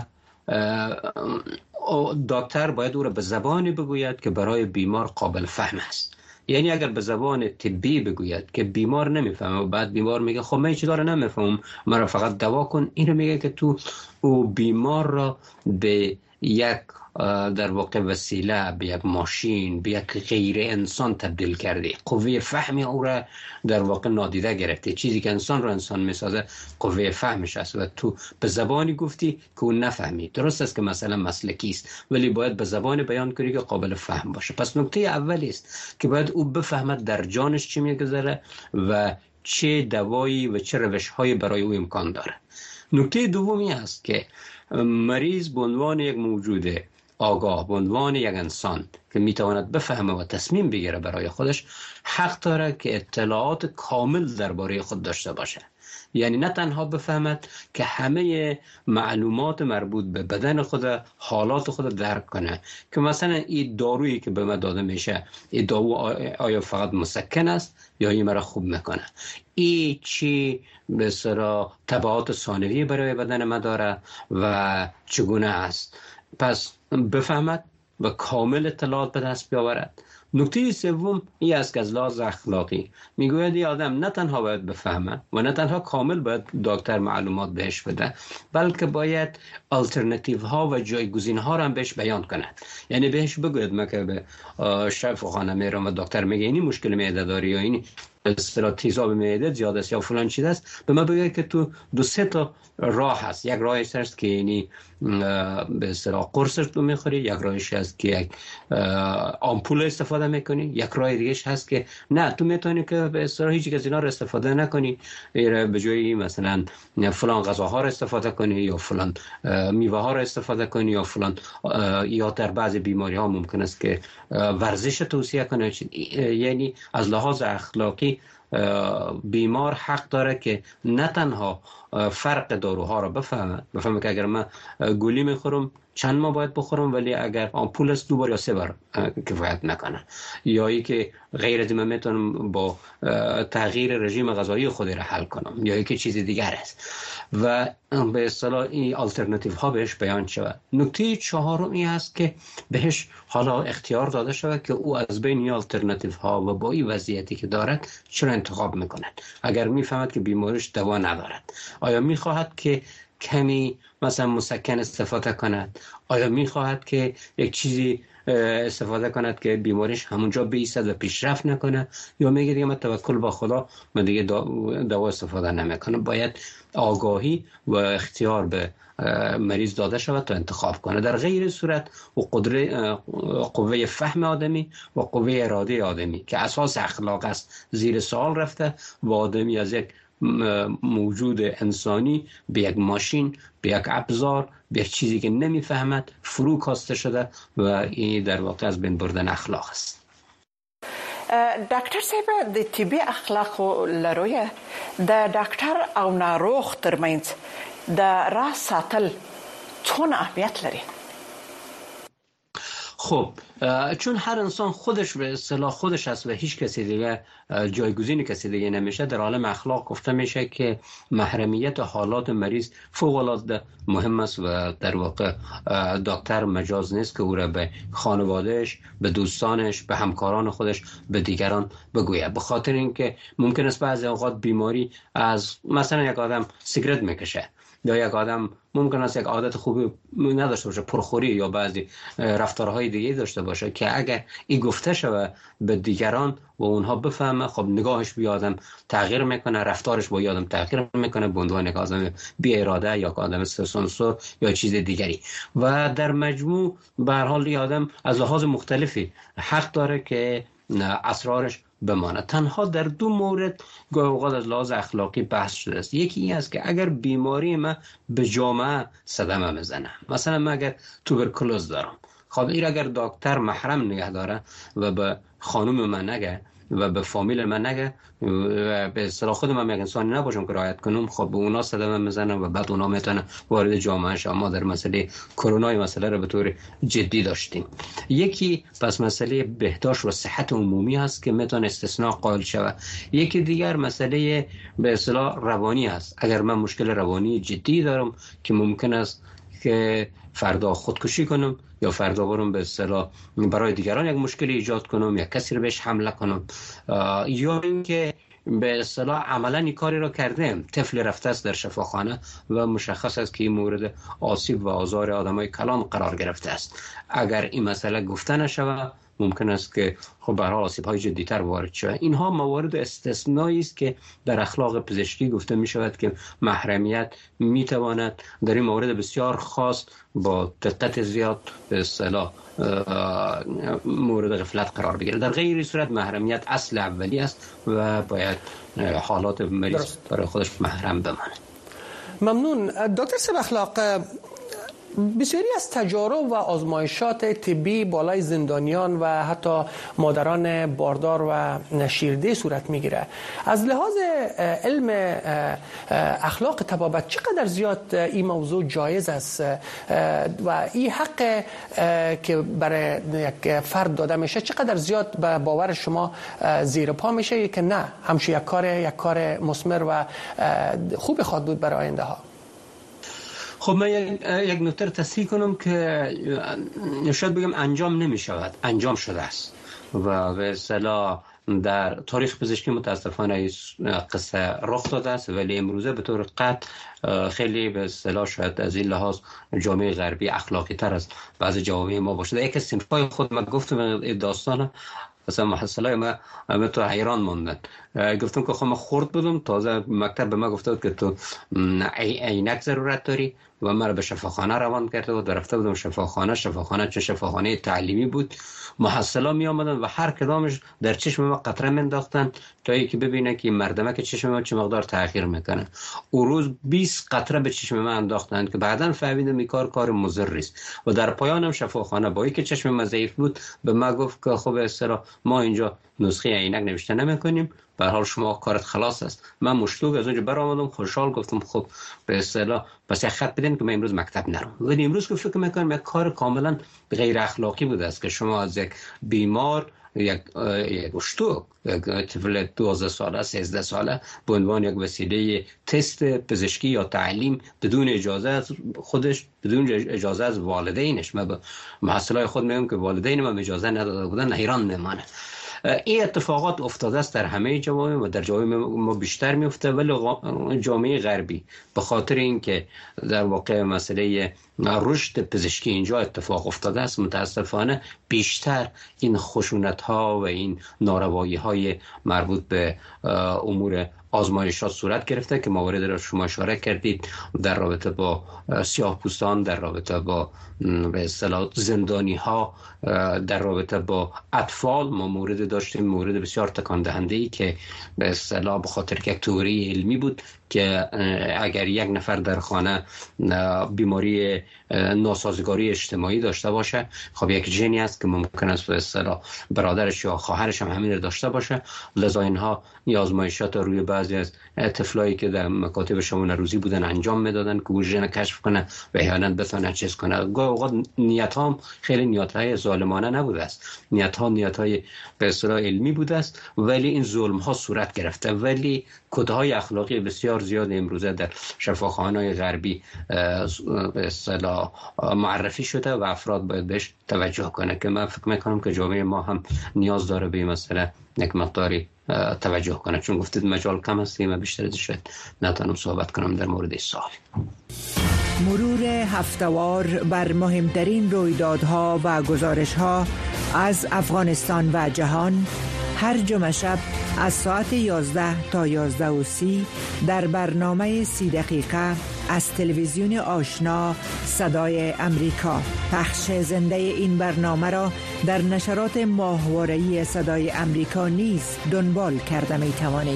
دکتر باید او را به زبانی بگوید که برای بیمار قابل فهم است. یعنی اگر به زبان طبی بگوید که بیمار نمیفهمه و بعد بیمار میگه خب من چی داره نمیفهمم، مرا فقط دوا کن، اینو میگه که تو او بیمار را به یک در واقع وسیله، به یک ماشین، به یک غیر انسان تبدیل کردی. قوه فهمی او را در واقع نادیده گرفتی. چیزی که انسان را انسان میسازه قوه فهمش است و تو به زبانی گفتی که اون نفهمی. درست است که مثلا مسلکی است ولی باید به زبان بیان کنی که قابل فهم باشه. پس نکته اولی است که باید او بفهمد در جانش چی میگذره و چه دوایی و چه روش‌هایی برای او امکان داره. نکته دومی است که مریض به عنوان یک موجود آگاه، به عنوان یک انسان که میتواند بفهمه و تصمیم بگیره برای خودش، حق داره که اطلاعات کامل درباره خود داشته باشه. یعنی نه تنها بفهمد که همه معلومات مربوط به بدن خود، حالات خود درک کنه، که مثلا این دارویی که به من داده میشه، این دارو آیا فقط مسکن است یا این مرا خوب میکنه، این چی به اصطلاح تبعات ثانویه برای بدن من داره و چگونه است. پس بفهمد و کامل اطلاعات به دست بیاورد. نکته سوم این است که از لحاظ اخلاقی میگوید این آدم نه تنها باید بفهمه و نه تنها کامل باید دکتر معلومات بهش بده، بلکه باید آلترناتیو ها و جایگزین ها را هم بهش بیان کنه. یعنی بهش بگوید من که به شفاخانه میرم و دکتر میگه اینی مشکل معده داری یا اینی اصطلاح تیزاب معده زیاد است یا فلان چیز است، به من بگه که تو 2-3 تا راه هست. یک راهش هست که یعنی به اصطلاح قرصش رو میخوری، یک راهش هست که یک آمپول استفاده میکنی، یک راه دیگه هست که نه تو میتونی که به اصطلاح هیچ از اینا رو استفاده نکنی، به جای مثلا فلان غذاها رو استفاده کنی یا فلان میوه ها رو استفاده کنی یا فلان، یا در بعضی بیماری ها ممکن است که ورزش توصیه کنی. یعنی از لحاظ اخلاقی بیمار حق داره که نه تنها فرق داروها را بفهمه که اگر من گولی میخورم چند ماه باید بخورم، ولی اگر آمپول است 2 بار یا 3 بار کفایت نکنه، یا ای که غیر از این میتونم با تغییر رژیم غذایی خود را حل کنم، یا ای که چیز دیگر است و به اصطلاح این آلترناتیو ها بهش بیان شود. نکته چهارمی است که بهش حالا اختیار داده شود که او از بین این آلترناتیو ها و با این وضعیتی که دارد چرا انتخاب میکند. اگر میفهمد که بیماریش دوا ندارد، آیا میخواهد که کمی مثلا مسکن استفاده کند، آیا میخواهد که یک چیزی استفاده کند که بیماریش همونجا بایستد و پیشرفت نکنه، یا میگه دیگه من توکل با خدا، من دیگه دوا استفاده نمیکنم. باید آگاهی و اختیار به مریض داده شود تا انتخاب کنه. در غیر صورت و قوه فهم آدمی و قوه اراده آدمی که اساس اخلاق است زیر سوال رفته و آدمی از یک موجود انسانی به یک ماشین، به یک ابزار، به یک چیزی که نمیفهمد فرو کاسته شده و این در واقع از بین بردن اخلاق است. ډاکټر صاحب د طبي اخلاقو لروي د ډاکټر او ناروغ ترمنځ د راز ساتل څونه اهمیت لري؟ خب چون هر انسان خودش به اصطلاح خودش است و هیچ کسی دیگه جایگزین کسی دیگه نمیشه، در عالم اخلاق گفته میشه که محرمیت حالات مریض فوق العاده مهم است و در واقع دکتر مجاز نیست که او را به خانوادهش، به دوستانش، به همکاران خودش، به دیگران بگوید. به خاطر اینکه ممکن است بعضی اوقات بیماری از مثلا یک آدم سیگرت میکشه یا یک آدم ممکن است یک عادت خوبی نداشته باشه، پرخوری یا بعضی رفتارهای دیگه داشته باشه که اگر این گفته شود به دیگران و اونها بفهمه، خب نگاهش به آدم تغییر میکنه، رفتارش با آدم تغییر میکنه به عنوان یک آدم بی اراده یا آدم سانسور یا چیز دیگری. و در مجموع به هر حال آدم از لحاظ مختلفی حق داره که اسرارش بمانه. تنها در دو مورد گاهی اوقات از لحاظ اخلاقی بحث شده است. یکی این است که اگر بیماری ما به جامعه صدمه میزنه، مثلا من اگر توبرکلوز دارم، خب این اگر دکتر محرم نگه داره و به خانم من نگه و به فامیل من نگه و به اصطلاح خود من یک انسانی نباشم که رعایت کنم، خب به اونا صدمه میزنه و بعد اونا میتونن وارد جامعه شما. ما در مسئله کرونا مسئله رو به طور جدی داشتیم. یکی پس مسئله بهداشت و صحت عمومی هست که میتونه استثناء قائل شود. یکی دیگر مسئله به اصطلاح روانی هست. اگر من مشکل روانی جدی دارم که ممکن است که فردا خودکشی کنم یا فردا برم به اصطلاح برای دیگران یک مشکل ایجاد کنم یا کسی رو بهش حمله کنم، یا اینکه به اصطلاح عملا این کاری را کردم، طفل رفته است در شفاخانه و مشخص است که این مورد آسیب و آزار آدمای کلان قرار گرفته است. اگر این مسئله گفته نشود ممکن است که خب به هر حال آسیب‌های جدی‌تر وارد شود. اینها موارد استثنایی است که در اخلاق پزشکی گفته می شود که محرمیت می تواند در این موارد بسیار خاص با دقت زیاد به اصطلاح مورد غفلت قرار بگیرد. در غیر صورت محرمیت اصل اولی است و باید حالات مریض برای خودش محرم بماند. ممنون دکتر صاحب اخلاق. بسیاری از تجارب و آزمایشات طبی بالای زندانیان و حتی مادران باردار و شیرده صورت میگیره. از لحاظ علم اخلاق طبابت چقدر زیاد این موضوع جایز است و این حق که برای یک فرد داده میشه چقدر زیاد به باور شما زیر پا میشه که نه همشه یک کار مثمر و خوب خواهد بود برای آینده ها؟ خب من یک نکته تصحیح کنم که شاید بگم انجام نمی شود، انجام شده است و به اصطلاح در تاریخ پزشکی متاسفانه قصه رخ داده است، ولی امروزه به طور قطع خیلی به اصطلاح شاید از این لحاظ جامعه غربی اخلاقی تر از بعضی جوامع ما باشه. یک از صنف‌های خود من گفتم داستانه مثلا محصلای ما تو حیران موندن. گفتم که خب من خرد بودم، تازه مکتب به ما گفته که تو عینک ضرورت داری و من رو به شفاخانه روان کرده بود و رفته بودم شفاخانه چه شفاخانه تعلیمی بود. محصلا می آمدن و هر کدامش در چشم ما قطره مینداختن تا اینکه ببینن که مردمه که چشم ما چه مقدار تغییر میکنه. اون روز 20 قطره به چشم ما انداختن که بعداً فهمیدم این کار مضر است و در پایانم شفاخانه با اینکه چشم ما ضعیف بود به ما گفت که خب اصلا ما اینجا نسخه عینک نوشته نمیکنیم، به هر حال شما کارت خلاص است. من مشتوق از اونجا برآمدم، خوشحال گفتم خب به اصطلاح پس یک خط بدین که من امروز مکتب نرم. ولی امروز که فکر میکنم یک کار کاملا غیر اخلاقی بوده است که شما از یک بیمار یک اشتوک یک طفل 12 ساله 13 ساله به عنوان یک وسیله تست پزشکی یا تعلیم بدون اجازه از خودش، بدون اجازه از والدینش، من به محصلای خود میگم که والدین من اجازه نداده بودن، حیران میمانه. این اتفاقات افتاده است در همه جوامع و در جوامع ما بیشتر میفته، ولی جامعه غربی به خاطر اینکه در واقع مسئله رشد پزشکی اینجا اتفاق افتاده است متاسفانه بیشتر این خشونت ها و این ناروایی های مربوط به امور آزمایشات صورت گرفته که موارد را شما اشاره کردید در رابطه با سیاه‌پوستان، در رابطه با به اصطلاح زندانی ها، در رابطه با اطفال ما مورد داشتیم، مورد بسیار تکان دهنده ای که به اصطلاح به خاطر یک تئوری علمی بود که اگر یک نفر در خانه بیماری ناسازگاری اجتماعی داشته باشه، خب یک ژنی است که ممکن است به اصطلاح برادرش یا خواهرش هم همین رو داشته باشه. لذا اینها این آزمایشات روی بعضی از طفلایی که در مکاتب شمال روزی بودن انجام میدادن که اون ژن کشف کنه و احیانا بتونه چیز کنه. گاهی اوقات نیت ها خیلی نیت های ظالمانه نبوده است، نیت های به اصطلاح علمی بوده است، ولی این ظلم ها صورت گرفته. ولی کدهای اخلاقی بسیار زیاد امروزه در شفاخانه‌های غربی به اصطلاح معرفی شده و افراد باید بهش توجه کنه که من فکر میکنم که جامعه ما هم نیاز داره به این مسئله یک مقداری توجه کنه، چون گفتید مجال کم است و بیشتر از شاید نتونم صحبت کنم در مورد این سوال. مرور هفته‌وار بر مهمترین رویدادها و گزارش‌ها از افغانستان و جهان هر جمعه شب از ساعت 11 تا 11:30 در برنامه 30 دقیقه از تلویزیون آشنا صدای امریکا. پخش زنده این برنامه را در نشرات ماهواره‌ای صدای امریکا نیز دنبال کرده می توانید.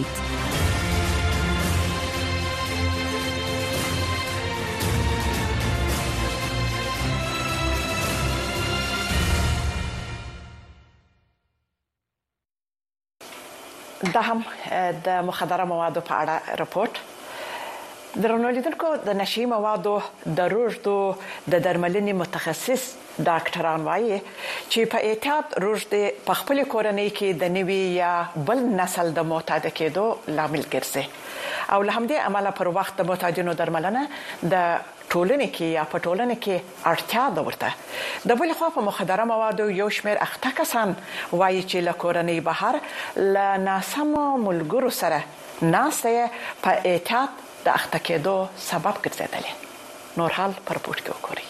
دا هم د مخدره موادو په اړه رپورټ. درنو لیدونکو، د نشي موادو د روږدو د درملنې متخصص ډاکټران وایي چې په احتیاط روږدي په خپل کورنۍ کې د نوي یا بل نسل د معتاد کېدو لامل ګرځي او له همدې عمله پر وخت د معتادینو درملنه د ټولنې کې یا په ټولنه کې اړتیا ده ورته. د بل خوا په مخدره موادو یو شمېر اخته کسان وایي چې له کورنۍ بهر له ناسمو ملګرو سره ناسته په احتیاط د اخته کېدو سبب ګرځېدلې. نور حال پر پورت کې وګورئ.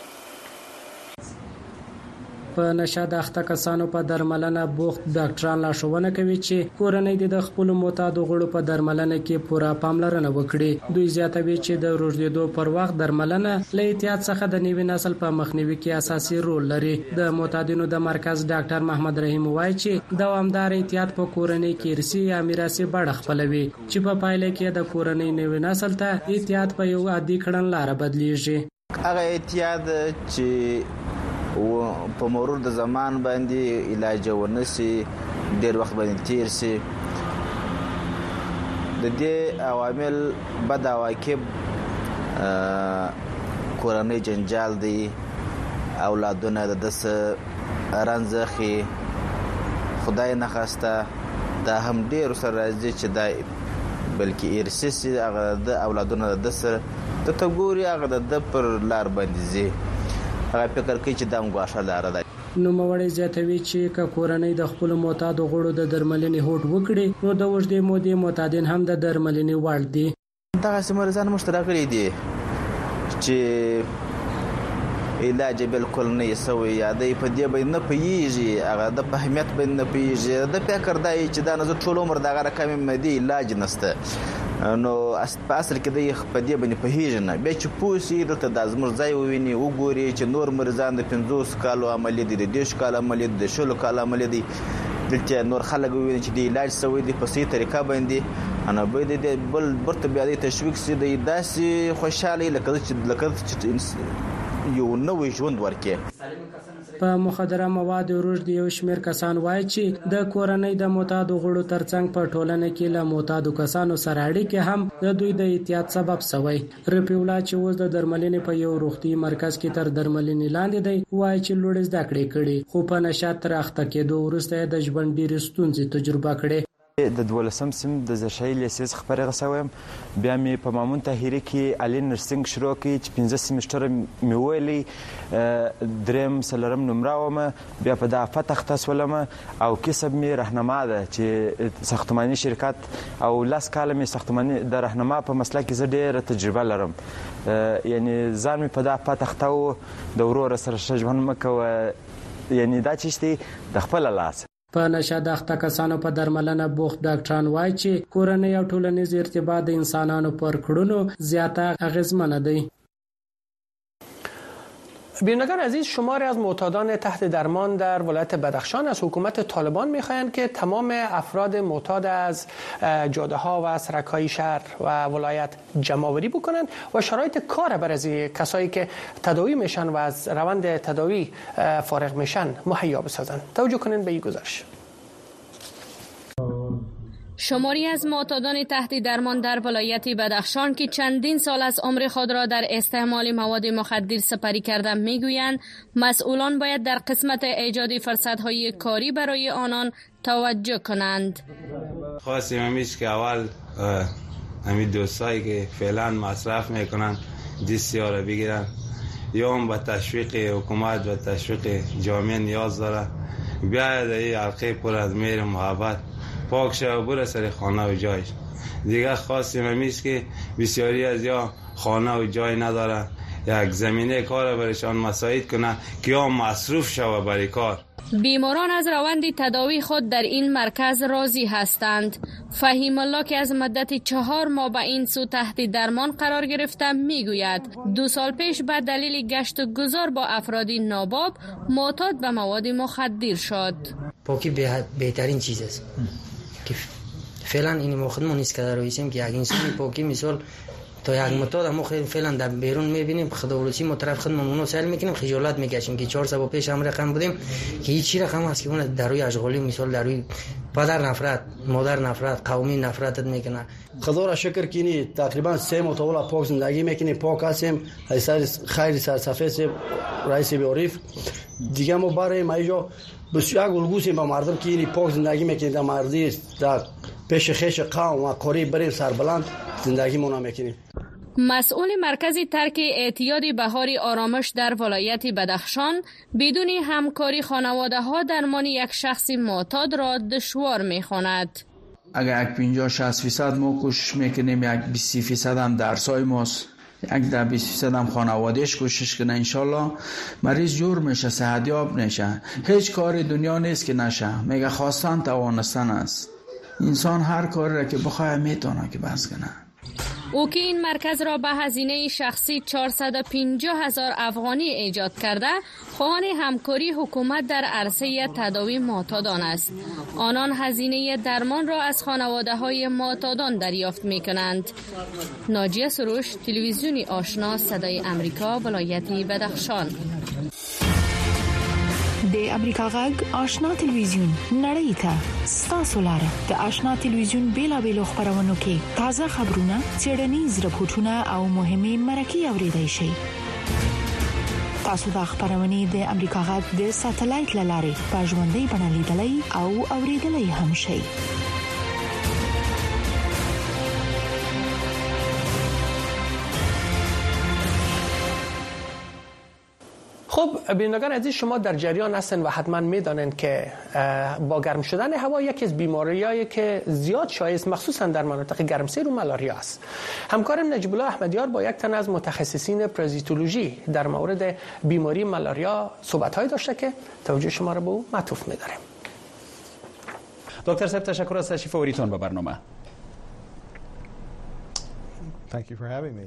په نشه د اخته کسانو په درملنه بوخت ډاکټران لارښوونه کوي چې کورنۍ د خپل معتاد غړو په درملنه کې پوره پاملرنه وکړي. دوی زیاتوي چې د روږدېدو پر وخت درملنه له احتیاط څخه د نوي نسل په مخنیوي کې اساسي رول لري. د معتادینو د مرکز ډاکټر محمد رحیم وایي چې دوامدار احتیاط په کورنۍ کې ارثي یا میراثي بڼه خپلوي چې په پایله کې د کورنۍ نوي نسل ته احتیاط په یو عادي کړنلاره بدلیږي. هغه احتیاط چې په مرور د زمان باندې علاج ونسي ډېر وخت باندې تیر سي، د دې عوامل بد عواقب کورنۍ جنجال دی، اولادونه د دس رنځخي خدای نه خواسته دا هم ډېر سره راځي چې دا بلکې ارثي هغه د اولادونه د دس ته تګوري هغه د پر لار باندې زی هغه فکر کوي چې دا مغواشه لاره ده. نو موړې زیاتوي چې که کورنۍ د خپل معتاد غړو د درملنې هوډ وکړي نو د وژدې مودې معتادین هم د درملنې وړ دي. دغه سمرزان مشترکري دي چې علاج بالکل نه سوی یادې په دې باندې نه پیږي، هغه د اهمیت باندې نه پیږي، د فکر دای چې دا نظر ټول عمر دغه رقم مدي علاج نسته، نو په اصل کې د په دې باندې پیږي نه به چې پوسی دلته د ازمر ځای وویني وګوري چې نور مریضان د 50 کالو عملی دي، د 10 کالو عملی دي، د 10 کالو عملی دي، دلته نور خلک وویني چې د علاج سوی دي په صحیح طریقه باندې انا به د بل برته بیا د تشویق سي د داسې خوشاله لکه یو نوې ژوند ورکې. په مخدره مواد روږدي یو شمېر کسان وایي چې د کورنۍ د معتاد غړو ترڅنګ په ټولنه کې له معتاد کسانو سره اړیکې هم د دوی د احتیاط سبب شوی. رفیع چې اوس د درملنې په یو روغتي مرکز کې تر درملنې لاندې دی وایي چې لوړ زده کړې کړي خو په نشه تر اخته کېدو وروسته د ژوند ډېرې ستونزې تجربه کړې. د 12م سیم د زرشای لیسیس خبره غسوم بیا مې په مامون طاهری کې علی نرسنګ شروع کړ چې 15 سیمستر مې ویلي دریم سلرم نمره ومه بیا په د فتح تاسولم او کسب مې راهنما ده چې ساختماني شرکت او لاس کاله مې ساختماني د راهنما په مسلک کې ډېره تجربه لرم، یعنی ځان مې په د فتح تاو د ورور سره ژوند مکو، یعنی دا چشتي د خپل لاس. په نشه دخته کسانو په درملنه بوخت ډاکټران وایي چې کورنۍ او ټولنیز ارتباط د انسانانو پر کړنو زیاته اغیزمنه دی. بینندگان عزیز، شماری از معتادان تحت درمان در ولایت بدخشان از حکومت طالبان می‌خواهند که تمام افراد معتاد از جاده‌ها و سرک‌های شهر و ولایت جمع‌آوری بکنند و شرایط کار برای کسایی که تداوی میشن و از روند تداوی فارغ میشن مهیا بسازند. توجه کنید به این گزارش. شماری از معتادان تحت درمان در ولایت بدخشان که چندین سال از عمر خود را در استعمال مواد مخدر سپری کردند میگویند مسئولان باید در قسمت ایجاد فرصت‌های کاری برای آنان توجه کنند. خواستیم همیشه که اول همین دوستایی که فعلا مصرف میکنن دستیار را بگیرن، یا هم به تشویق حکومت و تشویق جامعه نیاز داره. بیاید این حلقه پر از مهر محبت پاک شد و بره سر خانه و جایش. دیگه خواستیم همیست که بسیاری از یا خانه و جای نداره، یک زمینه کار برشان مساعد کنه که یا مصروف شود برای کار. بیماران از روند تداوی خود در این مرکز راضی هستند. فهیم الله که از مدت 4 ماه به این سو تحت درمان قرار گرفته میگوید 2 سال پیش به دلیل گشت و گذار با افرادی ناباب معتاد به مواد مخدر شد. پاکی بهترین چیز است که فعلا این مخدمون نیست که در رویسیم که یک انسانی پاکی مثال تا یک معتاد ما فعلا در بیرون میبینیم خداوندی ما طرف خودمون اونو سال میکنیم خجالت میکشیم که 4 سال پیش هم رقم بودیم که هیچ چیز رقم هست که اون در روی اشغالی مثال در روی پدر نفرت مادر نفرت قومی نفرتت میکنه. خدا را شکر کنی تقریبا 3 ماه تا پاک زندگی میکنیم، پاک هستیم، خیر سرسفه رئیس بیاریف دیگه ما برای ما اینجا بسیار گلگوسیم با مردم که این پاک زندگی میکنیم، در مردی در پیش خیش قوم و کاری بریم سربلند زندگی مون میکنیم. مسئول مرکز ترک اعتیاد بهار آرامش در ولایت بدخشان بدون همکاری خانواده ها درمان یک شخص معتاد را دشوار می‌خواند. اگر 50-60% ما کوشش میکنیم، یک 20% هم درسای ماست، یک در 20% هم خانوادهش کوشش کنه، انشالله مریض جور میشه، صحتیاب میشه. هیچ کاری دنیا نیست که نشه، میگه خواستن توانستن است. انسان هر کاری را که بخواه میتونه که بس کنه. او که این مرکز را به هزینه شخصی 450,000 افغانی ایجاد کرده، خواهان همکاری حکومت در عرصه تداوی معتادان است. آنان هزینه درمان را از خانواده های معتادان دریافت می کنند. ناجیه سروش، تلویزیونی آشنا، صدای امریکا، ولایت بدخشان. د امریکا غږ آشنا تلویزیون نړۍ ته ستاسو لاره د آشنا تلویزیون بیلابېلو خبرونو کې تازه خبرونه، څېړنیز راپورټونه او مهمه مرکې اورېدای شئ. تاسو د خبرونې د امریکا غږ د ساتلایت لارې په ژوندۍ بڼه لیدلای او اورېدلای هم شئ. خب بینندگان عزیز، شما در جریان هستند و حتما میدانند که با گرم شدن هوا یکی از بیماریایی که زیاد شایع است مخصوصا در مناطق گرمسیر و مالاریا است. همکارم نجیب الله احمدیار با یک تن از متخصصین پرزیتولوژی در مورد بیماری مالاریا صحبت‌هایی داشته که توجه شما را به او معطوف می‌داریم. دکتر صاحب تشکر از تشریف آوریتون به برنامه.